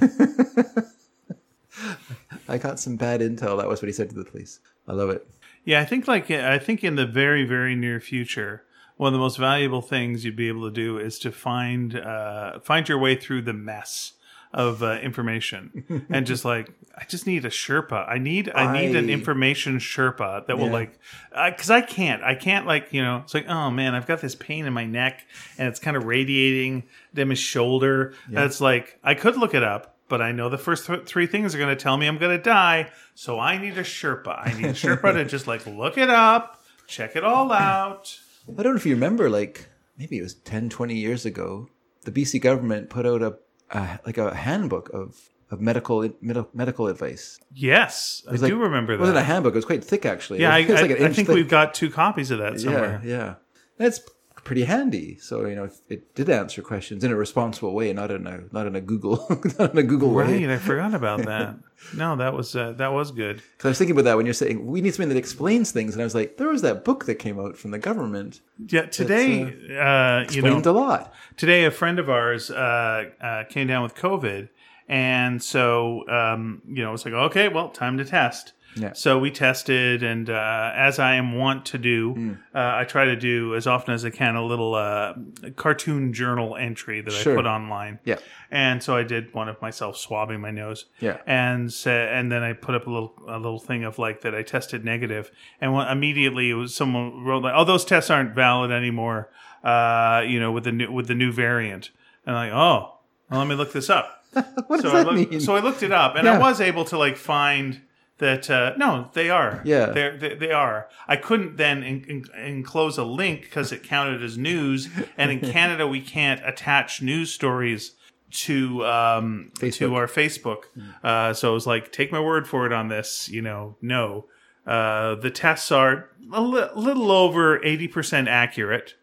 [SPEAKER 2] I got some bad intel. That was what he said to the police. I love it.
[SPEAKER 1] Yeah, I think like I think in the very very near future, one of the most valuable things you'd be able to do is to find uh, find your way through the mess of uh, information and just like I just need a Sherpa. I need I need an
[SPEAKER 2] I-
[SPEAKER 1] information Sherpa that will
[SPEAKER 2] Yeah.
[SPEAKER 1] like because I, I can't I can't like you know it's like oh man I've got this pain in my neck and it's kind of radiating down my shoulder.
[SPEAKER 2] Yeah.
[SPEAKER 1] It's like I could look it up. But I know the first th- three things are going to tell me I'm going to die. So I need a Sherpa. I need a Sherpa to just like look it up, check it all out.
[SPEAKER 2] I don't know if you remember, like, maybe it was ten, twenty years ago, the B C government put out a, a like a handbook of, of medical, medical medical advice.
[SPEAKER 1] Yes, I
[SPEAKER 2] was
[SPEAKER 1] do
[SPEAKER 2] like-
[SPEAKER 1] remember
[SPEAKER 2] It wasn't a
[SPEAKER 1] that.
[SPEAKER 2] handbook. It was quite thick, actually.
[SPEAKER 1] Yeah, I,
[SPEAKER 2] It was
[SPEAKER 1] I,
[SPEAKER 2] like an
[SPEAKER 1] I
[SPEAKER 2] inch
[SPEAKER 1] think
[SPEAKER 2] thick.
[SPEAKER 1] we've got two copies of that somewhere.
[SPEAKER 2] Yeah, yeah. That's pretty handy. So, you know, if it did answer questions in a responsible way, not in a not in a Google not in a Google way.
[SPEAKER 1] Right, I forgot about that. No, that was uh, that was good.
[SPEAKER 2] Because I was thinking about that when you're saying we need something that explains things, and I was like, there was that book that came out from the government.
[SPEAKER 1] Yeah, today, uh, you know,
[SPEAKER 2] Explained a lot.
[SPEAKER 1] today a friend of ours uh, uh, came down with COVID, and so um, you know it's like okay, well, time to test.
[SPEAKER 2] Yeah.
[SPEAKER 1] So we tested, and uh, as I am wont to do,
[SPEAKER 2] Hmm.
[SPEAKER 1] uh, I try to do as often as I can a little uh, cartoon journal entry that
[SPEAKER 2] Sure.
[SPEAKER 1] I put online.
[SPEAKER 2] Yeah.
[SPEAKER 1] And so I did one of myself swabbing my nose.
[SPEAKER 2] Yeah.
[SPEAKER 1] And sa and then I put up a little a little thing of like that I tested negative, and when, immediately it was someone wrote like, "Oh, those tests aren't valid anymore." Uh, you know, with the new with the new variant, and I'm like, "Oh, well, let me look this up."
[SPEAKER 2] What
[SPEAKER 1] so
[SPEAKER 2] does
[SPEAKER 1] I
[SPEAKER 2] that
[SPEAKER 1] looked,
[SPEAKER 2] mean?
[SPEAKER 1] So I looked it up, and
[SPEAKER 2] Yeah.
[SPEAKER 1] I was able to like find that uh, no, they are.
[SPEAKER 2] Yeah.
[SPEAKER 1] They're, they they are. I couldn't then in, in, enclose a link because it counted as news, and in Canada we can't attach news stories to um, to
[SPEAKER 2] Facebook.
[SPEAKER 1] our Facebook. Uh, so it was like, take my word for it on this. You know, no. Uh, the tests are a li- little over eighty percent accurate.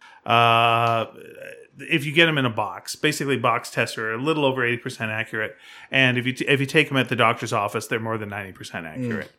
[SPEAKER 1] Uh, if you get them in a box, basically box tests are a little over eighty percent accurate. And if you t- if you take them at the doctor's office, they're more than ninety percent accurate.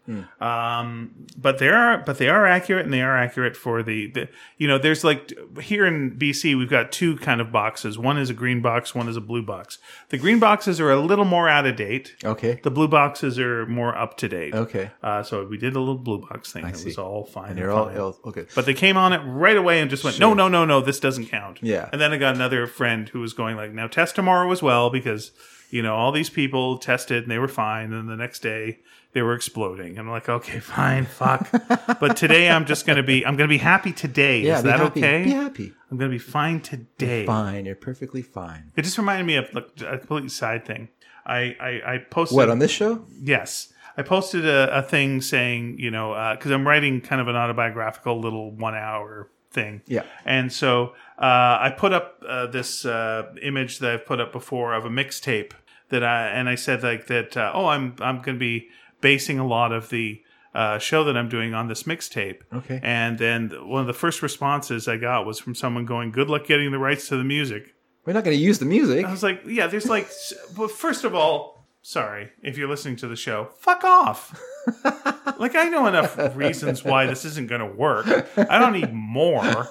[SPEAKER 1] Um, but they are but they are accurate, and they are accurate for the, the you know there's like here in B C we've got two kind of boxes. One is a green box, one is a blue box. The green boxes are a little more out of date.
[SPEAKER 2] Okay.
[SPEAKER 1] The blue boxes are more up to date.
[SPEAKER 2] Okay.
[SPEAKER 1] Uh, so we did a little blue box thing. It
[SPEAKER 2] see.
[SPEAKER 1] was all fine.
[SPEAKER 2] And
[SPEAKER 1] and
[SPEAKER 2] you're all,
[SPEAKER 1] fine.
[SPEAKER 2] all okay.
[SPEAKER 1] But they came on it right away and just went, no, no, no, no, this doesn't count.
[SPEAKER 2] Yeah.
[SPEAKER 1] And then I got another friend who was going like, now test tomorrow as well, because, you know, all these people tested and they were fine. And the next day they were exploding. And I'm like, okay, fine, fuck. But today I'm just going to be, I'm going to be happy today.
[SPEAKER 2] Yeah,
[SPEAKER 1] Is
[SPEAKER 2] be
[SPEAKER 1] that
[SPEAKER 2] happy.
[SPEAKER 1] okay?
[SPEAKER 2] Be happy.
[SPEAKER 1] I'm going to be fine today.
[SPEAKER 2] Fine. You're perfectly fine.
[SPEAKER 1] It just reminded me of like, a complete side thing. I, I, I posted.
[SPEAKER 2] What, on this show?
[SPEAKER 1] Yes. I posted a, a thing saying, you know, because I'm writing kind of an autobiographical little one hour thing.
[SPEAKER 2] Yeah.
[SPEAKER 1] And so uh, I put up uh, this uh, image that I've put up before of a mixtape that I, and I said like that, uh, oh, I'm, I'm going to be basing a lot of the uh, show that I'm doing on this mixtape.
[SPEAKER 2] Okay.
[SPEAKER 1] And then one of the first responses I got was from someone going, good luck getting the rights to the music.
[SPEAKER 2] We're not going to use the music.
[SPEAKER 1] I was like, yeah, there's like, s- well, first of all, sorry, if you're listening to the show, fuck off. Like, I know enough reasons why this isn't going to work. I don't need more.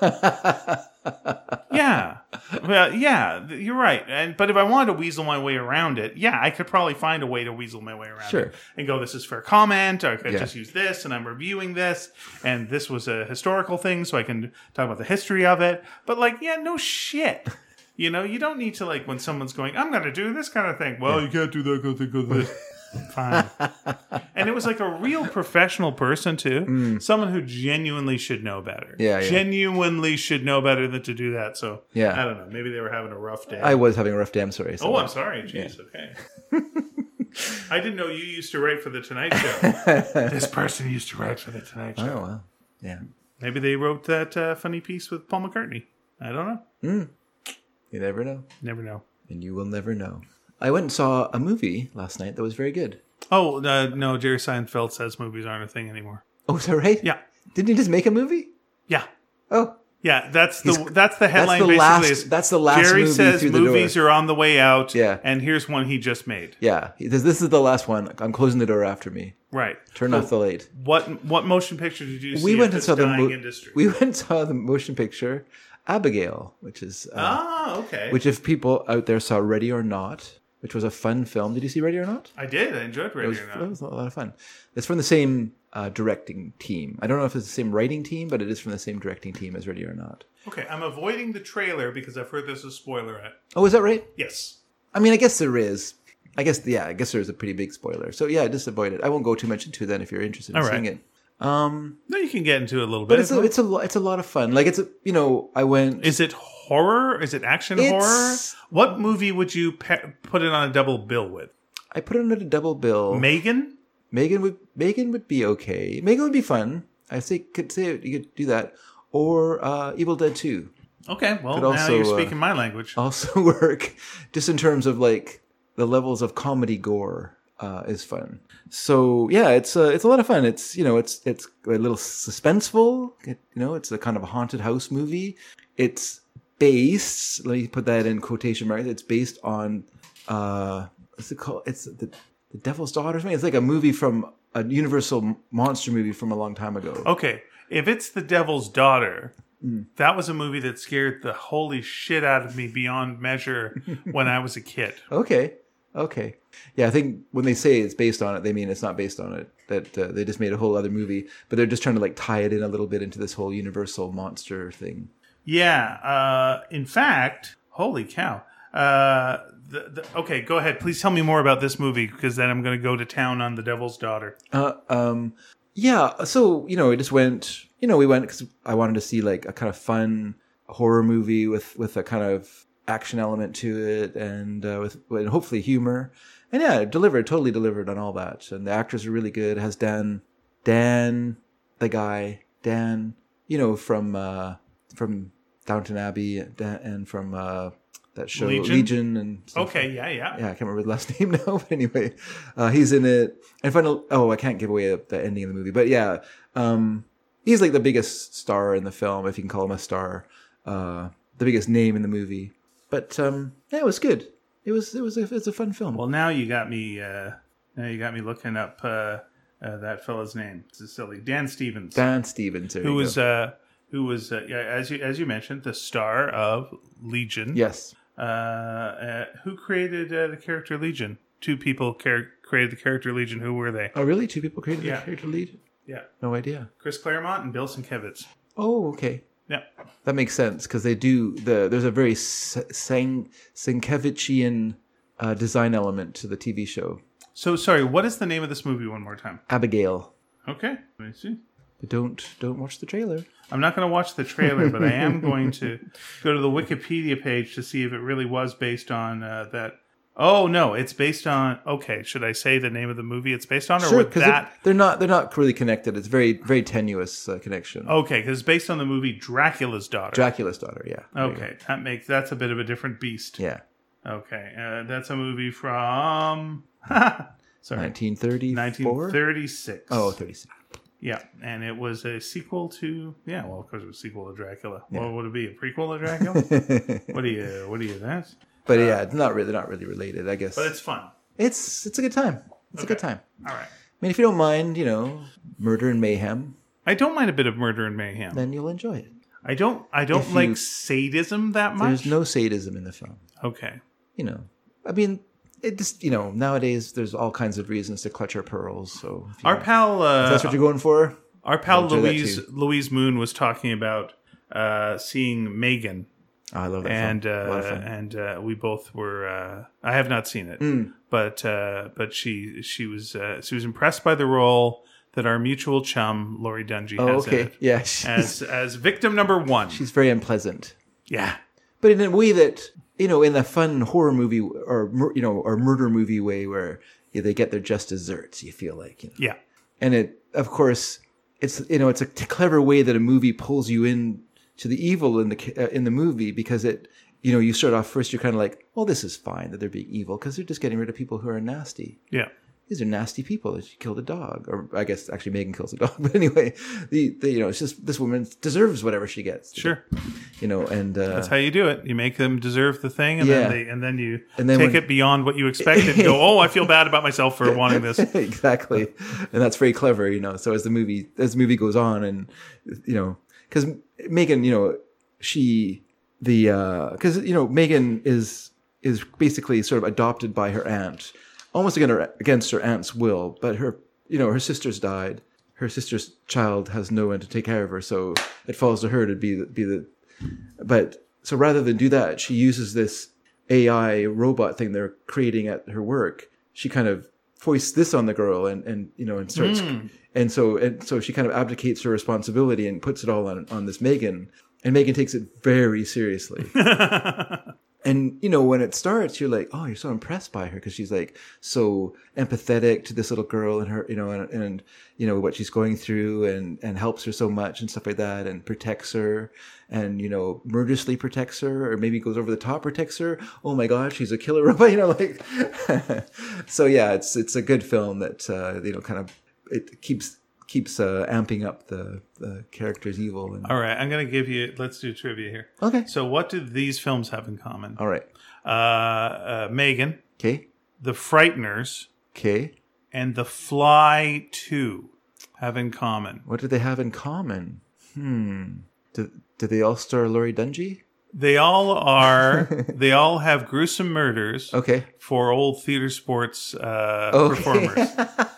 [SPEAKER 1] Yeah. Well, yeah, th- you're right. And But if I wanted to weasel my way around it, yeah, I could probably find a way to weasel my way around
[SPEAKER 2] Sure.
[SPEAKER 1] it. And go, this is fair comment, or I could
[SPEAKER 2] Yeah.
[SPEAKER 1] just use this, and I'm reviewing this, and this was a historical thing, so I can talk about the history of it. But, like, yeah, no shit. You know, you don't need to, like, when someone's going, I'm going to do this kind of thing. Well, you can't do that because of this. Fine. And it was like a real professional person, too. Someone who genuinely should know better.
[SPEAKER 2] Yeah, yeah.
[SPEAKER 1] Genuinely should know better than to do that. So,
[SPEAKER 2] Yeah.
[SPEAKER 1] I don't know. Maybe they were having a rough day.
[SPEAKER 2] I was having a rough day. I'm sorry.
[SPEAKER 1] oh, I'm sorry. Jeez, okay. I didn't know you used to write for The Tonight Show. This person used to write for The Tonight Show.
[SPEAKER 2] Oh, well. Yeah.
[SPEAKER 1] Maybe they wrote that uh, funny piece with Paul McCartney. I don't know.
[SPEAKER 2] You never know.
[SPEAKER 1] Never know.
[SPEAKER 2] And you will never know. I went and saw a movie last night that was very good.
[SPEAKER 1] Oh, uh, no, Jerry Seinfeld says movies aren't a thing anymore.
[SPEAKER 2] Oh, is that right?
[SPEAKER 1] Yeah.
[SPEAKER 2] Didn't he just make a movie?
[SPEAKER 1] Yeah.
[SPEAKER 2] Oh.
[SPEAKER 1] Yeah, that's the
[SPEAKER 2] He's-
[SPEAKER 1] that's the headline.
[SPEAKER 2] the
[SPEAKER 1] basically,
[SPEAKER 2] last-
[SPEAKER 1] is
[SPEAKER 2] that's the last
[SPEAKER 1] Jerry
[SPEAKER 2] movie
[SPEAKER 1] says
[SPEAKER 2] through the
[SPEAKER 1] movies
[SPEAKER 2] door.
[SPEAKER 1] are on the way out.
[SPEAKER 2] Yeah.
[SPEAKER 1] and here's one he just made.
[SPEAKER 2] Yeah, he says, this is the last one. I'm closing the door after me.
[SPEAKER 1] Right.
[SPEAKER 2] Turn
[SPEAKER 1] So
[SPEAKER 2] off the light.
[SPEAKER 1] What what motion picture did you see?
[SPEAKER 2] We
[SPEAKER 1] of
[SPEAKER 2] went and
[SPEAKER 1] this
[SPEAKER 2] saw the
[SPEAKER 1] dying
[SPEAKER 2] mo-
[SPEAKER 1] industry?
[SPEAKER 2] we went and saw the motion picture Abigail, which is uh,
[SPEAKER 1] ah, okay.
[SPEAKER 2] which if people out there saw Ready or Not, which was a fun film. Did you see Ready or Not?
[SPEAKER 1] I did. I enjoyed
[SPEAKER 2] It
[SPEAKER 1] Ready
[SPEAKER 2] was,
[SPEAKER 1] or
[SPEAKER 2] it
[SPEAKER 1] Not.
[SPEAKER 2] was a lot of fun. It's from the same uh, directing team. I don't know if it's the same writing team, but it is from the same directing team as Ready or Not.
[SPEAKER 1] Okay, I'm avoiding the trailer because I've heard there's a spoiler at.
[SPEAKER 2] Oh, is that right?
[SPEAKER 1] Yes.
[SPEAKER 2] I mean, I guess there is. I guess, yeah, I guess there's a pretty big spoiler. So, yeah, just avoid it. I won't go too much into it then if you're interested in
[SPEAKER 1] All
[SPEAKER 2] seeing
[SPEAKER 1] right.
[SPEAKER 2] it. Um,
[SPEAKER 1] No, you can get into it a little
[SPEAKER 2] but
[SPEAKER 1] bit.
[SPEAKER 2] it's a, it's a lo- it's a lot of fun. Like it's a, you know, I went.
[SPEAKER 1] Is it horror? Is it action
[SPEAKER 2] It's-
[SPEAKER 1] horror? What movie would you pe- put it on a double bill with?
[SPEAKER 2] I put it on a double bill.
[SPEAKER 1] Megan?
[SPEAKER 2] Megan would Megan would be okay. Megan would be fun. I think could say you could do that. Or uh, Evil Dead two
[SPEAKER 1] Okay, well
[SPEAKER 2] Could
[SPEAKER 1] now
[SPEAKER 2] also,
[SPEAKER 1] you're
[SPEAKER 2] uh,
[SPEAKER 1] speaking my language.
[SPEAKER 2] also work. Just in terms of like the levels of comedy gore uh, is fun. So yeah, it's uh, it's a lot of fun. It's you know it's it's a little suspenseful. It, you know, it's a kind of a haunted house movie. It's based. Let me put that in quotation marks. It's based on uh, what's it called? It's the the Devil's Daughter. or something. It's like a movie from a Universal monster movie from a long time ago.
[SPEAKER 1] Okay, if it's The Devil's Daughter,
[SPEAKER 2] Mm.
[SPEAKER 1] that was a movie that scared the holy shit out of me beyond measure when I was a kid.
[SPEAKER 2] Okay. Okay. Yeah, I think when they say it's based on it, they mean it's not based on it. That uh, they just made a whole other movie, but they're just trying to like tie it in a little bit into this whole Universal monster thing.
[SPEAKER 1] Yeah. Uh, in fact, holy cow. Uh, the, the, okay, go ahead. Please tell me more about this movie because then I'm going to go to town on The Devil's Daughter.
[SPEAKER 2] Uh, um, yeah. So you know, we just went. You know, we went because I wanted to see like a kind of fun horror movie with with a kind of action element to it, and uh, with and hopefully humor. And yeah, it delivered, totally delivered on all that. And the actors are really good. It has Dan, Dan, the guy, Dan, you know, from uh, from Downton Abbey, Dan, and from uh, that show
[SPEAKER 1] Legion?
[SPEAKER 2] Legion, and stuff.
[SPEAKER 1] Okay, yeah, yeah.
[SPEAKER 2] Yeah, I can't remember the last name now, but anyway, uh, he's in it. And final, oh, I can't give away the ending of the movie, but yeah, um, he's like the biggest star in the film, if you can call him a star, uh, the biggest name in the movie. But um, yeah, it was good. It was it was a, it's a fun film.
[SPEAKER 1] Well, now you got me. Uh, now you got me looking up uh, uh, that fella's name. It's silly, Dan Stevens,
[SPEAKER 2] Dan Stevens, there
[SPEAKER 1] who
[SPEAKER 2] you
[SPEAKER 1] was
[SPEAKER 2] go.
[SPEAKER 1] uh, who was uh, yeah, as you as you mentioned, the star of Legion.
[SPEAKER 2] Yes.
[SPEAKER 1] Uh, uh, who created uh, the character Legion? Two people char- created the character Legion. Who were they?
[SPEAKER 2] Oh, really? Two people created
[SPEAKER 1] Yeah.
[SPEAKER 2] the character lead?
[SPEAKER 1] Yeah,
[SPEAKER 2] No idea.
[SPEAKER 1] Chris Claremont and Bill Sienkiewicz.
[SPEAKER 2] Oh, okay.
[SPEAKER 1] Yeah.
[SPEAKER 2] That makes sense because they do the. There's a very Sang Sienkiewichian uh, design element to the T V show.
[SPEAKER 1] So sorry, what is the name of this movie? One more time.
[SPEAKER 2] Abigail.
[SPEAKER 1] Okay, let me see.
[SPEAKER 2] But don't don't watch the trailer.
[SPEAKER 1] I'm not going to watch the trailer, but I am going to go to the Wikipedia page to see if it really was based on uh, that. Oh no, it's based on. Okay, should I say the name of the movie it's based on, or
[SPEAKER 2] Sure,
[SPEAKER 1] would
[SPEAKER 2] because
[SPEAKER 1] that?
[SPEAKER 2] they're not they're not really connected. It's very very tenuous uh, connection.
[SPEAKER 1] Okay, because it's based on the movie Dracula's Daughter.
[SPEAKER 2] Dracula's Daughter. Yeah. There you go.
[SPEAKER 1] Okay, that makes that's a bit of a different beast.
[SPEAKER 2] Yeah.
[SPEAKER 1] Okay, uh, that's a movie from. Sorry,
[SPEAKER 2] nineteen thirty-four.
[SPEAKER 1] nineteen thirty-six.
[SPEAKER 2] Oh, thirty-six.
[SPEAKER 1] Yeah, and it was a sequel to yeah. Well, of course, it was a sequel to Dracula. What would it be? A prequel to Dracula? what do you? What do you? That?
[SPEAKER 2] But yeah, it's not really, they're not really related, I guess.
[SPEAKER 1] But it's fun.
[SPEAKER 2] it's it's a good time. It's a good
[SPEAKER 1] Okay.
[SPEAKER 2] time.
[SPEAKER 1] All right.
[SPEAKER 2] I mean, if you don't mind, you know, murder and mayhem,
[SPEAKER 1] I don't mind a bit of murder and mayhem.
[SPEAKER 2] then you'll enjoy it.
[SPEAKER 1] I don't. I don't
[SPEAKER 2] If
[SPEAKER 1] like
[SPEAKER 2] you-
[SPEAKER 1] sadism that much.
[SPEAKER 2] There's no sadism in the film.
[SPEAKER 1] Okay.
[SPEAKER 2] You know, I mean, it just you know nowadays there's all kinds of reasons to clutch our pearls. So if you
[SPEAKER 1] Our
[SPEAKER 2] know,
[SPEAKER 1] pal. Uh,
[SPEAKER 2] if that's what you're going for.
[SPEAKER 1] our pal
[SPEAKER 2] I'll do that
[SPEAKER 1] Louise
[SPEAKER 2] too.
[SPEAKER 1] Louise Moon was talking about uh, seeing Megan.
[SPEAKER 2] Oh, I love that
[SPEAKER 1] and
[SPEAKER 2] film. A lot of
[SPEAKER 1] uh,
[SPEAKER 2] fun.
[SPEAKER 1] and uh, we both were. Uh, I have not seen it,
[SPEAKER 2] Mm.
[SPEAKER 1] but uh, but she she was uh, she was impressed by the role that our mutual chum Laurie Dungy
[SPEAKER 2] Oh,
[SPEAKER 1] has in
[SPEAKER 2] okay.
[SPEAKER 1] it
[SPEAKER 2] Yeah, she's,
[SPEAKER 1] as as victim number one.
[SPEAKER 2] she's very unpleasant,
[SPEAKER 1] Yeah,
[SPEAKER 2] but in a way that you know, in a fun horror movie or mur- you know, or murder movie way where yeah, they get their just desserts. You feel like, you know.
[SPEAKER 1] yeah,
[SPEAKER 2] And it, of course, it's you know, it's a t- clever way that a movie pulls you in to the evil in the ca- uh, in the movie because it, you know, you start off first, you're kind of like, well, this is fine that they're being evil because they're just getting rid of people who are nasty.
[SPEAKER 1] yeah.
[SPEAKER 2] these are nasty people. She killed a dog, or I guess actually Megan kills a dog. But anyway, the, the you know it's just this woman deserves whatever she gets.
[SPEAKER 1] Sure,
[SPEAKER 2] you know, and uh,
[SPEAKER 1] that's how you do it. You make them deserve the thing, and
[SPEAKER 2] Yeah.
[SPEAKER 1] then they, and then you
[SPEAKER 2] And then
[SPEAKER 1] take
[SPEAKER 2] when-
[SPEAKER 1] it beyond what you expected. And go, oh, I feel bad about myself for wanting this.
[SPEAKER 2] exactly, and that's very clever, you know. So as the movie as the movie goes on, and you know, because Megan, you know, she the because you know Megan is is basically sort of adopted by her aunt, almost against her, against her aunt's will. But her you know her sister's died. Her sister's child has no one to take care of her, so it falls to her to be the, be the. But so rather than do that, she uses this A I robot thing they're creating at her work. She kind of foists this on the girl, and, and you know, and starts,
[SPEAKER 1] Mm.
[SPEAKER 2] and so and so she kind of abdicates her responsibility and puts it all on on this Megan, and Megan takes it very seriously. And, you know, when it starts, you're like, oh, you're so impressed by her because she's like so empathetic to this little girl and her, you know, and, and, you know, what she's going through and, and helps her so much and stuff like that and protects her and, you know, murderously protects her or maybe goes over the top, protects her. Oh my God, she's a killer robot, you know, like, so yeah, it's, it's a good film that, uh, you know, kind of, it keeps, keeps uh, amping up the, the character's evil. And...
[SPEAKER 1] All right, I'm going to give you, let's do trivia here.
[SPEAKER 2] Okay.
[SPEAKER 1] So what do these films have in common?
[SPEAKER 2] All right.
[SPEAKER 1] Uh, uh, Megan,
[SPEAKER 2] Okay.
[SPEAKER 1] The Frighteners,
[SPEAKER 2] Okay.
[SPEAKER 1] and The Fly two have in common.
[SPEAKER 2] What do they have in common? Hmm. Do, do they all star Laurie Dungy?
[SPEAKER 1] They all are, they all have gruesome murders
[SPEAKER 2] Okay.
[SPEAKER 1] for old theater sports uh,
[SPEAKER 2] Okay.
[SPEAKER 1] performers.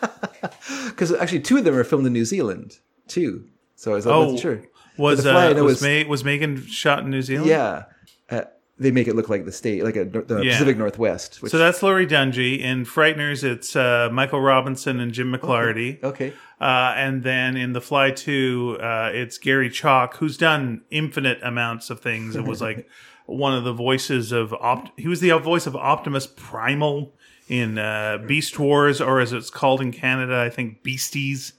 [SPEAKER 2] Because actually, two of them are filmed in New Zealand, too. So I was
[SPEAKER 1] Oh,
[SPEAKER 2] not sure.
[SPEAKER 1] Was,
[SPEAKER 2] But The Fly, I
[SPEAKER 1] uh,
[SPEAKER 2] know
[SPEAKER 1] was,
[SPEAKER 2] is-
[SPEAKER 1] Ma- was Megan shot in New Zealand?
[SPEAKER 2] Yeah. Uh, they make it look like the state, like a, the
[SPEAKER 1] Yeah.
[SPEAKER 2] Pacific Northwest. Which,
[SPEAKER 1] So that's Laurie Dungy. In Frighteners, it's uh, Michael Robinson and Jim McClarty.
[SPEAKER 2] okay.
[SPEAKER 1] Uh, and then in The Fly two, uh, it's Gary Chalk, who's done infinite amounts of things. It was like one of the voices of Opt- he was the voice of Optimus Primal in uh, Beast Wars, or as it's called in Canada, I think Beasties.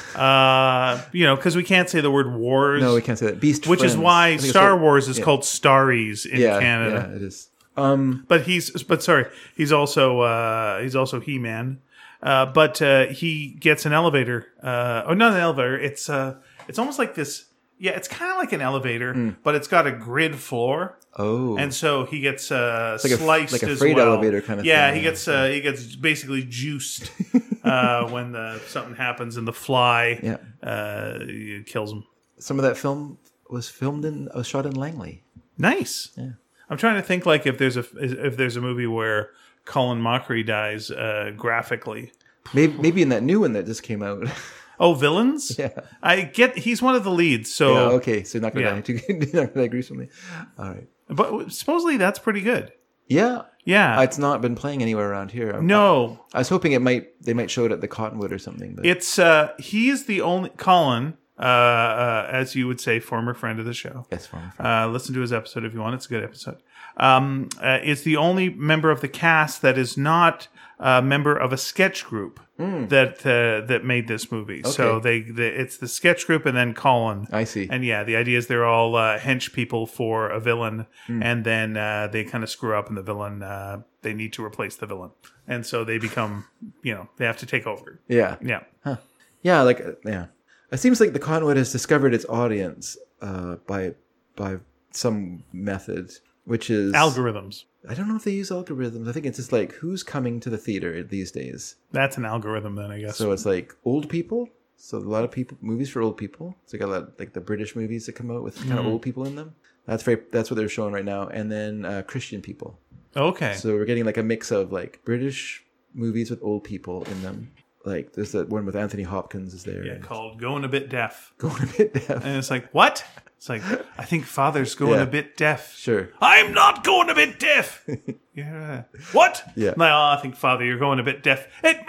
[SPEAKER 1] Uh, you know, because we can't say the word wars,
[SPEAKER 2] No, we can't say that. Beast
[SPEAKER 1] which is
[SPEAKER 2] Friends. I
[SPEAKER 1] why
[SPEAKER 2] think it's
[SPEAKER 1] Star
[SPEAKER 2] called-
[SPEAKER 1] Wars is
[SPEAKER 2] yeah.
[SPEAKER 1] called Starries in
[SPEAKER 2] yeah,
[SPEAKER 1] Canada.
[SPEAKER 2] Yeah, it is. Um,
[SPEAKER 1] But he's, but sorry, he's also uh, he's also He Man. Uh, but uh, he gets an elevator. Uh, oh, not an elevator. It's uh, it's almost like this. Yeah, it's kind of like an elevator, but it's got a grid floor,
[SPEAKER 2] oh.
[SPEAKER 1] and so he gets uh,
[SPEAKER 2] like a-
[SPEAKER 1] sliced
[SPEAKER 2] like a
[SPEAKER 1] as
[SPEAKER 2] freight
[SPEAKER 1] well.
[SPEAKER 2] elevator kind of
[SPEAKER 1] yeah,
[SPEAKER 2] thing.
[SPEAKER 1] he gets uh, he gets basically juiced uh, when the, something happens, and the fly
[SPEAKER 2] Yeah.
[SPEAKER 1] uh, kills him.
[SPEAKER 2] Some of that film was filmed in, was shot in Langley.
[SPEAKER 1] Nice.
[SPEAKER 2] Yeah.
[SPEAKER 1] I'm trying to think like if there's a if there's a movie where Colin Mockery dies uh, graphically.
[SPEAKER 2] Maybe, maybe in that new one that just came out.
[SPEAKER 1] Oh, villains?
[SPEAKER 2] Yeah.
[SPEAKER 1] I get he's one of the leads, so
[SPEAKER 2] Yeah, okay, so you're not going to
[SPEAKER 1] Yeah.
[SPEAKER 2] die too you're not going to die gruesomely. All right.
[SPEAKER 1] but supposedly that's pretty good.
[SPEAKER 2] Yeah.
[SPEAKER 1] Yeah.
[SPEAKER 2] It's not been playing anywhere around here. I'm-
[SPEAKER 1] no.
[SPEAKER 2] I was hoping it might they might show it at the Cottonwood or something. But
[SPEAKER 1] It's uh he's the only Colin, uh, uh as you would say, former friend of the show.
[SPEAKER 2] yes, fine.
[SPEAKER 1] Uh, listen to his episode if you want. It's a good episode. Um, uh, is the only member of the cast that is not a member of a sketch group that uh, that made this movie. So
[SPEAKER 2] Okay.
[SPEAKER 1] they, they it's the sketch group and then Colin.
[SPEAKER 2] I see.
[SPEAKER 1] And yeah, the idea is they're all uh, hench people for a villain, and then uh, they kind of screw up, and the villain uh, they need to replace the villain, and so they become, you know, they have to take over.
[SPEAKER 2] Yeah.
[SPEAKER 1] Yeah.
[SPEAKER 2] Yeah, like uh, yeah. It seems like the Cottonwood has discovered its audience uh, by by some method, which is
[SPEAKER 1] Algorithms.
[SPEAKER 2] I don't know if they use algorithms. I think it's just like who's coming to the theater these days.
[SPEAKER 1] That's an algorithm, then I guess.
[SPEAKER 2] So it's like old people. So a lot of people movies for old people. So you got a lot, like the British movies that come out with kind of old people in them. That's very that's what they're showing right now. And then uh, Christian people.
[SPEAKER 1] Okay.
[SPEAKER 2] So we're getting like a mix of like British movies with old people in them. Like there's that one with Anthony Hopkins is there.
[SPEAKER 1] Yeah,
[SPEAKER 2] and
[SPEAKER 1] called Going a Bit Deaf.
[SPEAKER 2] going a bit deaf.
[SPEAKER 1] And it's like, what? It's like, I think Father's going
[SPEAKER 2] Yeah.
[SPEAKER 1] a bit deaf.
[SPEAKER 2] Sure.
[SPEAKER 1] I'm not going a bit deaf. Yeah. What?
[SPEAKER 2] Yeah.
[SPEAKER 1] No, I think, Father, you're going a bit deaf. Hey,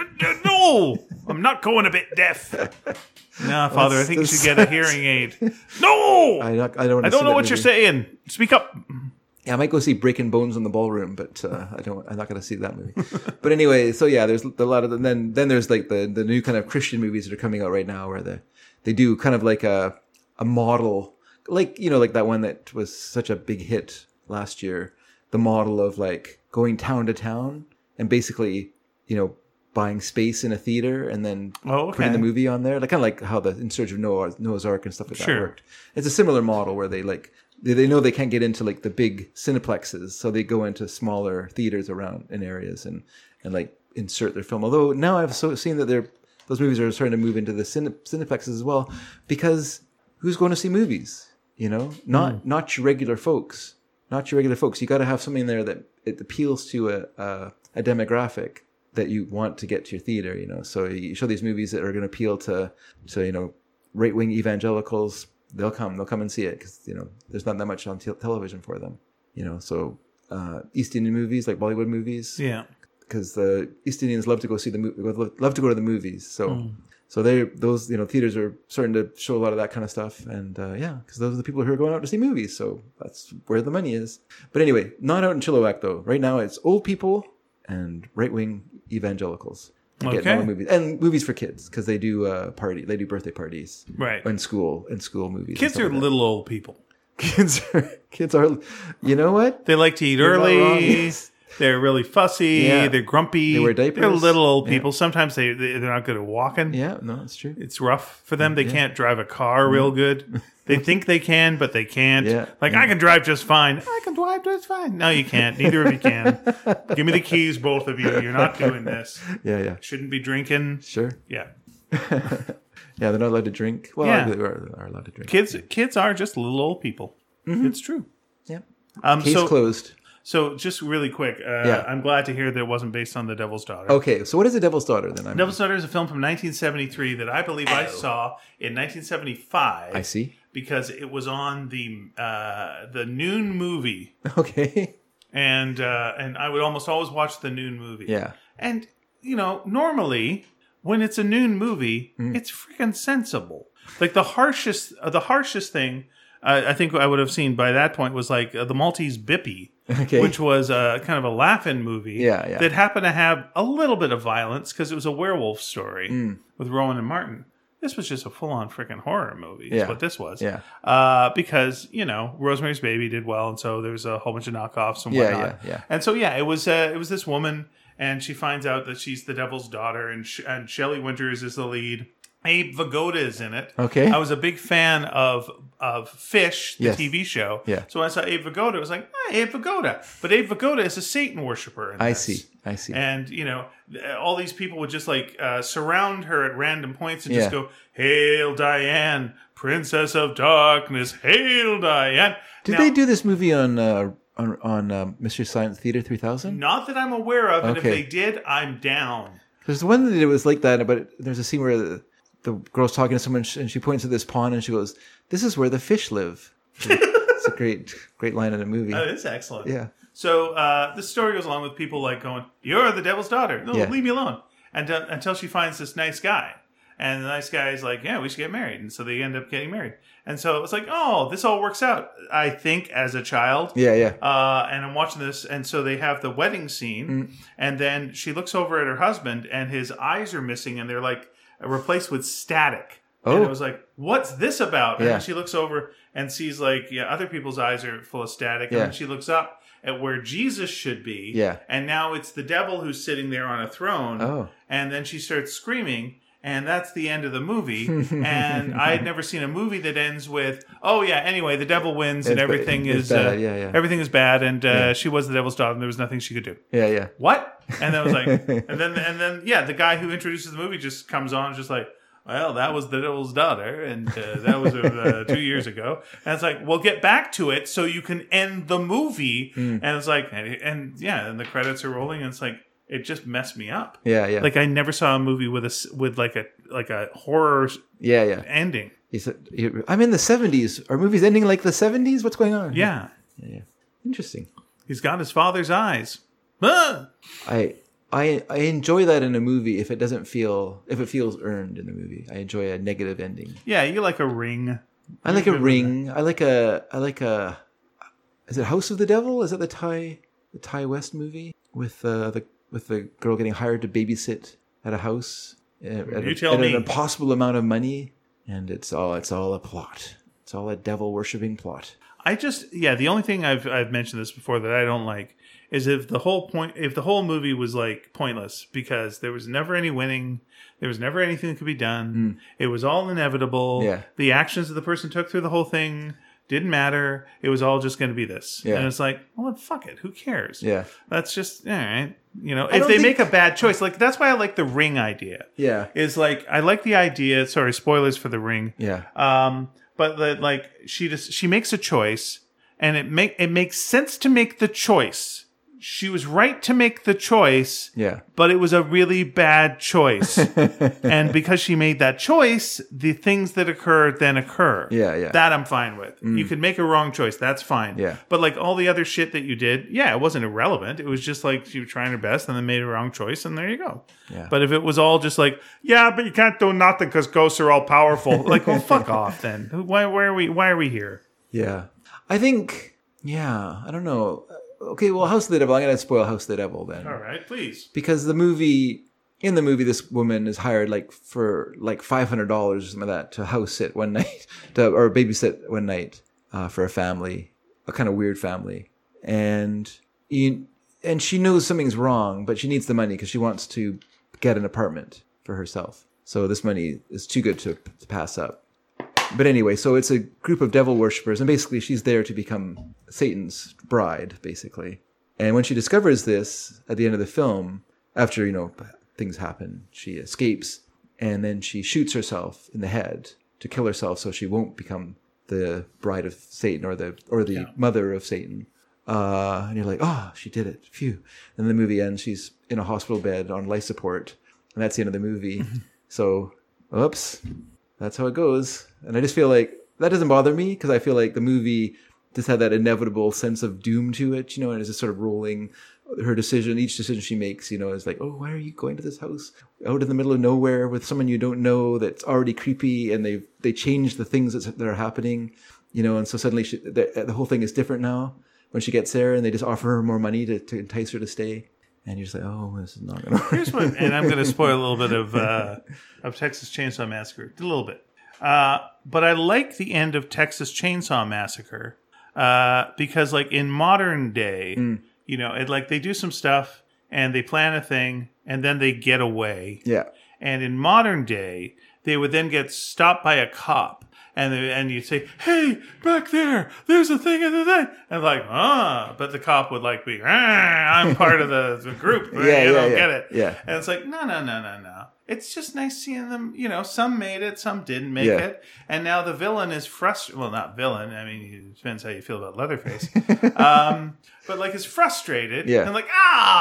[SPEAKER 1] no, I'm not going a bit deaf. No, Father, I think you should get a hearing aid. No!
[SPEAKER 2] I, not, I don't.
[SPEAKER 1] I don't know what you're saying. Speak up.
[SPEAKER 2] Yeah, I might go see Breaking Bones in the Ballroom, but uh, I don't. I'm not going to see that movie. But anyway, so yeah, there's a lot of and then then there's like the the new kind of Christian movies that are coming out right now, where they they do kind of like a a model, like you know, like that one that was such a big hit last year. The model of like going town to town and basically, you know, buying space in a theater and then
[SPEAKER 1] Oh, okay.
[SPEAKER 2] putting the movie on there. Like kind of like how the In Search of Noah, Noah's Ark and stuff like
[SPEAKER 1] Sure.
[SPEAKER 2] that worked. It's a similar model where they like they, they know they can't get into like the big cineplexes, so they go into smaller theaters around in areas and and like insert their film. Although now I've so seen that they're those movies are starting to move into the cine, cineplexes as well, because who's going to see movies? You know, not mm. not your regular folks, not your regular folks. You got to have something there that it appeals to a, a a demographic that you want to get to your theater. You know, so you show these movies that are going to appeal to to you know right wing evangelicals. They'll come, they'll come and see it because you know there's not that much on te- television for them. You know, so uh, East Indian movies like Bollywood movies,
[SPEAKER 1] Yeah.
[SPEAKER 2] because the East Indians love to go see the movie, love to go to the movies. So, mm. so they those you know theaters are starting to show a lot of that kind of stuff, and uh, yeah, because those are the people who are going out to see movies. So that's where the money is. But anyway, not out in Chilliwack though. Right now, it's old people and right wing evangelicals
[SPEAKER 1] Okay.
[SPEAKER 2] getting all the movies and movies for kids because they do uh, party, they do birthday parties,
[SPEAKER 1] Right.
[SPEAKER 2] in school, in school movies.
[SPEAKER 1] Kids are
[SPEAKER 2] like
[SPEAKER 1] little old people.
[SPEAKER 2] kids are kids are. You know what?
[SPEAKER 1] They like to eat
[SPEAKER 2] You're not wrong,
[SPEAKER 1] early.
[SPEAKER 2] yes.
[SPEAKER 1] They're really fussy.
[SPEAKER 2] Yeah.
[SPEAKER 1] They're grumpy.
[SPEAKER 2] They wear diapers.
[SPEAKER 1] They're little old
[SPEAKER 2] Yeah.
[SPEAKER 1] people. Sometimes they, they they're not good at walking.
[SPEAKER 2] Yeah, no, it's true.
[SPEAKER 1] It's rough for them. They
[SPEAKER 2] Yeah.
[SPEAKER 1] can't drive a car real good. They think they can, but they can't.
[SPEAKER 2] Yeah.
[SPEAKER 1] Like, I can drive just fine. I can drive just fine. No, you can't. Neither of you can. Give me the keys, both of you. You're not doing this.
[SPEAKER 2] Yeah, yeah,
[SPEAKER 1] Shouldn't be drinking.
[SPEAKER 2] sure.
[SPEAKER 1] Yeah.
[SPEAKER 2] Yeah, they're not allowed to drink. Well,
[SPEAKER 1] Yeah.
[SPEAKER 2] they are, are allowed to drink.
[SPEAKER 1] Kids kids are just little old people. It's true.
[SPEAKER 2] Yeah.
[SPEAKER 1] Um,
[SPEAKER 2] Case
[SPEAKER 1] so,
[SPEAKER 2] closed.
[SPEAKER 1] so just really quick, uh,
[SPEAKER 2] Yeah.
[SPEAKER 1] I'm glad to hear that it wasn't based on The Devil's Daughter.
[SPEAKER 2] Okay, so what is The Devil's Daughter then? I'm,
[SPEAKER 1] Devil's Daughter is a film from nineteen seventy-three that I believe I saw in nineteen seventy-five.
[SPEAKER 2] I see.
[SPEAKER 1] Because it was on the uh, the noon movie,
[SPEAKER 2] Okay.
[SPEAKER 1] and uh, and I would almost always watch the noon movie.
[SPEAKER 2] Yeah.
[SPEAKER 1] And you know, normally when it's a noon movie,
[SPEAKER 2] Mm.
[SPEAKER 1] it's freaking sensible. Like the harshest, uh, the harshest thing uh, I think I would have seen by that point was like uh, the Maltese Bippy,
[SPEAKER 2] Okay.
[SPEAKER 1] which was uh, kind of a laugh-in movie.
[SPEAKER 2] Yeah, yeah.
[SPEAKER 1] That happened to have a little bit of violence because it was a werewolf story
[SPEAKER 2] Mm.
[SPEAKER 1] with Rowan and Martin. This was just a full-on freaking horror movie. Is
[SPEAKER 2] Yeah.
[SPEAKER 1] what this was.
[SPEAKER 2] Yeah.
[SPEAKER 1] Uh, because you know Rosemary's Baby did well, and so there was a whole bunch of knockoffs and
[SPEAKER 2] Yeah,
[SPEAKER 1] whatnot.
[SPEAKER 2] yeah, yeah.
[SPEAKER 1] And so yeah, it was uh, it was this woman, and she finds out that she's the devil's daughter, and Sh- and Shelley Winters is the lead. Abe Vigoda is in it.
[SPEAKER 2] Okay.
[SPEAKER 1] I was a big fan of of Fish, the
[SPEAKER 2] Yes.
[SPEAKER 1] T V show.
[SPEAKER 2] Yeah.
[SPEAKER 1] So when I saw Abe Vigoda, I was like, ah, Abe Vigoda. But Abe Vigoda is a Satan worshiper. In
[SPEAKER 2] I
[SPEAKER 1] this.
[SPEAKER 2] see. I see.
[SPEAKER 1] And, you know, all these people would just like uh, surround her at random points and
[SPEAKER 2] Yeah.
[SPEAKER 1] just go, Hail Diane, Princess of Darkness, Hail Diane.
[SPEAKER 2] Did
[SPEAKER 1] Now,
[SPEAKER 2] they do this movie on uh, on on um, Mystery Science Theater three thousand?
[SPEAKER 1] Not that I'm aware of, and if
[SPEAKER 2] Okay.
[SPEAKER 1] they did, I'm down.
[SPEAKER 2] There's one that it was like that, but there's a scene where the, the girl's talking to someone and she points to this pond and she goes, "This is where the fish live." It's a great, great line in a movie.
[SPEAKER 1] That is excellent.
[SPEAKER 2] Yeah.
[SPEAKER 1] So uh, the story goes along with people like going, "You're the devil's daughter. No,
[SPEAKER 2] Yeah.
[SPEAKER 1] leave me alone." And uh, until she finds this nice guy, and the nice guy is like, "Yeah, we should get married," and so they end up getting married. And so it's like, "Oh, this all works out." I think as a child,
[SPEAKER 2] Yeah, yeah.
[SPEAKER 1] uh, and I'm watching this, and so they have the wedding scene,
[SPEAKER 2] Mm.
[SPEAKER 1] and then she looks over at her husband, and his eyes are missing, and they're like replaced with static. And
[SPEAKER 2] Oh.
[SPEAKER 1] it was like, what's this about? And
[SPEAKER 2] Yeah.
[SPEAKER 1] then she looks over and sees like, yeah, other people's eyes are full of static. And
[SPEAKER 2] Yeah.
[SPEAKER 1] then she looks up at where Jesus should be.
[SPEAKER 2] Yeah.
[SPEAKER 1] And now it's the devil who's sitting there on a throne.
[SPEAKER 2] Oh.
[SPEAKER 1] And then she starts screaming. And that's the end of the movie. And I had never seen a movie that ends with, oh yeah, anyway, the devil wins and
[SPEAKER 2] It's ba-
[SPEAKER 1] everything
[SPEAKER 2] it's
[SPEAKER 1] is
[SPEAKER 2] bad.
[SPEAKER 1] uh,
[SPEAKER 2] Yeah, yeah.
[SPEAKER 1] everything is bad. And uh,
[SPEAKER 2] Yeah.
[SPEAKER 1] she was the devil's daughter, and there was nothing she could do.
[SPEAKER 2] Yeah, yeah.
[SPEAKER 1] What? And then I was like, and then and then yeah, the guy who introduces the movie just comes on, and just like, well, that was the devil's daughter, and uh, that was uh, two years ago. And it's like, well, get back to it so you can end the movie.
[SPEAKER 2] Mm.
[SPEAKER 1] And it's like, and, and yeah, and the credits are rolling, and it's like, it just messed me up.
[SPEAKER 2] Yeah, yeah.
[SPEAKER 1] Like I never saw a movie with a s- with like a like a horror
[SPEAKER 2] yeah, yeah.
[SPEAKER 1] ending.
[SPEAKER 2] He said, "I'm in the seventies. Are movies ending like the seventies? What's going on?"
[SPEAKER 1] Yeah,
[SPEAKER 2] Yeah, yeah. Interesting.
[SPEAKER 1] he's got his father's eyes. Ah!
[SPEAKER 2] I I I enjoy that in a movie if it doesn't feel if it feels earned in the movie. I enjoy a negative ending.
[SPEAKER 1] Yeah, you like a Ring.
[SPEAKER 2] I like a
[SPEAKER 1] good with
[SPEAKER 2] Ring. I like a I like a is it House of the Devil? Is that the Ty the Ty West movie with uh, the with the girl getting hired to babysit at a house at, at,
[SPEAKER 1] You
[SPEAKER 2] a,
[SPEAKER 1] tell
[SPEAKER 2] at
[SPEAKER 1] me.
[SPEAKER 2] an impossible amount of money, and it's all it's all a plot. It's all a devil worshipping plot.
[SPEAKER 1] I just yeah, the only thing I've I've mentioned this before that I don't like is if the whole point, if the whole movie was like pointless because there was never any winning, there was never anything that could be done. Mm. It was all inevitable.
[SPEAKER 2] Yeah.
[SPEAKER 1] The actions that the person took through the whole thing didn't matter. It was all just going to be this.
[SPEAKER 2] Yeah.
[SPEAKER 1] And it's like, well, fuck it. Who cares?
[SPEAKER 2] Yeah.
[SPEAKER 1] That's just, all right. You know,
[SPEAKER 2] I
[SPEAKER 1] if
[SPEAKER 2] don't
[SPEAKER 1] they
[SPEAKER 2] think-
[SPEAKER 1] make a bad choice, like that's why I like the Ring idea.
[SPEAKER 2] Yeah.
[SPEAKER 1] Is like, I like the idea, sorry, spoilers for the Ring.
[SPEAKER 2] Yeah.
[SPEAKER 1] Um, but the, like she just, she makes a choice and it make, it makes sense to make the choice. She was right to make the choice.
[SPEAKER 2] Yeah.
[SPEAKER 1] But it was a really bad choice. And because she made that choice, the things that occur then occur.
[SPEAKER 2] Yeah, yeah.
[SPEAKER 1] That I'm fine with. Mm. You could make a wrong choice. That's fine.
[SPEAKER 2] Yeah.
[SPEAKER 1] But like all the other shit that you did, yeah, it wasn't irrelevant. It was just like she was trying her best and then made a wrong choice and there you go.
[SPEAKER 2] Yeah.
[SPEAKER 1] But if it was all just like, yeah, but you can't do nothing because ghosts are all powerful. Like, well, fuck off then. Why, why are we, why are we here?
[SPEAKER 2] Yeah. I think, yeah, I don't know. Okay, well, House of the Devil. I'm going to spoil House of the Devil then.
[SPEAKER 1] All right, please.
[SPEAKER 2] Because the movie, in the movie, this woman is hired like for like five hundred dollars or something like that to house sit one night, to, or babysit one night uh, for a family, a kind of weird family. And you, and she knows something's wrong, but she needs the money because she wants to get an apartment for herself. So this money is too good to, to pass up. But anyway, so it's a group of devil worshippers, and basically she's there to become Satan's bride, basically. And when she discovers this at the end of the film, after, you know, things happen, she escapes, and then she shoots herself in the head to kill herself so she won't become the bride of Satan or the or the yeah. mother of Satan. Uh, and you're like, oh, she did it. Phew. And the movie ends. She's in a hospital bed on life support, and that's the end of the movie. So, oops. That's how it goes. And I just feel like that doesn't bother me because I feel like the movie just had that inevitable sense of doom to it, you know, and it's just sort of rolling her decision. Each decision she makes, you know, is like, oh, why are you going to this house out in the middle of nowhere with someone you don't know that's already creepy, and they they change the things that, that are happening, you know, and so suddenly she, the, the whole thing is different now when she gets there, and they just offer her more money to, to entice her to stay. And you're just like, oh, this is not going to work.
[SPEAKER 1] Here's what, and I'm going to spoil a little bit of uh, of Texas Chainsaw Massacre, a little bit. Uh, but I like the end of Texas Chainsaw Massacre uh, because, like, in modern day, mm. you know, it like they do some stuff and they plan a thing and then they get away.
[SPEAKER 2] Yeah.
[SPEAKER 1] And in modern day, they would then get stopped by a cop. And they, and you'd say, hey, back there, there's a thing in the thing. And like, ah, but the cop would like be, ah, I'm part of the, the group. Right?
[SPEAKER 2] yeah,
[SPEAKER 1] you
[SPEAKER 2] yeah,
[SPEAKER 1] don't
[SPEAKER 2] yeah.
[SPEAKER 1] get it.
[SPEAKER 2] Yeah.
[SPEAKER 1] And it's like, no, no, no, no, no. It's just nice seeing them, you know, some made it, some didn't make
[SPEAKER 2] yeah.
[SPEAKER 1] it. And now the villain is frustrated. Well, not villain. I mean, it depends how you feel about Leatherface. um, but like is frustrated.
[SPEAKER 2] Yeah.
[SPEAKER 1] And like,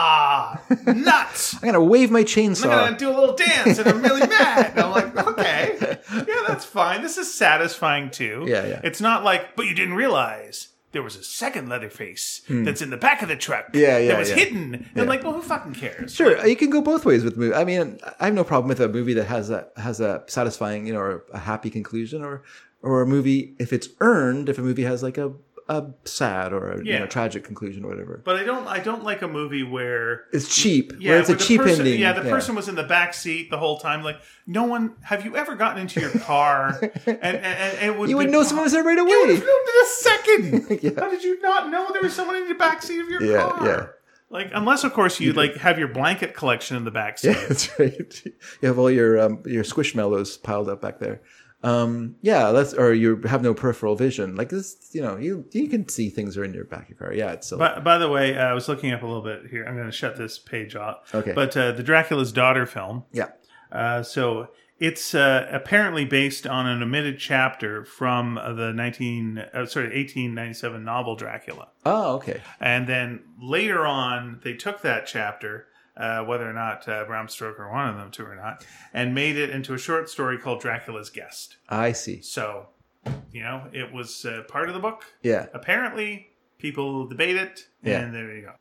[SPEAKER 1] ah, nuts.
[SPEAKER 2] I'm going to wave my chainsaw.
[SPEAKER 1] I'm going to do a little dance and I'm really mad. And I'm like, okay, yeah, that's fine. This is satisfying too.
[SPEAKER 2] Yeah, yeah.
[SPEAKER 1] It's not like, but you didn't realize there was a second Leatherface hmm. that's in the back of the truck
[SPEAKER 2] yeah, yeah,
[SPEAKER 1] that was
[SPEAKER 2] yeah.
[SPEAKER 1] hidden. And
[SPEAKER 2] yeah.
[SPEAKER 1] I'm like, well, who fucking cares?
[SPEAKER 2] Sure,
[SPEAKER 1] like,
[SPEAKER 2] you can go both ways with movie. I mean, I have no problem with a movie that has a has a satisfying, you know, or a happy conclusion, or or a movie if it's earned. If a movie has like a a sad or a
[SPEAKER 1] yeah.
[SPEAKER 2] you know, tragic conclusion or whatever.
[SPEAKER 1] But I don't I don't like a movie where
[SPEAKER 2] it's cheap.
[SPEAKER 1] Yeah,
[SPEAKER 2] where it's a
[SPEAKER 1] the
[SPEAKER 2] cheap
[SPEAKER 1] person,
[SPEAKER 2] ending.
[SPEAKER 1] Yeah, the yeah. person was in the back seat the whole time. Like, no one. Have you ever gotten into your car and, and, and it would
[SPEAKER 2] you would
[SPEAKER 1] be,
[SPEAKER 2] know someone was there right away?
[SPEAKER 1] You would have filmed in a second.
[SPEAKER 2] yeah.
[SPEAKER 1] How did you not know there was someone in the back seat of your
[SPEAKER 2] yeah,
[SPEAKER 1] car?
[SPEAKER 2] Yeah.
[SPEAKER 1] Like, unless of course you like have your blanket collection in the back seat.
[SPEAKER 2] Yeah, that's right. You have all your um, your squishmallows piled up back there. Um, yeah, that's, or you have no peripheral vision. Like this, you know, you you can see things that are in your back of your car. Yeah, it's so.
[SPEAKER 1] By, by the way, uh, I was looking up a little bit here. I'm going to shut this page off.
[SPEAKER 2] Okay.
[SPEAKER 1] But uh, the Dracula's Daughter film.
[SPEAKER 2] Yeah.
[SPEAKER 1] Uh, so it's uh, apparently based on an omitted chapter from the nineteen uh, sorry eighteen ninety-seven novel Dracula.
[SPEAKER 2] Oh, okay.
[SPEAKER 1] And then later on, they took that chapter. Uh, whether or not uh, Bram Stoker wanted them to or not, and made it into a short story called Dracula's Guest.
[SPEAKER 2] I see.
[SPEAKER 1] So, you know, it was uh, part of the book.
[SPEAKER 2] Yeah.
[SPEAKER 1] Apparently, people debate it,
[SPEAKER 2] yeah.
[SPEAKER 1] and there you go.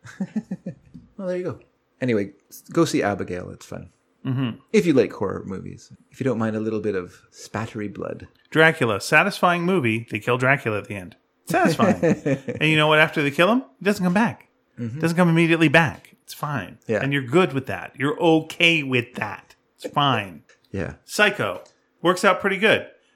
[SPEAKER 2] Well, there you go. Anyway, go see Abigail. It's fun.
[SPEAKER 1] Mm-hmm.
[SPEAKER 2] If you like horror movies. If you don't mind a little bit of spattery blood.
[SPEAKER 1] Dracula. Satisfying movie. They kill Dracula at the end. Satisfying. And you know what? After they kill him, he doesn't come back. Mm-hmm. Doesn't come immediately back. It's fine.
[SPEAKER 2] Yeah.
[SPEAKER 1] And you're good with that. You're okay with that. It's fine.
[SPEAKER 2] Yeah.
[SPEAKER 1] Psycho. Works out pretty good.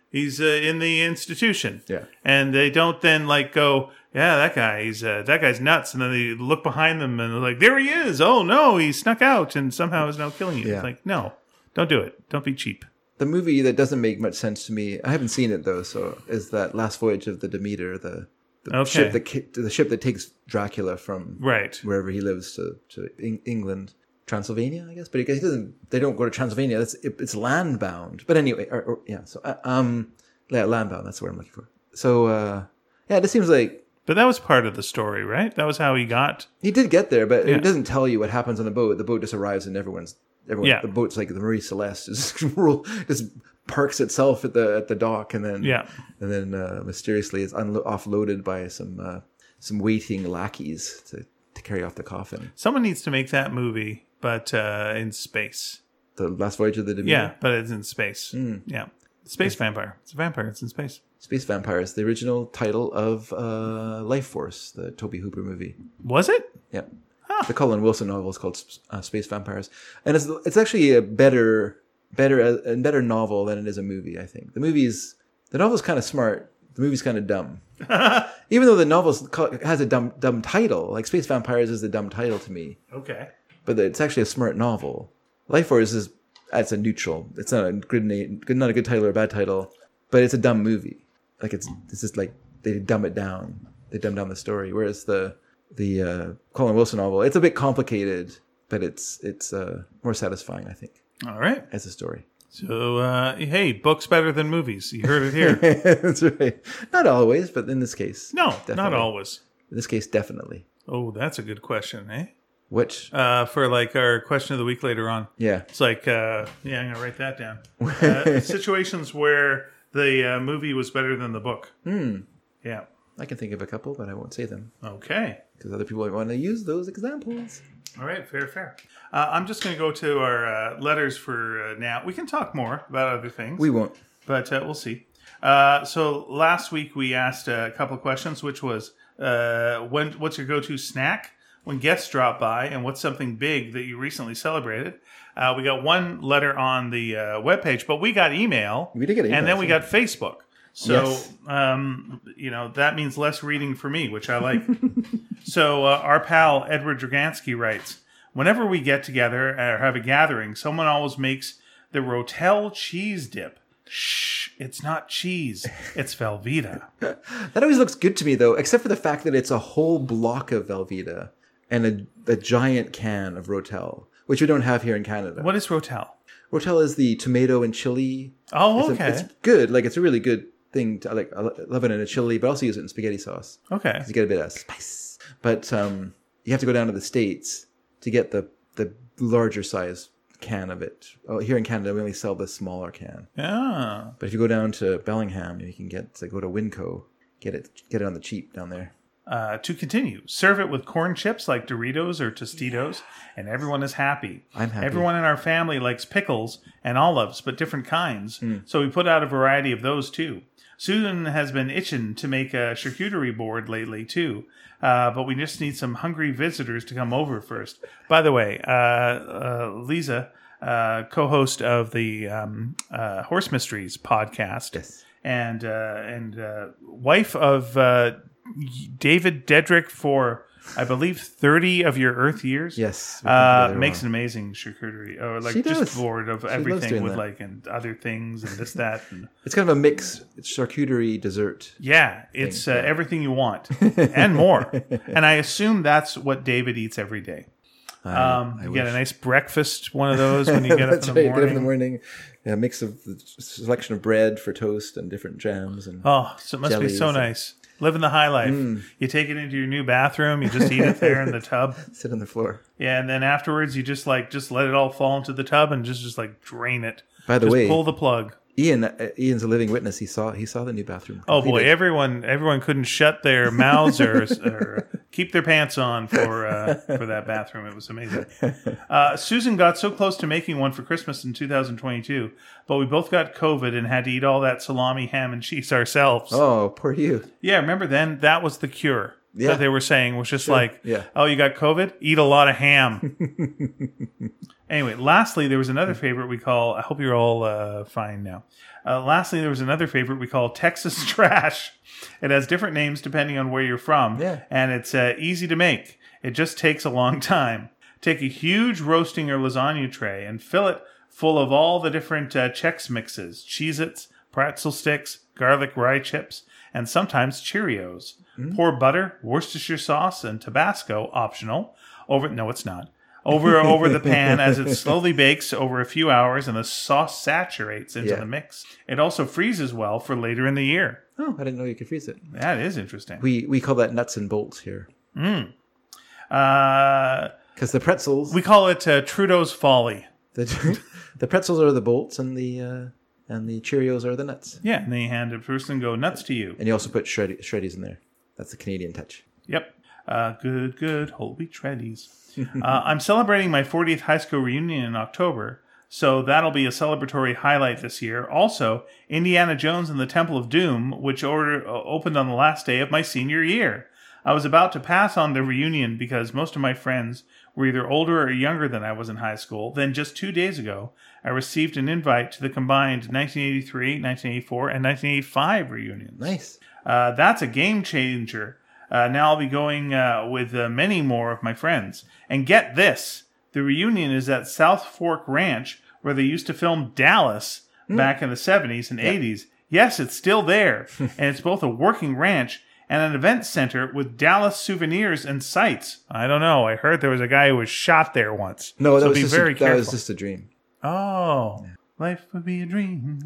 [SPEAKER 1] He's uh, in the institution.
[SPEAKER 2] Yeah.
[SPEAKER 1] And they don't then like go, yeah, that guy, he's uh, that guy's nuts. And then they look behind them and they're like, there he is. Oh no, he snuck out and somehow is now killing you.
[SPEAKER 2] Yeah.
[SPEAKER 1] It's like, no, don't do it. Don't be cheap.
[SPEAKER 2] The movie that doesn't make much sense to me, I haven't seen it though, so is that Last Voyage of the Demeter, the, the
[SPEAKER 1] Okay.
[SPEAKER 2] ship that ki- the ship that takes Dracula from
[SPEAKER 1] Right.
[SPEAKER 2] wherever he lives to to Eng- England, Transylvania, I guess. But he doesn't. They don't go to Transylvania. That's it, it's land bound. But anyway, or, or, yeah. So uh, um, yeah, land bound. That's what I'm looking for. So uh, yeah, this seems like
[SPEAKER 1] But that was part of the story, right? That was how he got.
[SPEAKER 2] he did get there, but
[SPEAKER 1] Yeah.
[SPEAKER 2] it doesn't tell you what happens on the boat. The boat just arrives and everyone's everyone.
[SPEAKER 1] Yeah.
[SPEAKER 2] The boat's like the Marie Celeste, just roll, just parks itself at the at the dock, and then
[SPEAKER 1] Yeah.
[SPEAKER 2] and then uh, mysteriously is unlo- offloaded by some uh, some waiting lackeys to to carry off the coffin.
[SPEAKER 1] Someone needs to make that movie, but uh, in space.
[SPEAKER 2] The Last Voyage of the Demeter.
[SPEAKER 1] Yeah, but it's in space.
[SPEAKER 2] Mm.
[SPEAKER 1] Yeah. Space vampire. It's a vampire. It's in space.
[SPEAKER 2] Space Vampires, the original title of uh, Life Force, the Toby Hooper movie.
[SPEAKER 1] Was it?
[SPEAKER 2] Yeah. The Colin Wilson novel is called uh, Space Vampires, and it's it's actually a better better a, better novel than it is a movie. I think the movie's the novel's kind of smart. The movie's kind of dumb. Even though the novel has a dumb dumb title, like Space Vampires is the dumb title to me,
[SPEAKER 1] Okay.
[SPEAKER 2] but it's actually a smart novel. Life Force is it's a neutral. It's not a good name, not a good title or a bad title, but it's a dumb movie. Like it's it's just like they dumb it down. They dumb down the story. Whereas the the uh, Colin Wilson novel, it's a bit complicated, but it's it's uh, more satisfying, I think,
[SPEAKER 1] All right.
[SPEAKER 2] as a story.
[SPEAKER 1] So, uh, hey, books better than movies. You heard it here.
[SPEAKER 2] That's right. Not always, but in this case,
[SPEAKER 1] No,
[SPEAKER 2] definitely.
[SPEAKER 1] not always.
[SPEAKER 2] In this case, definitely.
[SPEAKER 1] Oh, that's a good question, eh?
[SPEAKER 2] Which,
[SPEAKER 1] Uh, for like our question of the week later on.
[SPEAKER 2] yeah,
[SPEAKER 1] It's like, uh, yeah, I'm going to write that down. Uh, situations where the uh, movie was better than the book.
[SPEAKER 2] Hmm.
[SPEAKER 1] Yeah.
[SPEAKER 2] I can think of a couple, but I won't say them
[SPEAKER 1] Okay.
[SPEAKER 2] because other people might want to use those examples.
[SPEAKER 1] All right, fair, fair. Uh, I'm just going to go to our uh, letters for uh, now. We can talk more about other things,
[SPEAKER 2] We won't.
[SPEAKER 1] but uh, we'll see. Uh, so last week we asked a couple of questions, which was, uh, when what's your go-to snack when guests drop by, and what's something big that you recently celebrated? Uh, we got one letter on the uh, webpage, but we got email,
[SPEAKER 2] We did get email,
[SPEAKER 1] and then we
[SPEAKER 2] yeah.
[SPEAKER 1] got Facebook. So,
[SPEAKER 2] Yes.
[SPEAKER 1] um, you know, that means less reading for me, which I like. So uh, our pal Edward Dragansky writes, whenever we get together or have a gathering, someone always makes the Rotel cheese dip. Shh, it's not cheese. It's Velveeta.
[SPEAKER 2] That always looks good to me, though, except for the fact that it's a whole block of Velveeta and a, a giant can of Rotel, which we don't have here in Canada.
[SPEAKER 1] What is Rotel?
[SPEAKER 2] Rotel is the tomato and chili.
[SPEAKER 1] Oh,
[SPEAKER 2] It's,
[SPEAKER 1] okay.
[SPEAKER 2] a, it's good. Like, it's a really good thing. To, like, I love it in a chili, but I also use it in spaghetti sauce.
[SPEAKER 1] Okay.
[SPEAKER 2] You get a bit of spice. But um, you have to go down to the States to get the, the larger size can of it. Oh, here in Canada, we only sell the smaller can.
[SPEAKER 1] Yeah.
[SPEAKER 2] But if you go down to Bellingham, you can get to go to Winco, get it get it on the cheap down there.
[SPEAKER 1] Uh, to continue, serve it with corn chips like Doritos or Tostitos, and everyone is happy.
[SPEAKER 2] I'm happy.
[SPEAKER 1] Everyone in our family likes pickles and olives, but different kinds.
[SPEAKER 2] Mm.
[SPEAKER 1] So we put out a variety of those too. Susan has been itching to make a charcuterie board lately too, uh, but we just need some hungry visitors to come over first. By the way, uh, uh, Lisa, uh, co-host of the um, uh, Horse Mysteries podcast,
[SPEAKER 2] Yes.
[SPEAKER 1] and uh, and uh, wife of uh, David Dedrick for, I believe, thirty of your Earth years.
[SPEAKER 2] Yes. we
[SPEAKER 1] Uh,
[SPEAKER 2] can
[SPEAKER 1] makes
[SPEAKER 2] together
[SPEAKER 1] an amazing charcuterie, or like
[SPEAKER 2] She
[SPEAKER 1] just
[SPEAKER 2] does.
[SPEAKER 1] board of
[SPEAKER 2] loves
[SPEAKER 1] everything
[SPEAKER 2] doing
[SPEAKER 1] with
[SPEAKER 2] that.
[SPEAKER 1] like and other things and this that. And,
[SPEAKER 2] well. It's kind of a mix charcuterie dessert.
[SPEAKER 1] yeah, it's uh,
[SPEAKER 2] yeah.
[SPEAKER 1] everything you want and more. And I assume that's what David eats every day.
[SPEAKER 2] I,
[SPEAKER 1] Um,
[SPEAKER 2] I
[SPEAKER 1] you
[SPEAKER 2] wish.
[SPEAKER 1] get a nice breakfast, one of those when you get up
[SPEAKER 2] That's
[SPEAKER 1] in the
[SPEAKER 2] right.
[SPEAKER 1] morning.
[SPEAKER 2] Get up in the morning. Yeah, a mix of the selection of bread for toast and different jams and
[SPEAKER 1] Oh, so it must be
[SPEAKER 2] jellies
[SPEAKER 1] so
[SPEAKER 2] and-
[SPEAKER 1] nice. Living the high life.
[SPEAKER 2] Mm.
[SPEAKER 1] You take it into your new bathroom. You just eat it there in the tub.
[SPEAKER 2] sit on the floor.
[SPEAKER 1] Yeah, and then afterwards you just like just let it all fall into the tub and just just like drain it.
[SPEAKER 2] By the
[SPEAKER 1] just
[SPEAKER 2] way,
[SPEAKER 1] pull the plug.
[SPEAKER 2] Ian, uh, Ian's a living witness. He saw he saw the new bathroom.
[SPEAKER 1] Oh boy,
[SPEAKER 2] completed.
[SPEAKER 1] everyone everyone couldn't shut their mouths or, or keep their pants on for uh, for that bathroom. It was amazing. Uh, Susan got so close to making one for Christmas in two thousand twenty-two, but we both got COVID and had to eat all that salami, ham, and cheese ourselves.
[SPEAKER 2] Oh, poor you.
[SPEAKER 1] Yeah, remember then? That was the cure.
[SPEAKER 2] Yeah.
[SPEAKER 1] that they were saying was just like,
[SPEAKER 2] Yeah.
[SPEAKER 1] oh, you got COVID? Eat a lot of ham. Anyway, lastly, there was another favorite we call, I hope you're all uh, fine now. Uh, lastly, there was another favorite we call Texas Trash. It has different names depending on where you're from.
[SPEAKER 2] Yeah.
[SPEAKER 1] And it's uh, easy to make. It just takes a long time. Take a huge roasting or lasagna tray and fill it full of all the different uh, Chex mixes, Cheez-Its, pretzel sticks, garlic rye chips, and sometimes Cheerios. Mm. Pour butter, Worcestershire sauce, and Tabasco, optional, over, no it's not, over over the pan as it slowly bakes over a few hours and the sauce saturates into
[SPEAKER 2] Yeah.
[SPEAKER 1] the mix. It also freezes well for later in the year.
[SPEAKER 2] Oh, I didn't know you could freeze it.
[SPEAKER 1] That is interesting.
[SPEAKER 2] We we call that nuts and bolts here.
[SPEAKER 1] Mm. Uh,
[SPEAKER 2] Because the pretzels,
[SPEAKER 1] we call it uh, Trudeau's Folly.
[SPEAKER 2] the, the pretzels are the bolts, and the uh, and the Cheerios are the nuts.
[SPEAKER 1] Yeah, and they hand it first and go nuts to you.
[SPEAKER 2] And you also put shred- shreddies in there. That's the Canadian touch.
[SPEAKER 1] Yep. Uh, good, good. Whole wheat shreddies. uh, I'm celebrating my fortieth high school reunion in October, so that'll be a celebratory highlight this year. Also, Indiana Jones and the Temple of Doom, which order, uh, opened on the last day of my senior year. I was about to pass on the reunion because most of my friends were either older or younger than I was in high school. Then just two days ago, I received an invite to the combined nineteen eighty-three, nineteen eighty-four, and nineteen eighty-five reunions.
[SPEAKER 2] Nice.
[SPEAKER 1] Uh, that's a game changer. Uh, now I'll be going uh, with uh, many more of my friends. And get this, the reunion is at South Fork Ranch, where they used to film Dallas mm. back in the seventies and yep. eighties. Yes, it's still there. And it's both a working ranch and an event center with Dallas souvenirs and sights. I don't know. I heard there was a guy who was shot there once.
[SPEAKER 2] No, that,
[SPEAKER 1] so
[SPEAKER 2] was,
[SPEAKER 1] be
[SPEAKER 2] just
[SPEAKER 1] very
[SPEAKER 2] a,
[SPEAKER 1] careful.
[SPEAKER 2] that was just a dream.
[SPEAKER 1] Oh, yeah. Life would be a dream.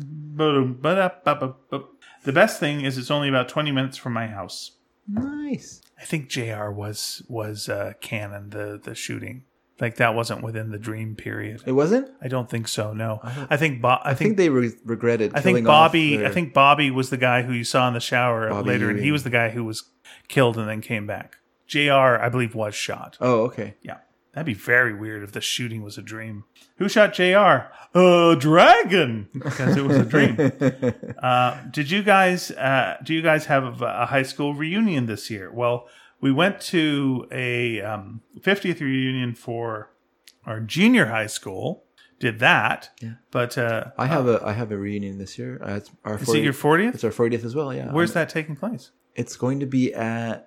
[SPEAKER 1] The best thing is it's only about twenty minutes from my house.
[SPEAKER 2] Nice.
[SPEAKER 1] I think J R was was uh, canon, the, the shooting. Like that wasn't within the dream period.
[SPEAKER 2] It wasn't?
[SPEAKER 1] I don't think so. No,
[SPEAKER 2] I,
[SPEAKER 1] I think Bo- I,
[SPEAKER 2] I
[SPEAKER 1] think,
[SPEAKER 2] think they re- regretted.
[SPEAKER 1] I think Bobby. Their... I think Bobby was the guy who you saw in the shower
[SPEAKER 2] Bobby
[SPEAKER 1] later, and he was the guy who was killed and then came back. J R, I believe, was shot.
[SPEAKER 2] Oh, okay.
[SPEAKER 1] Yeah, that'd be very weird if the shooting was a dream. Who shot J R? A dragon, because it was a dream. uh, did you guys? Uh, do you guys have a, a high school reunion this year? Well, we went to a um, fiftieth reunion for our junior high school. Did that?
[SPEAKER 2] Yeah.
[SPEAKER 1] But uh,
[SPEAKER 2] I have a I have a reunion this year. Uh, it's our
[SPEAKER 1] is
[SPEAKER 2] fortieth,
[SPEAKER 1] it your fortieth?
[SPEAKER 2] It's our fortieth as well. Yeah.
[SPEAKER 1] Where's
[SPEAKER 2] I'm,
[SPEAKER 1] that taking place?
[SPEAKER 2] It's going to be at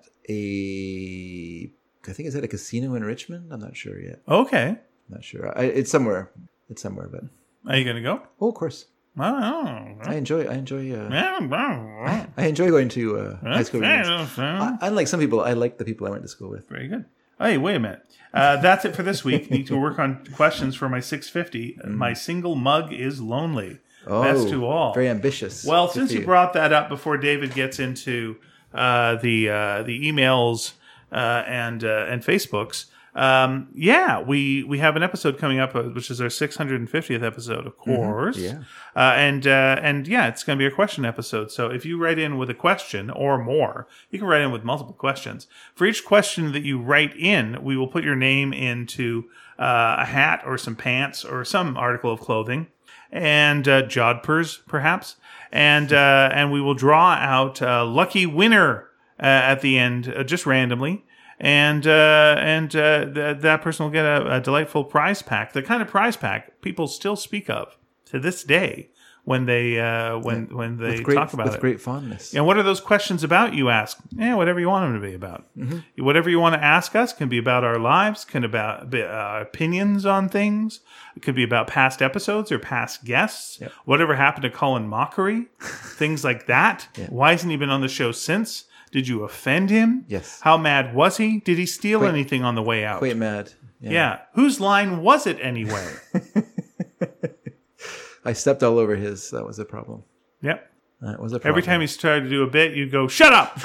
[SPEAKER 2] a. I think it's at a casino in Richmond. I'm not sure yet.
[SPEAKER 1] Okay.
[SPEAKER 2] I'm not sure. I, it's somewhere. It's somewhere, but.
[SPEAKER 1] Are you gonna go?
[SPEAKER 2] Oh, of course.
[SPEAKER 1] I don't know.
[SPEAKER 2] I enjoy. I enjoy. Uh, I enjoy going to uh, high school reunions. I, unlike some people, I like the people I went to school with.
[SPEAKER 1] Very good. Hey, wait a minute. Uh, that's it for this week. Need to work on questions for my six fifty. Mm. My single mug is lonely.
[SPEAKER 2] Oh,
[SPEAKER 1] best to all.
[SPEAKER 2] Very ambitious.
[SPEAKER 1] Well,
[SPEAKER 2] Good
[SPEAKER 1] since you
[SPEAKER 2] you
[SPEAKER 1] brought that up before David gets into uh, the uh, the emails uh, and uh, and Facebooks. Um, yeah, we, we have an episode coming up, uh, which is our six hundred fiftieth episode, of course.
[SPEAKER 2] Mm-hmm. Yeah.
[SPEAKER 1] Uh, and, uh, and yeah, it's going to be a question episode. So if you write in with a question or more, you can write in with multiple questions. For each question that you write in, we will put your name into, uh, a hat or some pants or some article of clothing and, uh, jodhpurs, perhaps. And, uh, and we will draw out a lucky winner, uh, at the end, uh, just randomly. And uh, and uh, th- that person will get a, a delightful prize pack, the kind of prize pack people still speak of to this day when they uh, when
[SPEAKER 2] yeah.
[SPEAKER 1] when they
[SPEAKER 2] great,
[SPEAKER 1] talk about
[SPEAKER 2] with
[SPEAKER 1] it.
[SPEAKER 2] With great fondness.
[SPEAKER 1] And what are those questions about? You ask, yeah, whatever you want them to be about. Mm-hmm. Whatever you want to ask us can be about our lives, can about be, uh, opinions on things. It could be about past episodes or past guests.
[SPEAKER 2] Yep.
[SPEAKER 1] Whatever happened to Colin Mockery, things like that.
[SPEAKER 2] Yeah.
[SPEAKER 1] Why hasn't he been on the show since? Did you offend him?
[SPEAKER 2] Yes.
[SPEAKER 1] How mad was he? Did he steal
[SPEAKER 2] Quite,
[SPEAKER 1] anything on the way out?
[SPEAKER 2] Quite mad.
[SPEAKER 1] Yeah. yeah. Whose line was it anyway?
[SPEAKER 2] I stepped all over his. That was a problem.
[SPEAKER 1] Yep.
[SPEAKER 2] That was a problem.
[SPEAKER 1] Every time he started to do a bit, you'd go, "Shut up!"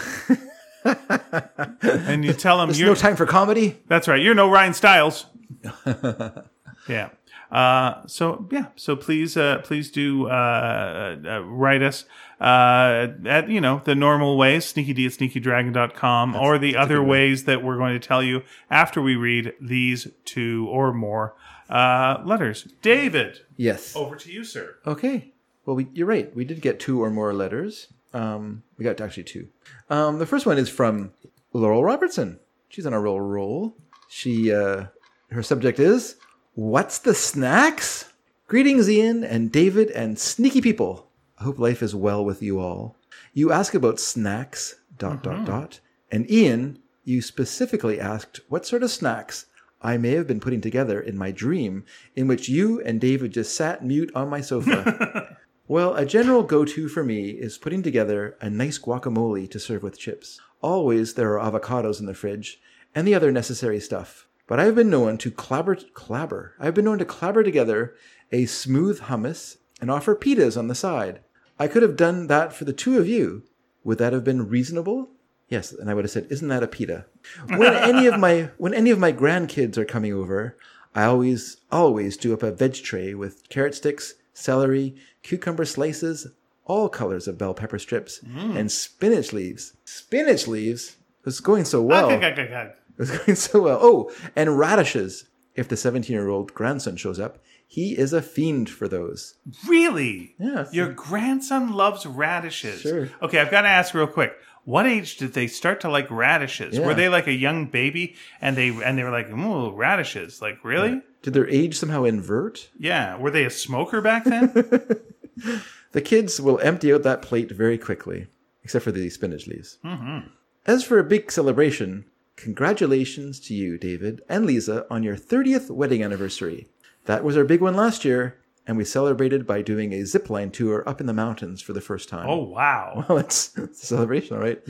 [SPEAKER 1] and you tell him,
[SPEAKER 2] "There's
[SPEAKER 1] you're
[SPEAKER 2] no time for comedy."
[SPEAKER 1] That's right. You're no Ryan Stiles. Yeah. Uh, so yeah. So please, uh, please do uh, uh, write us uh, at you know the normal ways, sneakyd at sneakydragon dot com, or the other ways that we're going to tell you after we read these two or more uh, letters. David.
[SPEAKER 2] Yes.
[SPEAKER 1] Over to you, sir.
[SPEAKER 2] Okay. Well, we, you're right. We did get two or more letters. Um, we got actually two. Um, the first one is from Laurel Robertson. She's on a roll roll. She, uh, her subject is, what's the snacks? Greetings, Ian and David and sneaky people. I hope life is well with you all. You ask about snacks, dot, mm-hmm. dot, dot. And Ian, you specifically asked what sort of snacks I may have been putting together in my dream in which you and David just sat mute on my sofa. Well, a general go-to for me is putting together a nice guacamole to serve with chips. Always there are avocados in the fridge and the other necessary stuff. But I've been known to clabber, clabber. I've been known to clabber together a smooth hummus and offer pitas on the side. I could have done that for the two of you. Would that have been reasonable? Yes, and I would have said, "Isn't that a pita?" When any of my when any of my grandkids are coming over, I always always do up a veg tray with carrot sticks, celery, cucumber slices, all colors of bell pepper strips, mm. and spinach leaves. Spinach leaves? It was going so well. It was going so well. Oh, and radishes. If the seventeen-year-old grandson shows up, he is a fiend for those.
[SPEAKER 1] Really?
[SPEAKER 2] Yeah.
[SPEAKER 1] Your grandson loves radishes.
[SPEAKER 2] Sure.
[SPEAKER 1] Okay, I've got to ask real quick. What age did they start to like radishes?
[SPEAKER 2] Yeah.
[SPEAKER 1] Were they like a young baby and they and they were like, ooh, radishes? Like, really?
[SPEAKER 2] Yeah. Did their age somehow invert?
[SPEAKER 1] Yeah. Were they a smoker back then?
[SPEAKER 2] The kids will empty out that plate very quickly, except for the spinach leaves.
[SPEAKER 1] Mm-hmm.
[SPEAKER 2] As for a big celebration, congratulations to you, David and Lisa, on your thirtieth wedding anniversary. That was our big one last year, and we celebrated by doing a zipline tour up in the mountains for the first time.
[SPEAKER 1] Oh, wow.
[SPEAKER 2] Well, it's, it's a celebration, all right?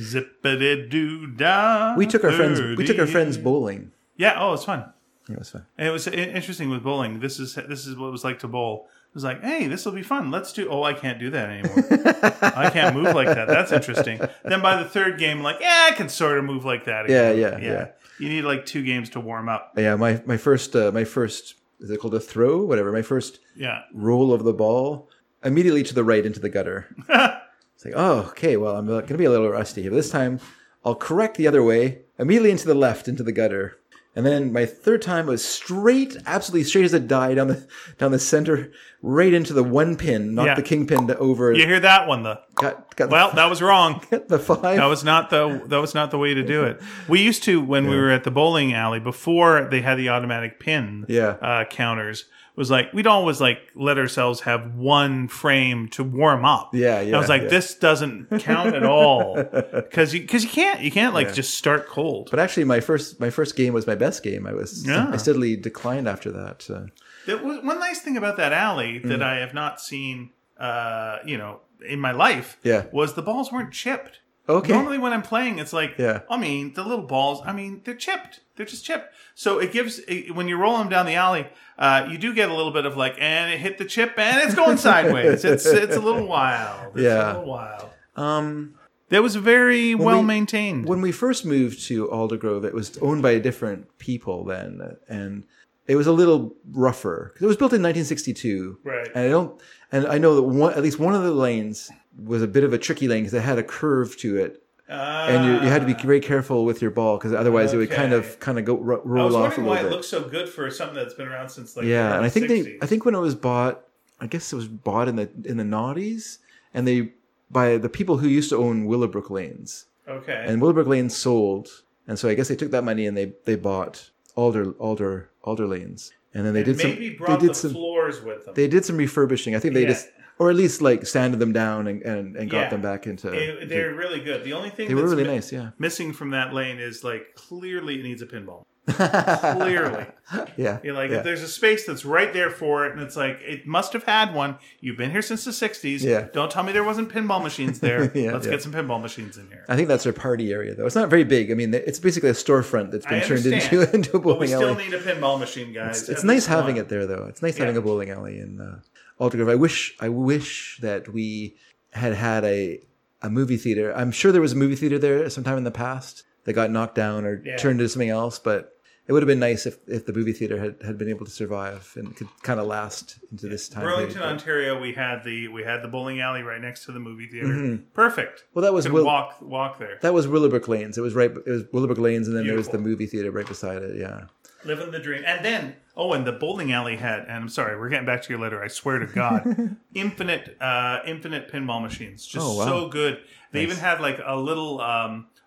[SPEAKER 1] Zippity-doo-dah.
[SPEAKER 2] We took our friends we took our friends bowling.
[SPEAKER 1] Yeah, oh, it was fun.
[SPEAKER 2] Yeah, it was fun.
[SPEAKER 1] And it was interesting with bowling. This is this is what it was like to bowl. It was like, hey, this will be fun. Let's do... Oh, I can't do that anymore. I can't move like that. That's interesting. Then by the third game, like, yeah, I can sort of move like that
[SPEAKER 2] Yeah,
[SPEAKER 1] again.
[SPEAKER 2] yeah, yeah.
[SPEAKER 1] You need like two games to warm up.
[SPEAKER 2] Yeah, my, my first... Uh, my first... Is it called a throw? Whatever. My first
[SPEAKER 1] yeah.
[SPEAKER 2] roll of the ball, immediately to the right into the gutter. It's like, oh, okay, well, I'm going to be a little rusty here. But this time, I'll correct the other way, immediately into the left, into the gutter. And then my third time was straight, absolutely straight as a die down the down the center, right into the one pin, knocked
[SPEAKER 1] yeah.
[SPEAKER 2] the kingpin to over.
[SPEAKER 1] You hear that one, though?
[SPEAKER 2] Got, got
[SPEAKER 1] well,
[SPEAKER 2] the,
[SPEAKER 1] that was wrong.
[SPEAKER 2] The five.
[SPEAKER 1] That was not the that was not the way to do it. We used to when yeah. we were at the bowling alley before they had the automatic pin
[SPEAKER 2] yeah.
[SPEAKER 1] uh, counters. Was like we'd always like let ourselves have one frame to warm up.
[SPEAKER 2] Yeah, yeah.
[SPEAKER 1] And I was like,
[SPEAKER 2] yeah.
[SPEAKER 1] this doesn't count at all because you because you can't you can't like yeah. just start cold.
[SPEAKER 2] But actually, my first my first game was my best game. I was yeah. I steadily declined after that. Uh,
[SPEAKER 1] There was one nice thing about that alley that mm. I have not seen, uh, you know, in my life.
[SPEAKER 2] Yeah.
[SPEAKER 1] Was the balls weren't chipped.
[SPEAKER 2] Okay.
[SPEAKER 1] Normally when I'm playing, it's like,
[SPEAKER 2] yeah.
[SPEAKER 1] I mean, the little balls, I mean, they're chipped. They're just chipped. So it gives, it, when you roll them down the alley, uh, you do get a little bit of like, and it hit the chip and it's going sideways. It's it's a little wild. It's
[SPEAKER 2] yeah.
[SPEAKER 1] a little wild.
[SPEAKER 2] Um,
[SPEAKER 1] that was very well we, maintained.
[SPEAKER 2] When we first moved to Aldergrove, it was owned by different people then, and it was a little rougher because it was built in nineteen sixty-two.
[SPEAKER 1] Right.
[SPEAKER 2] And I don't, and I know that one, at least one of the lanes was a bit of a tricky lane because it had a curve to it,
[SPEAKER 1] uh,
[SPEAKER 2] and you, you had to be very careful with your ball because otherwise okay. it would kind of kind of go ro- roll off a little bit. I was wondering why
[SPEAKER 1] it looks so good for something that's been around since like
[SPEAKER 2] yeah,
[SPEAKER 1] the
[SPEAKER 2] and I think
[SPEAKER 1] sixties.
[SPEAKER 2] they, I think when it was bought, I guess it was bought in the in the noughties, and they by the people who used to own Willowbrook Lanes.
[SPEAKER 1] Okay.
[SPEAKER 2] And Willowbrook Lanes sold, and so I guess they took that money and they they bought Alder Alder Alder Lanes. And then they
[SPEAKER 1] and
[SPEAKER 2] did
[SPEAKER 1] maybe
[SPEAKER 2] some.
[SPEAKER 1] brought
[SPEAKER 2] they did
[SPEAKER 1] the
[SPEAKER 2] some
[SPEAKER 1] floors with them.
[SPEAKER 2] They did some refurbishing. I think they
[SPEAKER 1] yeah.
[SPEAKER 2] just, or at least like sanded them down and, and, and got
[SPEAKER 1] yeah.
[SPEAKER 2] them back into.
[SPEAKER 1] It, they're really good. The only thing
[SPEAKER 2] they
[SPEAKER 1] that's
[SPEAKER 2] were really
[SPEAKER 1] mi-
[SPEAKER 2] nice. Yeah.
[SPEAKER 1] missing from that lane is like clearly it needs a pinball. Clearly,
[SPEAKER 2] yeah.
[SPEAKER 1] You're like
[SPEAKER 2] yeah.
[SPEAKER 1] there's a space that's right there for it, and it's like it must have had one. You've been here since the sixties.
[SPEAKER 2] Yeah.
[SPEAKER 1] Don't tell me there wasn't pinball machines there.
[SPEAKER 2] yeah,
[SPEAKER 1] Let's
[SPEAKER 2] yeah.
[SPEAKER 1] get some pinball machines in here.
[SPEAKER 2] I think that's their party area, though. It's not very big. I mean, it's basically a storefront that's been
[SPEAKER 1] I
[SPEAKER 2] turned
[SPEAKER 1] understand,
[SPEAKER 2] into into a bowling
[SPEAKER 1] but we still
[SPEAKER 2] alley.
[SPEAKER 1] need a pinball machine, guys.
[SPEAKER 2] It's, it's nice having
[SPEAKER 1] one.
[SPEAKER 2] it there, though. It's nice
[SPEAKER 1] yeah.
[SPEAKER 2] having a bowling alley in uh, Aldergrove. I wish I wish that we had had a a movie theater. I'm sure there was a movie theater there sometime in the past that got knocked down or
[SPEAKER 1] yeah.
[SPEAKER 2] turned into something else, but. It would have been nice if, if the movie theater had, had been able to survive and could kind of last into this time.
[SPEAKER 1] Burlington,
[SPEAKER 2] period.
[SPEAKER 1] Ontario, we had the we had the bowling alley right next to the movie theater.
[SPEAKER 2] Mm-hmm.
[SPEAKER 1] Perfect.
[SPEAKER 2] Well, that was
[SPEAKER 1] Could
[SPEAKER 2] Will-
[SPEAKER 1] walk walk there.
[SPEAKER 2] That was Willowbrook Lanes. It was right. It was Willowbrook Lanes, and then
[SPEAKER 1] Beautiful.
[SPEAKER 2] there was the movie theater right beside it. Yeah,
[SPEAKER 1] living the dream. And then oh, and the bowling alley had. And I'm sorry, we're getting back to your letter. I swear to God, infinite, uh, infinite pinball machines, just
[SPEAKER 2] Oh, wow.
[SPEAKER 1] so good. They
[SPEAKER 2] Nice.
[SPEAKER 1] even had like a little. Um,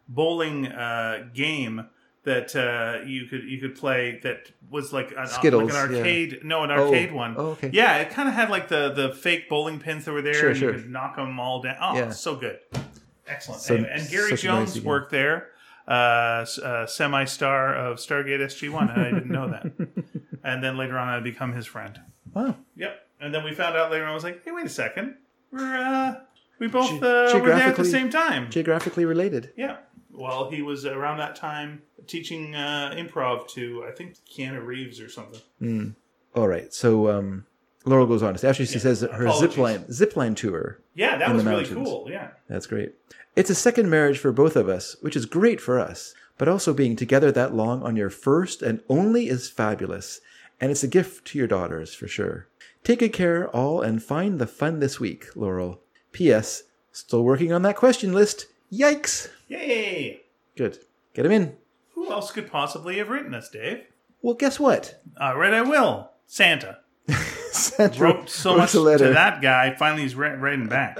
[SPEAKER 1] bowling uh, game that uh, you could you could play that was like an,
[SPEAKER 2] Skittles,
[SPEAKER 1] like an arcade.
[SPEAKER 2] Yeah.
[SPEAKER 1] No, an arcade
[SPEAKER 2] oh.
[SPEAKER 1] one.
[SPEAKER 2] Oh, okay.
[SPEAKER 1] Yeah, it kind of had like the, the fake bowling pins that were there,
[SPEAKER 2] Sure,
[SPEAKER 1] and
[SPEAKER 2] sure.
[SPEAKER 1] you could knock them all down. Oh,
[SPEAKER 2] Yeah.
[SPEAKER 1] so good. Excellent.
[SPEAKER 2] So-
[SPEAKER 1] and, and Gary
[SPEAKER 2] such a
[SPEAKER 1] Jones
[SPEAKER 2] nice game.
[SPEAKER 1] worked there, uh, s- uh, semi-star of Stargate S G one, and I didn't know that. And then later on, I become his friend.
[SPEAKER 2] Wow.
[SPEAKER 1] Yep. And then we found out later on, I was like, hey, wait a second. We're, uh, we both
[SPEAKER 2] Ge-
[SPEAKER 1] uh, were there at the
[SPEAKER 2] geographically-
[SPEAKER 1] same time.
[SPEAKER 2] Geographically related.
[SPEAKER 1] Yeah. Well, he was around that time teaching uh, improv to, I think, Keanu Reeves or something.
[SPEAKER 2] All right. So um, Laurel goes on to say, after she
[SPEAKER 1] Yeah,
[SPEAKER 2] says that her
[SPEAKER 1] apologies.
[SPEAKER 2] zipline zipline tour.
[SPEAKER 1] Yeah, that
[SPEAKER 2] In
[SPEAKER 1] was
[SPEAKER 2] the
[SPEAKER 1] really
[SPEAKER 2] mountains.
[SPEAKER 1] cool. Yeah.
[SPEAKER 2] That's great. It's a second marriage for both of us, which is great for us. But also being together that long on your first and only is fabulous. And it's a gift to your daughters, for sure. Take good care, all, and find the fun this week, Laurel. P S. Still working on that question list. Yikes!
[SPEAKER 1] Yay!
[SPEAKER 2] Good. Get him in.
[SPEAKER 1] Who else could possibly have written this, Dave?
[SPEAKER 2] Well, guess what?
[SPEAKER 1] All right, I will. Santa.
[SPEAKER 2] Santa
[SPEAKER 1] Wrote so
[SPEAKER 2] wrote
[SPEAKER 1] much
[SPEAKER 2] a
[SPEAKER 1] to
[SPEAKER 2] letter.
[SPEAKER 1] that guy, finally he's wri- writing back.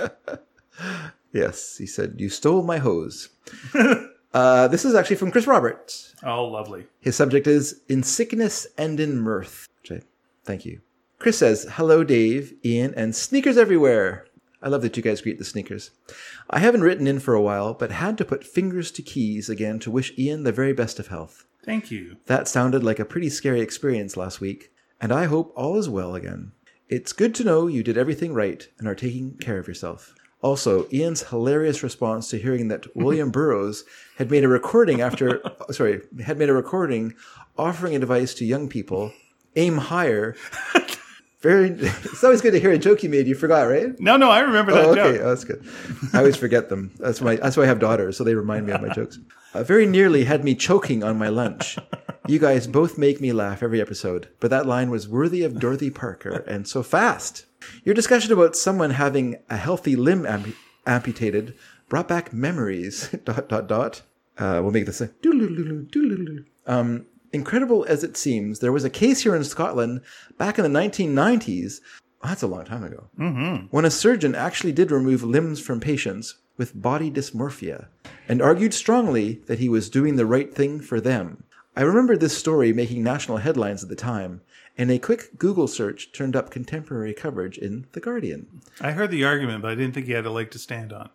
[SPEAKER 2] Yes, he said, you stole my hose. uh, this is actually from Chris Roberts.
[SPEAKER 1] Oh, lovely.
[SPEAKER 2] His subject is In Sickness and in Mirth. Which I, thank you. Chris says, hello, Dave, Ian, and sneakers everywhere. I love that you guys greet the sneakers. I haven't written in for a while, but had to put fingers to keys again to wish Ian the very best of health.
[SPEAKER 1] Thank you.
[SPEAKER 2] That sounded like a pretty scary experience last week, and I hope all is well again. It's good to know you did everything right and are taking care of yourself. Also, Ian's hilarious response to hearing that William Burroughs had made a recording after, sorry, had made a recording offering advice to young people, aim higher. Very, it's always good to hear a joke you made. You forgot, right?
[SPEAKER 1] No, no, I remember that
[SPEAKER 2] Oh, okay,
[SPEAKER 1] joke.
[SPEAKER 2] oh, that's good. I always forget them. That's why. That's why I have daughters, so they remind me of my jokes. Uh, very nearly had me choking on my lunch. You guys both make me laugh every episode, but that line was worthy of Dorothy Parker, and so fast. Your discussion about someone having a healthy limb ampu- amputated brought back memories. dot dot dot. Uh, we'll make this a doodle-doodle, doodle-doodle. Um. Incredible as it seems, there was a case here in Scotland back in the nineteen nineties. Oh, that's a long time ago.
[SPEAKER 1] Mm-hmm.
[SPEAKER 2] When a surgeon actually did remove limbs from patients with body dysmorphia and argued strongly that he was doing the right thing for them. I remember this story making national headlines at the time, and a quick Google search turned up contemporary coverage in The Guardian.
[SPEAKER 1] I heard the argument, but I didn't think he had a leg to stand on.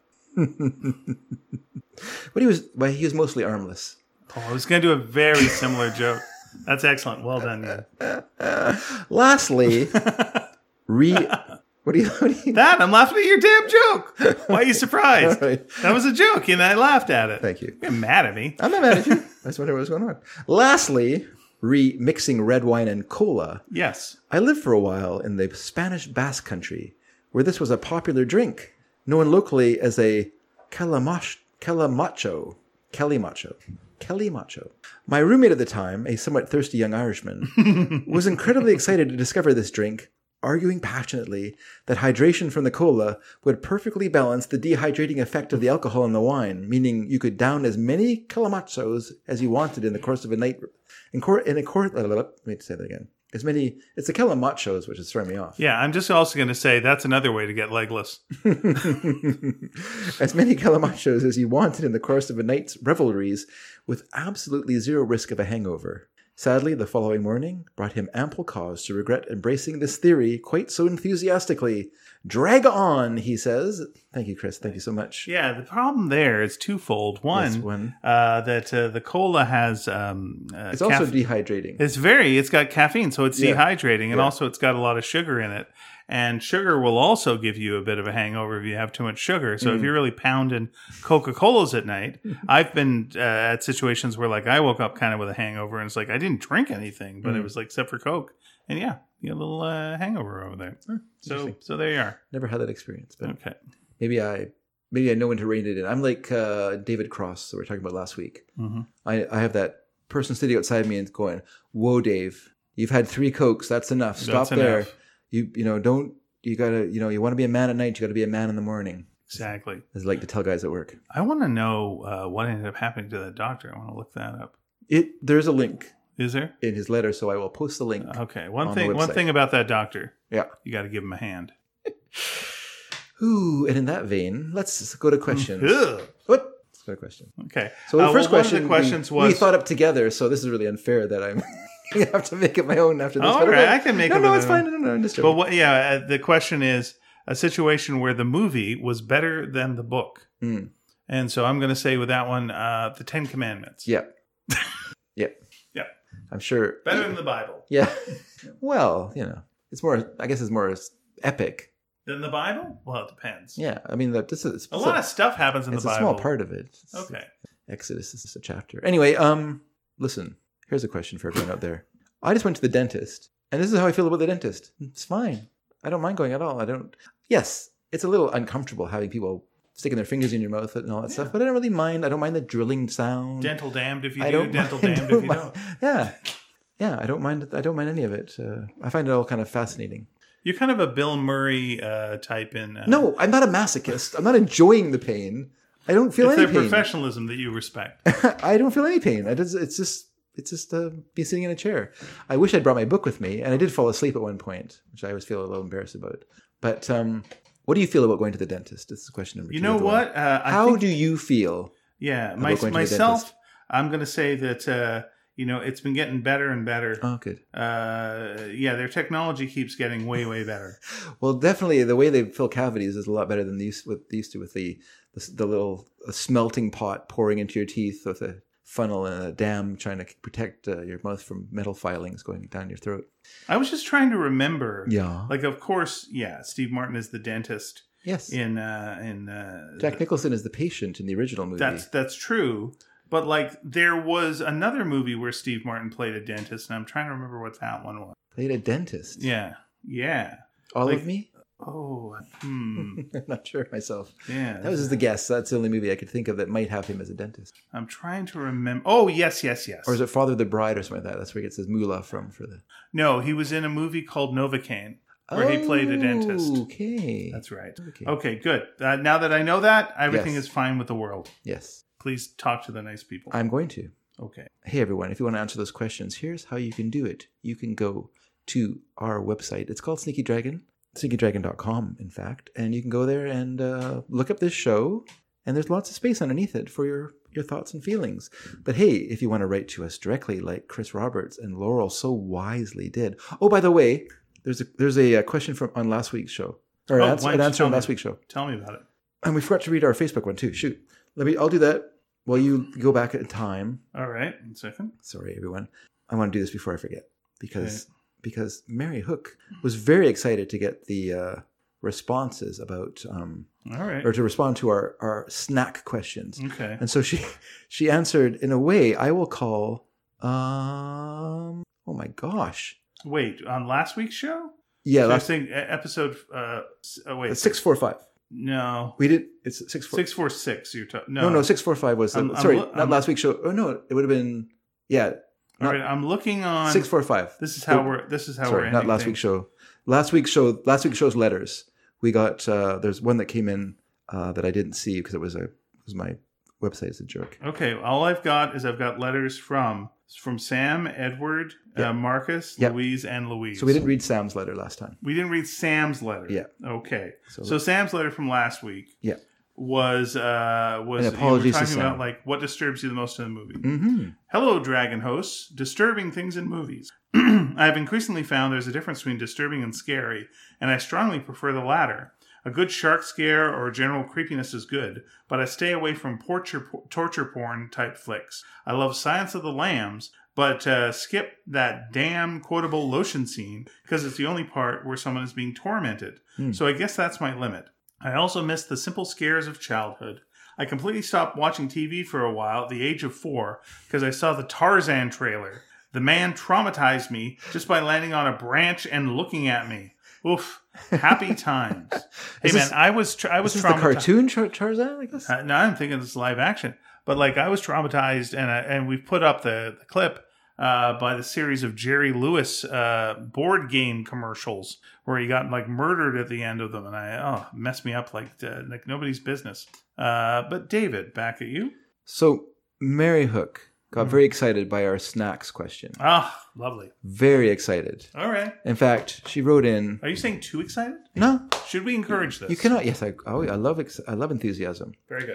[SPEAKER 2] But he was, well, he was mostly armless.
[SPEAKER 1] Oh, I was going to do a very similar joke. That's excellent. Well done, Ian.
[SPEAKER 2] Lastly, re. What do you? What do you
[SPEAKER 1] That, I'm laughing at your damn joke. Why are you surprised?
[SPEAKER 2] All right.
[SPEAKER 1] That was a joke, and I laughed at it.
[SPEAKER 2] Thank you.
[SPEAKER 1] You're mad at me.
[SPEAKER 2] I'm not mad at you. I just wonder what was going on. Lastly, re-mixing red wine and cola.
[SPEAKER 1] Yes.
[SPEAKER 2] I lived for a while in the Spanish Basque Country, where this was a popular drink, known locally as a calamacho. Calamacho. Calimacho. Calimacho. My roommate at the time, a somewhat thirsty young Irishman, was incredibly excited to discover this drink, arguing passionately that hydration from the cola would perfectly balance the dehydrating effect of the alcohol in the wine, meaning you could down as many calamachos as you wanted in the course of a night. In, cor- in a course, let me say that again. As many, it's the calamachos which is throwing me off.
[SPEAKER 1] Yeah, I'm just also going to say that's another way to get legless.
[SPEAKER 2] As many calamachos as you wanted in the course of a night's revelries with absolutely zero risk of a hangover. Sadly, the following morning brought him ample cause to regret embracing this theory quite so enthusiastically. Drag on, he says. Thank you, Chris. Thank you so much.
[SPEAKER 1] Yeah, the problem there is twofold. One,
[SPEAKER 2] Yes, one.
[SPEAKER 1] Uh, that uh, the cola has... Um, uh,
[SPEAKER 2] It's also
[SPEAKER 1] caf-
[SPEAKER 2] dehydrating.
[SPEAKER 1] It's very, it's got caffeine, so it's
[SPEAKER 2] Yeah.
[SPEAKER 1] dehydrating, and
[SPEAKER 2] Yeah.
[SPEAKER 1] also it's got a lot of sugar in it. And sugar will also give you a bit of a hangover if you have too much sugar. So
[SPEAKER 2] Mm.
[SPEAKER 1] if you're really pounding Coca-Colas at night, I've been uh, at situations where like I woke up kind of with a hangover, and it's like I didn't drink anything, but
[SPEAKER 2] Mm.
[SPEAKER 1] it was like except for Coke, and yeah, you get a little uh, hangover over there. So
[SPEAKER 2] interesting.
[SPEAKER 1] so there you are.
[SPEAKER 2] Never had that experience, but
[SPEAKER 1] Okay.
[SPEAKER 2] maybe I maybe I know when to rein it in. I'm like uh, David Cross that we were talking about last week.
[SPEAKER 1] Mm-hmm.
[SPEAKER 2] I, I have that person sitting outside me and going, "Whoa, Dave, you've had three Cokes. That's enough. Stop
[SPEAKER 1] That's
[SPEAKER 2] there.
[SPEAKER 1] enough.
[SPEAKER 2] You you know don't you gotta you know you want to be a man at night. You got to be a man in the morning."
[SPEAKER 1] Exactly.
[SPEAKER 2] As I like to tell guys at work.
[SPEAKER 1] I want to know uh, what ended up happening to that doctor. I want to look that up.
[SPEAKER 2] It there's a link
[SPEAKER 1] Is there?
[SPEAKER 2] in his letter, so I will post the link.
[SPEAKER 1] Okay. One
[SPEAKER 2] on the
[SPEAKER 1] thing. One
[SPEAKER 2] website.
[SPEAKER 1] thing about that doctor.
[SPEAKER 2] Yeah.
[SPEAKER 1] You got to give him a hand.
[SPEAKER 2] Ooh, and in that vein, let's go to questions.
[SPEAKER 1] Ugh.
[SPEAKER 2] What? Let's my question.
[SPEAKER 1] Okay.
[SPEAKER 2] So the
[SPEAKER 1] Uh,
[SPEAKER 2] first
[SPEAKER 1] well,
[SPEAKER 2] question,
[SPEAKER 1] one of the questions
[SPEAKER 2] we,
[SPEAKER 1] was
[SPEAKER 2] we thought up together. So this is really unfair that I'm going to have to make it my own after this.
[SPEAKER 1] Oh,
[SPEAKER 2] but
[SPEAKER 1] all right,
[SPEAKER 2] okay.
[SPEAKER 1] I can make
[SPEAKER 2] no,
[SPEAKER 1] it
[SPEAKER 2] No,
[SPEAKER 1] my
[SPEAKER 2] it's
[SPEAKER 1] own.
[SPEAKER 2] fine. No, no, no, I'm just
[SPEAKER 1] But
[SPEAKER 2] joking.
[SPEAKER 1] what, yeah, uh, the question is a situation where the movie was better than the book.
[SPEAKER 2] Mm.
[SPEAKER 1] And so I'm going to say with that one, uh, the Ten Commandments.
[SPEAKER 2] Yeah. yeah.
[SPEAKER 1] Yeah.
[SPEAKER 2] I'm sure.
[SPEAKER 1] Better than the Bible.
[SPEAKER 2] Yeah. Well, you know, it's more, I guess it's more epic.
[SPEAKER 1] Than the Bible? Well, it depends.
[SPEAKER 2] Yeah. I mean, that this is
[SPEAKER 1] A lot of stuff happens in
[SPEAKER 2] it's
[SPEAKER 1] the
[SPEAKER 2] a
[SPEAKER 1] Bible.
[SPEAKER 2] small part of it. It's-
[SPEAKER 1] Okay.
[SPEAKER 2] Exodus is just a chapter. Anyway, um, listen, here's a question for everyone out there. I just went to the dentist, and this is how I feel about the dentist. It's fine. I don't mind going at all. I don't. Yes, it's a little uncomfortable having people sticking their fingers in your mouth and all that
[SPEAKER 1] Yeah.
[SPEAKER 2] stuff, but I don't really mind. I don't mind the drilling sound.
[SPEAKER 1] Dental damned if you
[SPEAKER 2] I
[SPEAKER 1] do,
[SPEAKER 2] don't
[SPEAKER 1] dental
[SPEAKER 2] mind-
[SPEAKER 1] damned
[SPEAKER 2] don't
[SPEAKER 1] if you
[SPEAKER 2] mind-
[SPEAKER 1] don't.
[SPEAKER 2] Yeah, yeah. I don't mind. I don't mind any of it. Uh, I find it all kind of fascinating.
[SPEAKER 1] You're kind of a Bill Murray uh, type in. Uh,
[SPEAKER 2] No, I'm not a masochist. I'm not enjoying the pain. I don't feel
[SPEAKER 1] it's
[SPEAKER 2] any
[SPEAKER 1] their
[SPEAKER 2] pain.
[SPEAKER 1] professionalism that you respect.
[SPEAKER 2] I don't feel any pain. I just, it's just, it's just uh, me sitting in a chair. I wish I'd brought my book with me, and I did fall asleep at one point, which I always feel a little embarrassed about. But um, what do you feel about going to the dentist? This is question number two.
[SPEAKER 1] You know
[SPEAKER 2] of the one.
[SPEAKER 1] what? Uh, I
[SPEAKER 2] How
[SPEAKER 1] think,
[SPEAKER 2] do you feel?
[SPEAKER 1] Yeah,
[SPEAKER 2] about
[SPEAKER 1] my,
[SPEAKER 2] going to the
[SPEAKER 1] myself,
[SPEAKER 2] dentist?
[SPEAKER 1] I'm going to say that, uh, you know, it's been getting better and better.
[SPEAKER 2] Oh, good.
[SPEAKER 1] Uh, yeah, their technology keeps getting way, way better.
[SPEAKER 2] Well, definitely the way they fill cavities is a lot better than they used, with, they used to with the the, the little uh, smelting pot pouring into your teeth with a funnel and a dam trying to protect uh, your mouth from metal filings going down your throat.
[SPEAKER 1] I was just trying to remember.
[SPEAKER 2] Yeah.
[SPEAKER 1] Like, of course, yeah, Steve Martin is the dentist
[SPEAKER 2] Yes.
[SPEAKER 1] in uh, in uh,
[SPEAKER 2] Jack Nicholson is the patient in the original movie.
[SPEAKER 1] That's that's true. But like, there was another movie where Steve Martin played a dentist, and I'm trying to remember what that one was.
[SPEAKER 2] Played a dentist.
[SPEAKER 1] Yeah, yeah.
[SPEAKER 2] All
[SPEAKER 1] Like-
[SPEAKER 2] of me?
[SPEAKER 1] Oh, hmm.
[SPEAKER 2] I'm not sure myself.
[SPEAKER 1] Yeah.
[SPEAKER 2] That was just the guess. That's the only movie I could think of that might have him as a dentist.
[SPEAKER 1] I'm trying to remember. Oh, yes, yes, yes.
[SPEAKER 2] Or is it Father of the Bride or something like that? That's where he gets his moolah from for the.
[SPEAKER 1] No, he was in a movie called Novocaine, where he played a dentist.
[SPEAKER 2] Okay.
[SPEAKER 1] That's right.
[SPEAKER 2] Okay.
[SPEAKER 1] Okay, good. Uh, now that I know that, everything
[SPEAKER 2] Yes.
[SPEAKER 1] is fine with the world.
[SPEAKER 2] Yes.
[SPEAKER 1] Please talk to the nice people.
[SPEAKER 2] I'm going to.
[SPEAKER 1] Okay.
[SPEAKER 2] Hey, everyone. If you want to answer those questions, here's how you can do it. You can go to our website. It's called Sneaky Dragon. sneaky dragon dot com, in fact. And you can go there and uh, look up this show. And there's lots of space underneath it for your, your thoughts and feelings. But hey, if you want to write to us directly like Chris Roberts and Laurel so wisely did. Oh, by the way, there's a there's a, uh question from on last week's show. Or
[SPEAKER 1] Oh,
[SPEAKER 2] an answer,
[SPEAKER 1] why
[SPEAKER 2] an
[SPEAKER 1] don't you
[SPEAKER 2] answer
[SPEAKER 1] tell
[SPEAKER 2] on
[SPEAKER 1] me?
[SPEAKER 2] last week's show.
[SPEAKER 1] Tell me about it.
[SPEAKER 2] And we forgot to read our Facebook one too. Shoot. Let me I'll do that while you go back in time.
[SPEAKER 1] All right. One second.
[SPEAKER 2] Sorry, everyone. I want to do this before I forget. Because
[SPEAKER 1] Okay.
[SPEAKER 2] because Mary Hook was very excited to get the uh, responses about um,
[SPEAKER 1] All right.
[SPEAKER 2] or to respond to our, our snack questions.
[SPEAKER 1] Okay.
[SPEAKER 2] And so she she answered in a way I will call um oh my gosh.
[SPEAKER 1] Wait, on last week's show?
[SPEAKER 2] Yeah,
[SPEAKER 1] So
[SPEAKER 2] last
[SPEAKER 1] I think episode. Uh, s- oh wait,
[SPEAKER 2] six four five.
[SPEAKER 1] No,
[SPEAKER 2] We did it's six four
[SPEAKER 1] six four six. You're talking. No,
[SPEAKER 2] No, no, six four five was the,
[SPEAKER 1] I'm- I'm
[SPEAKER 2] sorry,
[SPEAKER 1] lo-
[SPEAKER 2] not
[SPEAKER 1] I'm-
[SPEAKER 2] last week's show. Oh no, it would have been yeah,
[SPEAKER 1] All
[SPEAKER 2] not-
[SPEAKER 1] right, I'm looking on.
[SPEAKER 2] six four five.
[SPEAKER 1] This is how
[SPEAKER 2] Oh,
[SPEAKER 1] we're. This is how we're.
[SPEAKER 2] Sorry, not
[SPEAKER 1] ending
[SPEAKER 2] last
[SPEAKER 1] things.
[SPEAKER 2] week's show. Last week's show. Last week's show's letters. We got uh, there's one that came in uh, that I didn't see because it was a it was my website is a jerk.
[SPEAKER 1] Okay, all I've got is I've got letters from from Sam, Edward,
[SPEAKER 2] Yeah.
[SPEAKER 1] uh, Marcus,
[SPEAKER 2] Yeah.
[SPEAKER 1] Louise, and Louise.
[SPEAKER 2] So we didn't read Sam's letter last time.
[SPEAKER 1] We didn't read Sam's letter.
[SPEAKER 2] Yeah.
[SPEAKER 1] Okay.
[SPEAKER 2] So-
[SPEAKER 1] So, Sam's letter from last week.
[SPEAKER 2] Yeah.
[SPEAKER 1] Was uh was
[SPEAKER 2] An
[SPEAKER 1] you
[SPEAKER 2] apologies
[SPEAKER 1] were
[SPEAKER 2] to
[SPEAKER 1] talking
[SPEAKER 2] Sam.
[SPEAKER 1] about like what disturbs you the most in the movie.
[SPEAKER 2] Mm-hmm.
[SPEAKER 1] Hello, Dragon hosts. Disturbing things in movies. I have increasingly found there's a difference between disturbing and scary, and I strongly prefer the latter. A good shark scare or general creepiness is good, but I stay away from torture, torture porn type flicks. I love Silence of the Lambs, but uh, skip that damn quotable lotion scene because it's the only part where someone is being tormented.
[SPEAKER 2] Hmm.
[SPEAKER 1] So I guess that's my limit. I also miss the simple scares of childhood. I completely stopped watching T V for a while at the age of four because I saw the Tarzan trailer. The man traumatized me just by landing on a branch and looking at me. Oof. Happy times. Hey,
[SPEAKER 2] Is
[SPEAKER 1] man,
[SPEAKER 2] this-
[SPEAKER 1] I was tra- I was
[SPEAKER 2] This is the
[SPEAKER 1] traumatized.
[SPEAKER 2] cartoon Char- Tarzan, I guess.
[SPEAKER 1] Uh, no, I'm thinking this is live action. But like I was traumatized, and I, and we've put up the, the clip uh, by the series of Jerry Lewis uh, board game commercials where he got like murdered at the end of them, and I oh messed me up like uh, like nobody's business. Uh, but David, back at you.
[SPEAKER 2] So Mary Hook got very excited by our snacks question.
[SPEAKER 1] Ah, lovely.
[SPEAKER 2] Very excited.
[SPEAKER 1] All right.
[SPEAKER 2] In fact, she wrote in.
[SPEAKER 1] Are you saying too excited?
[SPEAKER 2] No,
[SPEAKER 1] Should we encourage this?
[SPEAKER 2] you cannot. Yes, I. Oh, I love. ex- I love enthusiasm.
[SPEAKER 1] Very good.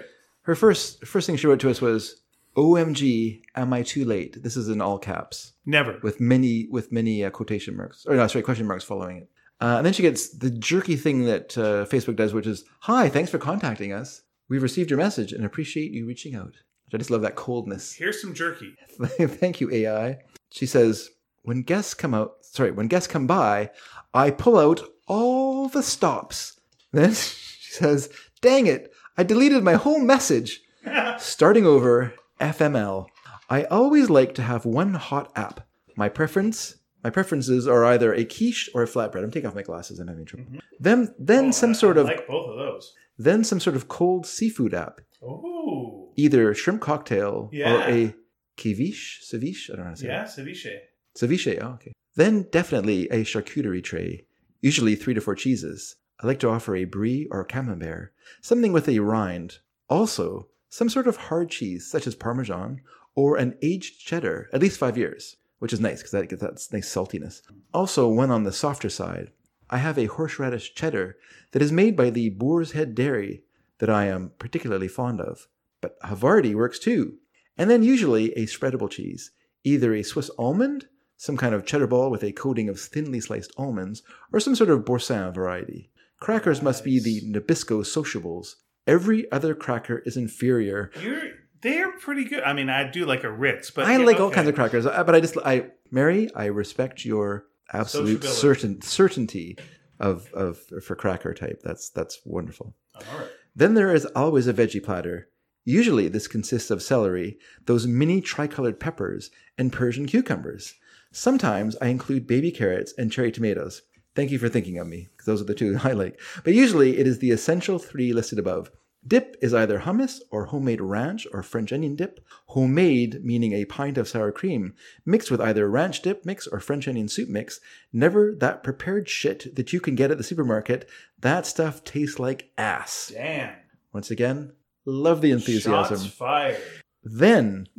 [SPEAKER 2] Her first first thing she wrote to us was, O M G, am I too late? This is in all caps.
[SPEAKER 1] Never.
[SPEAKER 2] With many with many uh, quotation marks. Or no, sorry, question marks following it. Uh, and then she gets the jerky thing that uh, Facebook does, which is, hi, thanks for contacting us. We've received your message and appreciate you reaching out. I just love that coldness.
[SPEAKER 1] Here's some jerky.
[SPEAKER 2] Thank you, A I. She says, when guests come out, sorry, when guests come by, I pull out all the stops. Then she says, dang it, I deleted my whole message. Starting over, F M L. I always like to have one hot app. My preference, my preferences are either a quiche or a flatbread. I'm taking off my glasses. I'm having trouble. Mm-hmm. Then, then
[SPEAKER 1] oh,
[SPEAKER 2] some
[SPEAKER 1] I,
[SPEAKER 2] sort
[SPEAKER 1] I
[SPEAKER 2] of
[SPEAKER 1] like both of those.
[SPEAKER 2] Then some sort of cold seafood app.
[SPEAKER 1] Ooh.
[SPEAKER 2] Either shrimp cocktail
[SPEAKER 1] yeah.
[SPEAKER 2] or a ceviche. Ceviche? I don't know how to say
[SPEAKER 1] yeah,
[SPEAKER 2] it.
[SPEAKER 1] ceviche.
[SPEAKER 2] Ceviche. Oh, okay. Then definitely a charcuterie tray. Usually three to four cheeses. I like to offer a brie or camembert. Something with a rind. Also, some sort of hard cheese, such as Parmesan, or an aged cheddar, at least five years, which is nice because that gets that nice saltiness. Also, one on the softer side, I have a horseradish cheddar that is made by the Boar's Head Dairy that I am particularly fond of. But Havarti works too. And then usually a spreadable cheese, either a Swiss almond, some kind of cheddar ball with a coating of thinly sliced almonds, or some sort of Boursin variety. Crackers nice. Must be the Nabisco Sociables. Every other cracker is inferior.
[SPEAKER 1] You're, they're pretty good. I mean, I do like a Ritz, but
[SPEAKER 2] I
[SPEAKER 1] yeah,
[SPEAKER 2] like
[SPEAKER 1] okay.
[SPEAKER 2] all kinds of crackers. But I just, I, Mary, I respect your absolute certain certainty of of for cracker type. That's that's wonderful.
[SPEAKER 1] All right.
[SPEAKER 2] Then there is always a veggie platter. Usually, this consists of celery, those mini tricolored peppers, and Persian cucumbers. Sometimes I include baby carrots and cherry tomatoes. Thank you for thinking of me, because those are the two I like. But usually, it is the essential three listed above. Dip is either hummus or homemade ranch or French onion dip. Homemade, meaning a pint of sour cream, mixed with either ranch dip mix or French onion soup mix. Never that prepared shit that you can get at the supermarket. That stuff tastes like ass.
[SPEAKER 1] Damn.
[SPEAKER 2] Once again, love the enthusiasm.
[SPEAKER 1] Shots fired.
[SPEAKER 2] Then,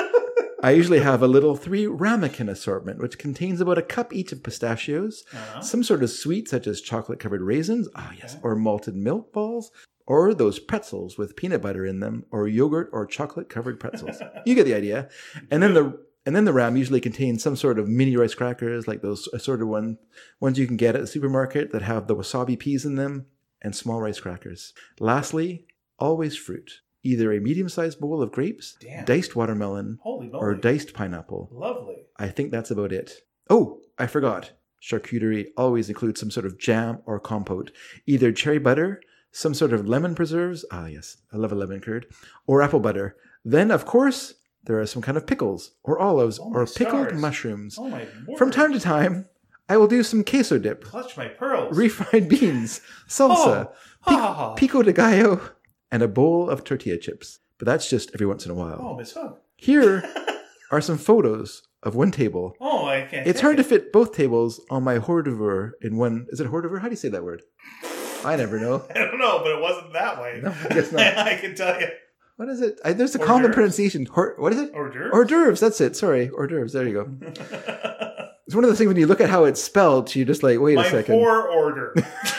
[SPEAKER 2] I usually have a little three ramekin assortment, which contains about a cup each of pistachios, uh-huh. some sort of sweet such as chocolate-covered raisins, ah yes, okay. or malted milk balls, or those pretzels with peanut butter in them, or yogurt or chocolate-covered pretzels. You get the idea. And then the and then the ram usually contains some sort of mini rice crackers, like those assorted one, ones you can get at the supermarket that have the wasabi peas in them, and small rice crackers. Lastly, always fruit. Either a medium-sized bowl of grapes,
[SPEAKER 1] Damn. Diced
[SPEAKER 2] watermelon,
[SPEAKER 1] Holy moly.
[SPEAKER 2] or diced pineapple.
[SPEAKER 1] Lovely.
[SPEAKER 2] I think that's about it. Oh, I forgot. Charcuterie always includes some sort of jam or compote. Either cherry butter, some sort of lemon preserves, ah yes, I love a lemon curd, or apple butter. Then, of course, there are some kind of pickles, or olives,
[SPEAKER 1] oh
[SPEAKER 2] or pickled
[SPEAKER 1] stars.
[SPEAKER 2] mushrooms.
[SPEAKER 1] Oh my word.
[SPEAKER 2] From time to time, I will do some queso dip.
[SPEAKER 1] Clutch my pearls.
[SPEAKER 2] Refried beans, salsa,
[SPEAKER 1] oh. oh.
[SPEAKER 2] pico de gallo, and a bowl of tortilla chips. But that's just every once in a while.
[SPEAKER 1] Oh, Miss Hook.
[SPEAKER 2] Here are some photos of one table.
[SPEAKER 1] Oh, I can't.
[SPEAKER 2] It's hard it. to fit both tables on my hors d'oeuvre in one. Is it hors d'oeuvre? How do you say that word? I never know.
[SPEAKER 1] I don't know, but it wasn't that way.
[SPEAKER 2] No, I guess not.
[SPEAKER 1] I can tell you.
[SPEAKER 2] What is it? I, there's a
[SPEAKER 1] hors
[SPEAKER 2] common
[SPEAKER 1] d'oeuvres.
[SPEAKER 2] pronunciation. Hors, what is it?
[SPEAKER 1] Hors d'oeuvres.
[SPEAKER 2] Hors d'oeuvres. That's it. Sorry, hors d'oeuvres. There you go. It's one of those things when you look at how it's spelled, you're just like, wait
[SPEAKER 1] My
[SPEAKER 2] a second.
[SPEAKER 1] My poor order.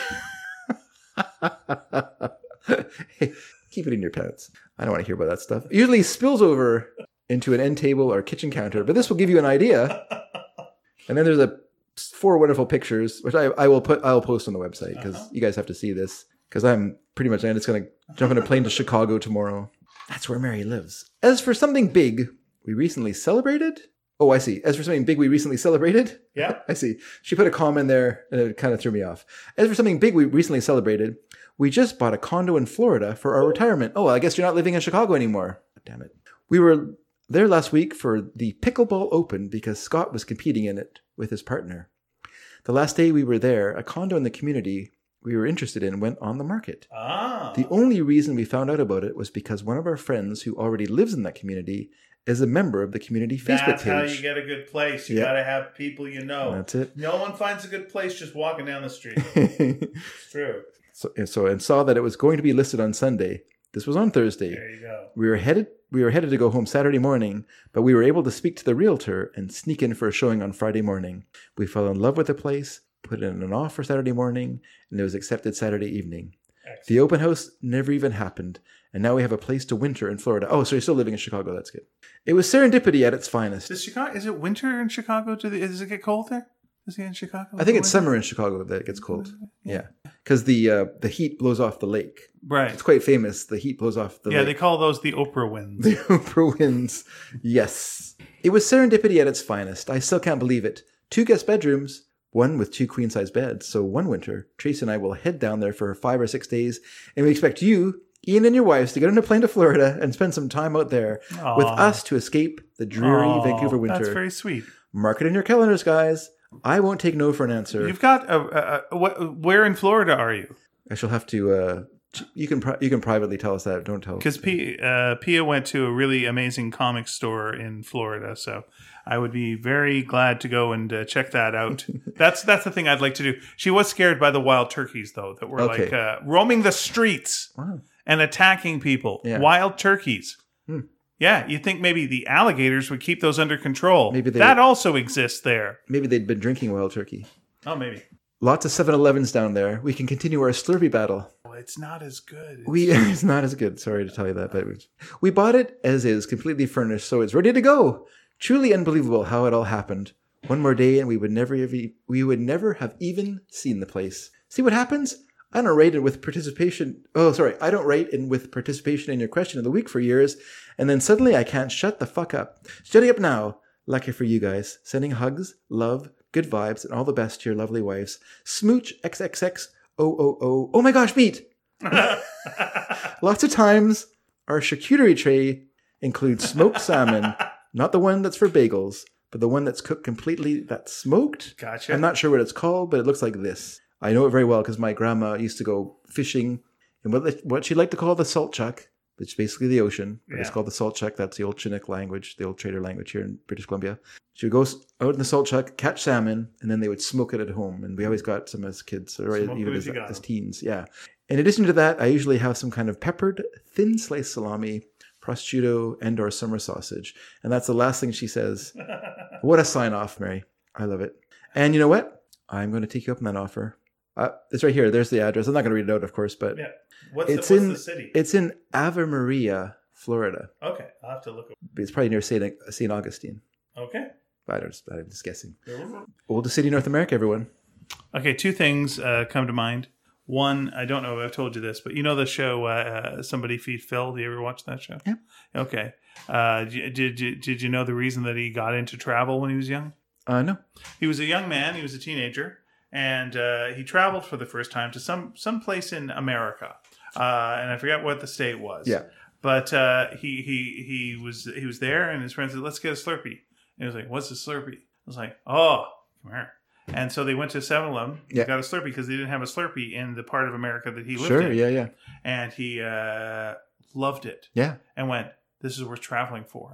[SPEAKER 2] Hey, keep it in your pants. I don't want to hear about that stuff. It usually spills over into an end table or kitchen counter, but this will give you an idea. And then there's a four wonderful pictures, which I, I will put. I'll post on the website because uh-huh. you guys have to see this. Because I'm pretty much I'm just going to jump on a plane to Chicago tomorrow. That's where Mary lives. As for something big, we recently celebrated. Oh, I see. As for something big we recently celebrated.
[SPEAKER 1] Yeah,
[SPEAKER 2] I see. She put a comma in there, and it kind of threw me off. As for something big we recently celebrated. We just bought a condo in Florida for our retirement. Oh, I guess you're not living in Chicago anymore. Damn it. We were there last week for the Pickleball Open because Scott was competing in it with his partner. The last day we were there, a condo in the community we were interested in went on the market.
[SPEAKER 1] Ah.
[SPEAKER 2] The only reason we found out about it was because one of our friends who already lives in that community is a member of the community Facebook
[SPEAKER 1] That's
[SPEAKER 2] page.
[SPEAKER 1] That's how you get a good place. You
[SPEAKER 2] yep.
[SPEAKER 1] got to have people you know.
[SPEAKER 2] That's it.
[SPEAKER 1] No one finds a good place just walking down the street. It's true.
[SPEAKER 2] So, so and saw that it was going to be listed on Sunday. This was on Thursday.
[SPEAKER 1] There you go.
[SPEAKER 2] We were headed we were headed to go home Saturday morning, but we were able to speak to the realtor and sneak in for a showing on Friday morning. We fell in love with the place, put in an offer Saturday morning, and it was accepted Saturday evening. Excellent. The open house never even happened, And now we have a place to winter in Florida. Oh, so you're still living in Chicago. That's good. It was serendipity at its finest.
[SPEAKER 1] Is Chicago? Is it winter in Chicago? Do the, does it get cold there? Is it in Chicago?
[SPEAKER 2] I think it's summer in Chicago that it gets cold. Yeah, because the uh, the heat blows off the lake.
[SPEAKER 1] Right.
[SPEAKER 2] It's quite famous. The heat blows off the
[SPEAKER 1] yeah,
[SPEAKER 2] lake.
[SPEAKER 1] they call those the Oprah winds.
[SPEAKER 2] The Oprah winds. Yes. It was serendipity at its finest. I still can't believe it. Two guest bedrooms, one with two queen-size beds. So one winter, Tracy and I will head down there for five or six days, and we expect you, Ian and your wives, to get on a plane to Florida and spend some time out there
[SPEAKER 1] Aww.
[SPEAKER 2] with us to escape the dreary
[SPEAKER 1] Aww,
[SPEAKER 2] Vancouver winter.
[SPEAKER 1] That's very sweet.
[SPEAKER 2] Mark it in your calendars, guys. I won't take no for an answer.
[SPEAKER 1] You've got a, a, a what, where in Florida are you?
[SPEAKER 2] I shall have to. Uh, you can pri- you can privately tell us that. Don't tell.
[SPEAKER 1] Because P, uh, Pia went to a really amazing comic store in Florida, so I would be very glad to go and uh, check that out. that's that's the thing I'd like to do. She was scared by the wild turkeys, though, that were
[SPEAKER 2] Okay.
[SPEAKER 1] like uh, roaming the streets
[SPEAKER 2] Wow.
[SPEAKER 1] and attacking people.
[SPEAKER 2] Yeah.
[SPEAKER 1] Wild turkeys.
[SPEAKER 2] Hmm.
[SPEAKER 1] Yeah, you'd think maybe the alligators would keep those under control.
[SPEAKER 2] Maybe they-
[SPEAKER 1] that also exists there.
[SPEAKER 2] Maybe they'd been drinking wild turkey.
[SPEAKER 1] Oh, maybe.
[SPEAKER 2] Lots of seven elevens down there. We can continue our Slurpee battle.
[SPEAKER 1] Well, it's not as good.
[SPEAKER 2] We It's not as good. Sorry to tell you that. But we bought it as is, completely furnished, so it's ready to go. Truly unbelievable how it all happened. One more day and we would never have e- we would never have even seen the place. See what happens? I don't rate in with participation. Oh, sorry. I don't rate in with participation in your question of the week for years. And then suddenly I can't shut the fuck up. Shutting up now. Lucky for you guys. Sending hugs, love, good vibes, and all the best to your lovely wives. Smooch X X X O O O. Oh my gosh, meat! Lots of times our charcuterie tray includes smoked salmon. Not the one that's for bagels, but the one that's cooked completely, that's smoked.
[SPEAKER 1] Gotcha.
[SPEAKER 2] I'm not sure what it's called, but it looks like this. I know it very well because my grandma used to go fishing in what, what she liked to call the salt chuck, which is basically the ocean, but it's
[SPEAKER 1] Yeah.
[SPEAKER 2] called the salt chuck. That's the old Chinook language, the old trader language here in British Columbia. She would go s- out in the salt chuck, catch salmon, and then they would smoke it at home. And we always got some as kids, or
[SPEAKER 1] Smoke
[SPEAKER 2] even
[SPEAKER 1] it
[SPEAKER 2] as,
[SPEAKER 1] if you got
[SPEAKER 2] as
[SPEAKER 1] them.
[SPEAKER 2] teens. Yeah. In addition to that, I usually have some kind of peppered, thin sliced salami, prosciutto, and or summer sausage. And that's the last thing she says. What a sign off, Mary. I love it. And you know what? I'm going to take you up on that offer. Uh, it's right here. There's the address. I'm not going to read it out, of course, but
[SPEAKER 1] Yeah. What's,
[SPEAKER 2] it's
[SPEAKER 1] the, what's
[SPEAKER 2] in
[SPEAKER 1] the city?
[SPEAKER 2] it's in Ave Maria, Florida.
[SPEAKER 1] Okay, I'll have to look.
[SPEAKER 2] It's probably near Saint Saint Augustine.
[SPEAKER 1] Okay.
[SPEAKER 2] I don't. I'm just guessing. Oldest city in North America, everyone.
[SPEAKER 1] Okay, two things uh, come to mind. One, I don't know if I've told you this, but you know the show uh, Somebody Feed Phil? Do you ever watch that show?
[SPEAKER 2] Yeah.
[SPEAKER 1] Okay. Uh, did, did, did you know the reason that he got into travel when he was young?
[SPEAKER 2] Uh, no.
[SPEAKER 1] He was a young man. He was a teenager. And uh, he traveled for the first time to some some place in America. Uh, and I forget what the state was.
[SPEAKER 2] Yeah.
[SPEAKER 1] But uh, he he he was he was there, and his friend said, "Let's get a Slurpee." And he was like, "What's a Slurpee?" I was like, "Oh, come here." And so they went to seven eleven,
[SPEAKER 2] Yeah.
[SPEAKER 1] got a Slurpee because they didn't have a Slurpee in the part of America that he lived
[SPEAKER 2] Sure.
[SPEAKER 1] in.
[SPEAKER 2] Yeah. Yeah.
[SPEAKER 1] And he uh, loved it
[SPEAKER 2] Yeah.
[SPEAKER 1] and went, "This is worth traveling for."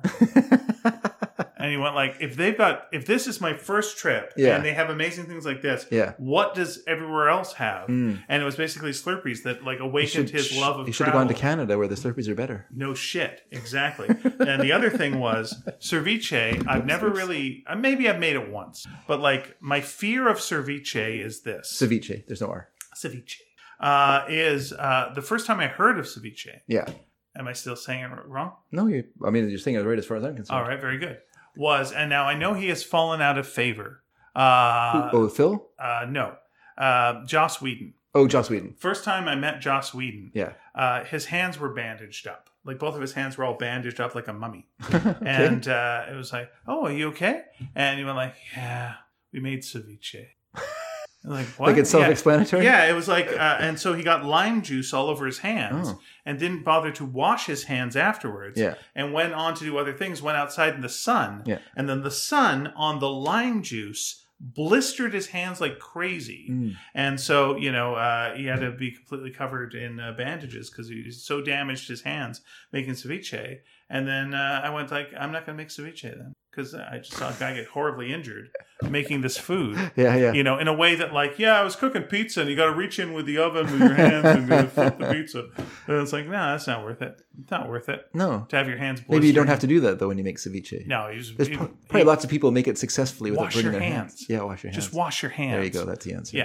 [SPEAKER 1] And he went like, if they've got, if this is my first trip
[SPEAKER 2] Yeah.
[SPEAKER 1] and they have amazing things like this,
[SPEAKER 2] Yeah.
[SPEAKER 1] what does everywhere else have?
[SPEAKER 2] Mm.
[SPEAKER 1] And it was basically Slurpees that like
[SPEAKER 2] You
[SPEAKER 1] awakened
[SPEAKER 2] should,
[SPEAKER 1] his love of
[SPEAKER 2] you should
[SPEAKER 1] travel.
[SPEAKER 2] have gone to Canada where the Slurpees are better.
[SPEAKER 1] No shit, exactly. And the other thing was ceviche. I've never really, uh, maybe I've made it once, but like my fear of ceviche is this:
[SPEAKER 2] Ceviche. There's no R.
[SPEAKER 1] ceviche uh, is uh, the first time I heard of ceviche.
[SPEAKER 2] Yeah.
[SPEAKER 1] Am I still saying it wrong?
[SPEAKER 2] No, you. I mean, you're saying it right as far as I'm concerned.
[SPEAKER 1] All right, very good. Was, and now I know he has fallen out of favor. Uh,
[SPEAKER 2] Who- oh, Phil?
[SPEAKER 1] uh, no, uh, Joss Whedon.
[SPEAKER 2] Oh, Joss Whedon.
[SPEAKER 1] First time I met Joss Whedon,
[SPEAKER 2] Yeah.
[SPEAKER 1] uh, his hands were bandaged up. Like both of his hands were all bandaged up like a mummy.
[SPEAKER 2] Okay.
[SPEAKER 1] And uh, it was like, "Oh, are you okay?" And he went like, "Yeah, we made ceviche." I'm like, what?
[SPEAKER 2] Like it's self-explanatory?
[SPEAKER 1] Yeah, yeah, it was like, uh, and so he got lime juice all over his hands
[SPEAKER 2] Oh.
[SPEAKER 1] and didn't bother to wash his hands afterwards.
[SPEAKER 2] Yeah.
[SPEAKER 1] And went on to do other things, went outside in the sun.
[SPEAKER 2] Yeah.
[SPEAKER 1] And then the sun on the lime juice blistered his hands like crazy.
[SPEAKER 2] Mm.
[SPEAKER 1] And so, you know, uh, he had to be completely covered in uh, bandages because he so damaged his hands making ceviche. And then uh, I went like, I'm not going to make ceviche then. Because I just saw a guy get horribly injured making this food.
[SPEAKER 2] Yeah, yeah.
[SPEAKER 1] You know, in a way that like, yeah, I was cooking pizza and you got to reach in with the oven with your hands and go flip the pizza. And it's like, no, nah, that's not worth it. It's not worth it
[SPEAKER 2] No.
[SPEAKER 1] to have your hands blistered.
[SPEAKER 2] Maybe you don't have to do that, though, when you make ceviche.
[SPEAKER 1] No, you just,
[SPEAKER 2] There's
[SPEAKER 1] you-
[SPEAKER 2] pro- probably
[SPEAKER 1] you-
[SPEAKER 2] lots of people make it successfully without
[SPEAKER 1] wash
[SPEAKER 2] burning
[SPEAKER 1] your
[SPEAKER 2] their
[SPEAKER 1] hands.
[SPEAKER 2] hands. Yeah, wash your hands.
[SPEAKER 1] Just wash your hands.
[SPEAKER 2] There you go. That's the answer.
[SPEAKER 1] Yeah.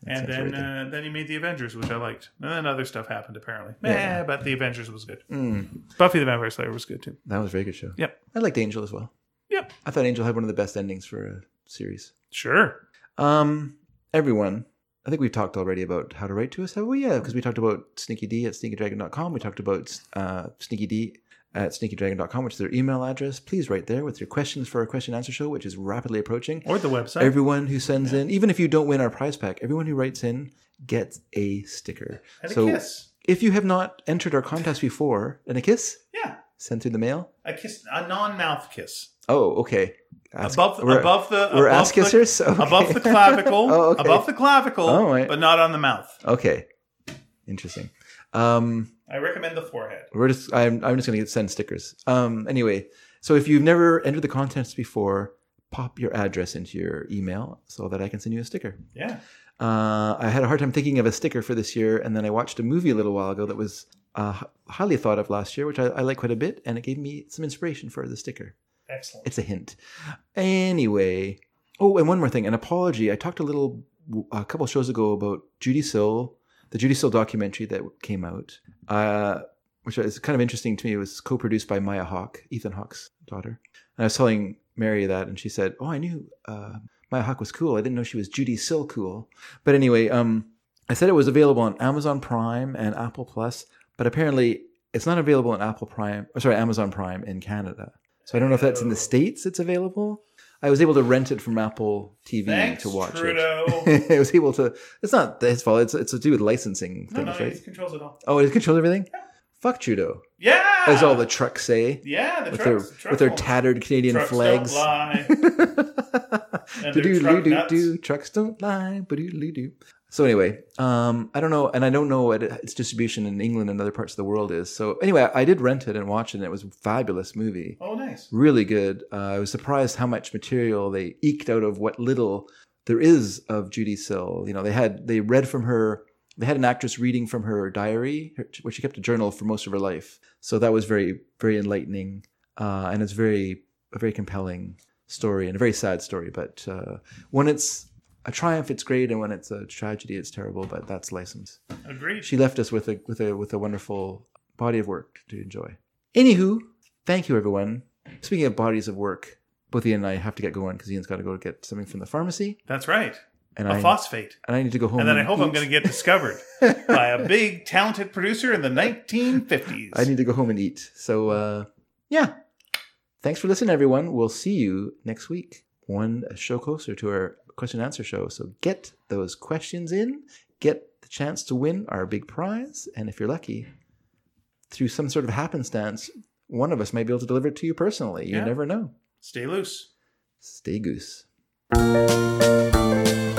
[SPEAKER 1] and then uh, then he made the Avengers, which I liked. And then other stuff happened apparently. Yeah, eh, but the Avengers was good.
[SPEAKER 2] Mm.
[SPEAKER 1] Buffy the Vampire Slayer was good too.
[SPEAKER 2] That was a very good show.
[SPEAKER 1] Yep.
[SPEAKER 2] I liked Angel as well.
[SPEAKER 1] Yep.
[SPEAKER 2] I thought Angel had one of the best endings for a series.
[SPEAKER 1] Sure.
[SPEAKER 2] Um, everyone, I think we've talked already about how to write to us, have we? Yeah, because we talked about Sneaky D at sneaky dragon dot com. We talked about uh, Sneaky D at sneaky dragon dot com, which is their email address. Please write there with your questions for our question and answer show, which is rapidly approaching.
[SPEAKER 1] Or the website.
[SPEAKER 2] Everyone who sends yeah. in, even if you don't win our prize pack, everyone who writes in gets a sticker.
[SPEAKER 1] And
[SPEAKER 2] so
[SPEAKER 1] a kiss.
[SPEAKER 2] If you have not entered our contest before, and a kiss?
[SPEAKER 1] Yeah.
[SPEAKER 2] Sent through the mail?
[SPEAKER 1] A kiss, a non-mouth kiss.
[SPEAKER 2] Oh, okay. Ask,
[SPEAKER 1] above,
[SPEAKER 2] we're,
[SPEAKER 1] above the
[SPEAKER 2] we're
[SPEAKER 1] above
[SPEAKER 2] ass kissers?
[SPEAKER 1] The,
[SPEAKER 2] okay.
[SPEAKER 1] Above the clavicle.
[SPEAKER 2] oh, okay.
[SPEAKER 1] Above the clavicle,
[SPEAKER 2] oh, right.
[SPEAKER 1] but not on the mouth.
[SPEAKER 2] Okay. Interesting. Um,
[SPEAKER 1] I recommend the forehead.
[SPEAKER 2] We're just. I'm. I'm just going to send stickers. Um. Anyway, so if you've never entered the contest before, pop your address into your email so that I can send you a sticker.
[SPEAKER 1] Yeah.
[SPEAKER 2] Uh, I had a hard time thinking of a sticker for this year, and then I watched a movie a little while ago that was uh, highly thought of last year, which I, I like quite a bit, and it gave me some inspiration for the sticker.
[SPEAKER 1] Excellent.
[SPEAKER 2] It's a hint. Anyway. Oh, and one more thing. An apology. I talked a little, a couple shows ago about Judy Sill, the Judy Sill documentary that came out, uh, which is kind of interesting to me. It was co-produced by Maya Hawke, Ethan Hawke's daughter. And I was telling Mary that, and she said, oh, I knew uh, Maya Hawke was cool. I didn't know she was Judy Sill cool. But anyway, um, I said it was available on Amazon Prime and Apple Plus, but apparently it's not available on Apple Prime, or sorry, Amazon Prime in Canada. So I don't know if that's in the States it's available. I was able to rent it from Apple T V
[SPEAKER 1] Thanks,
[SPEAKER 2] to watch
[SPEAKER 1] Trudeau.
[SPEAKER 2] it. I was able to. It's not his fault. It's it's to do with licensing
[SPEAKER 1] no,
[SPEAKER 2] things,
[SPEAKER 1] no,
[SPEAKER 2] right?
[SPEAKER 1] he controls it all.
[SPEAKER 2] Oh, it controls everything.
[SPEAKER 1] Yeah.
[SPEAKER 2] Fuck Trudeau.
[SPEAKER 1] Yeah,
[SPEAKER 2] as all the trucks say.
[SPEAKER 1] Yeah, the
[SPEAKER 2] with
[SPEAKER 1] trucks,
[SPEAKER 2] their
[SPEAKER 1] the trucks
[SPEAKER 2] with their
[SPEAKER 1] won't.
[SPEAKER 2] tattered Canadian
[SPEAKER 1] Trucks
[SPEAKER 2] flags.
[SPEAKER 1] Don't lie. And
[SPEAKER 2] do
[SPEAKER 1] their
[SPEAKER 2] do
[SPEAKER 1] truck
[SPEAKER 2] do
[SPEAKER 1] nuts.
[SPEAKER 2] do trucks don't lie. But do do do. So anyway, um, I don't know, and I don't know what its distribution in England and other parts of the world is. So anyway, I did rent it and watch it, and it was a fabulous movie.
[SPEAKER 1] Oh, nice.
[SPEAKER 2] Really good. Uh, I was surprised how much material they eked out of what little there is of Judy Sill. You know, they had they read from her. They had an actress reading from her diary, where she kept a journal for most of her life. So that was very, very enlightening, uh, and it's very a very compelling story and a very sad story. But uh, when it's a triumph, it's great, and when it's a tragedy, it's terrible. But that's license.
[SPEAKER 1] Agreed.
[SPEAKER 2] She left us with a with a with a wonderful body of work to enjoy. Anywho, thank you, everyone. Speaking of bodies of work, both Ian and I have to get going because Ian's got to go get something from the pharmacy.
[SPEAKER 1] That's right.
[SPEAKER 2] And
[SPEAKER 1] a
[SPEAKER 2] I,
[SPEAKER 1] phosphate.
[SPEAKER 2] And I need to go home.
[SPEAKER 1] And then
[SPEAKER 2] and
[SPEAKER 1] I hope
[SPEAKER 2] eat.
[SPEAKER 1] I'm going to get discovered by a big, talented producer in the nineteen fifties.
[SPEAKER 2] I need to go home and eat. So, uh, yeah. Thanks for listening, everyone. We'll see you next week. One show closer to our question and answer show. So get those questions in. Get the chance to win our big prize. And if you're lucky, through some sort of happenstance, one of us might be able to deliver it to you personally. You
[SPEAKER 1] Yeah.
[SPEAKER 2] never know.
[SPEAKER 1] Stay loose.
[SPEAKER 2] Stay goose.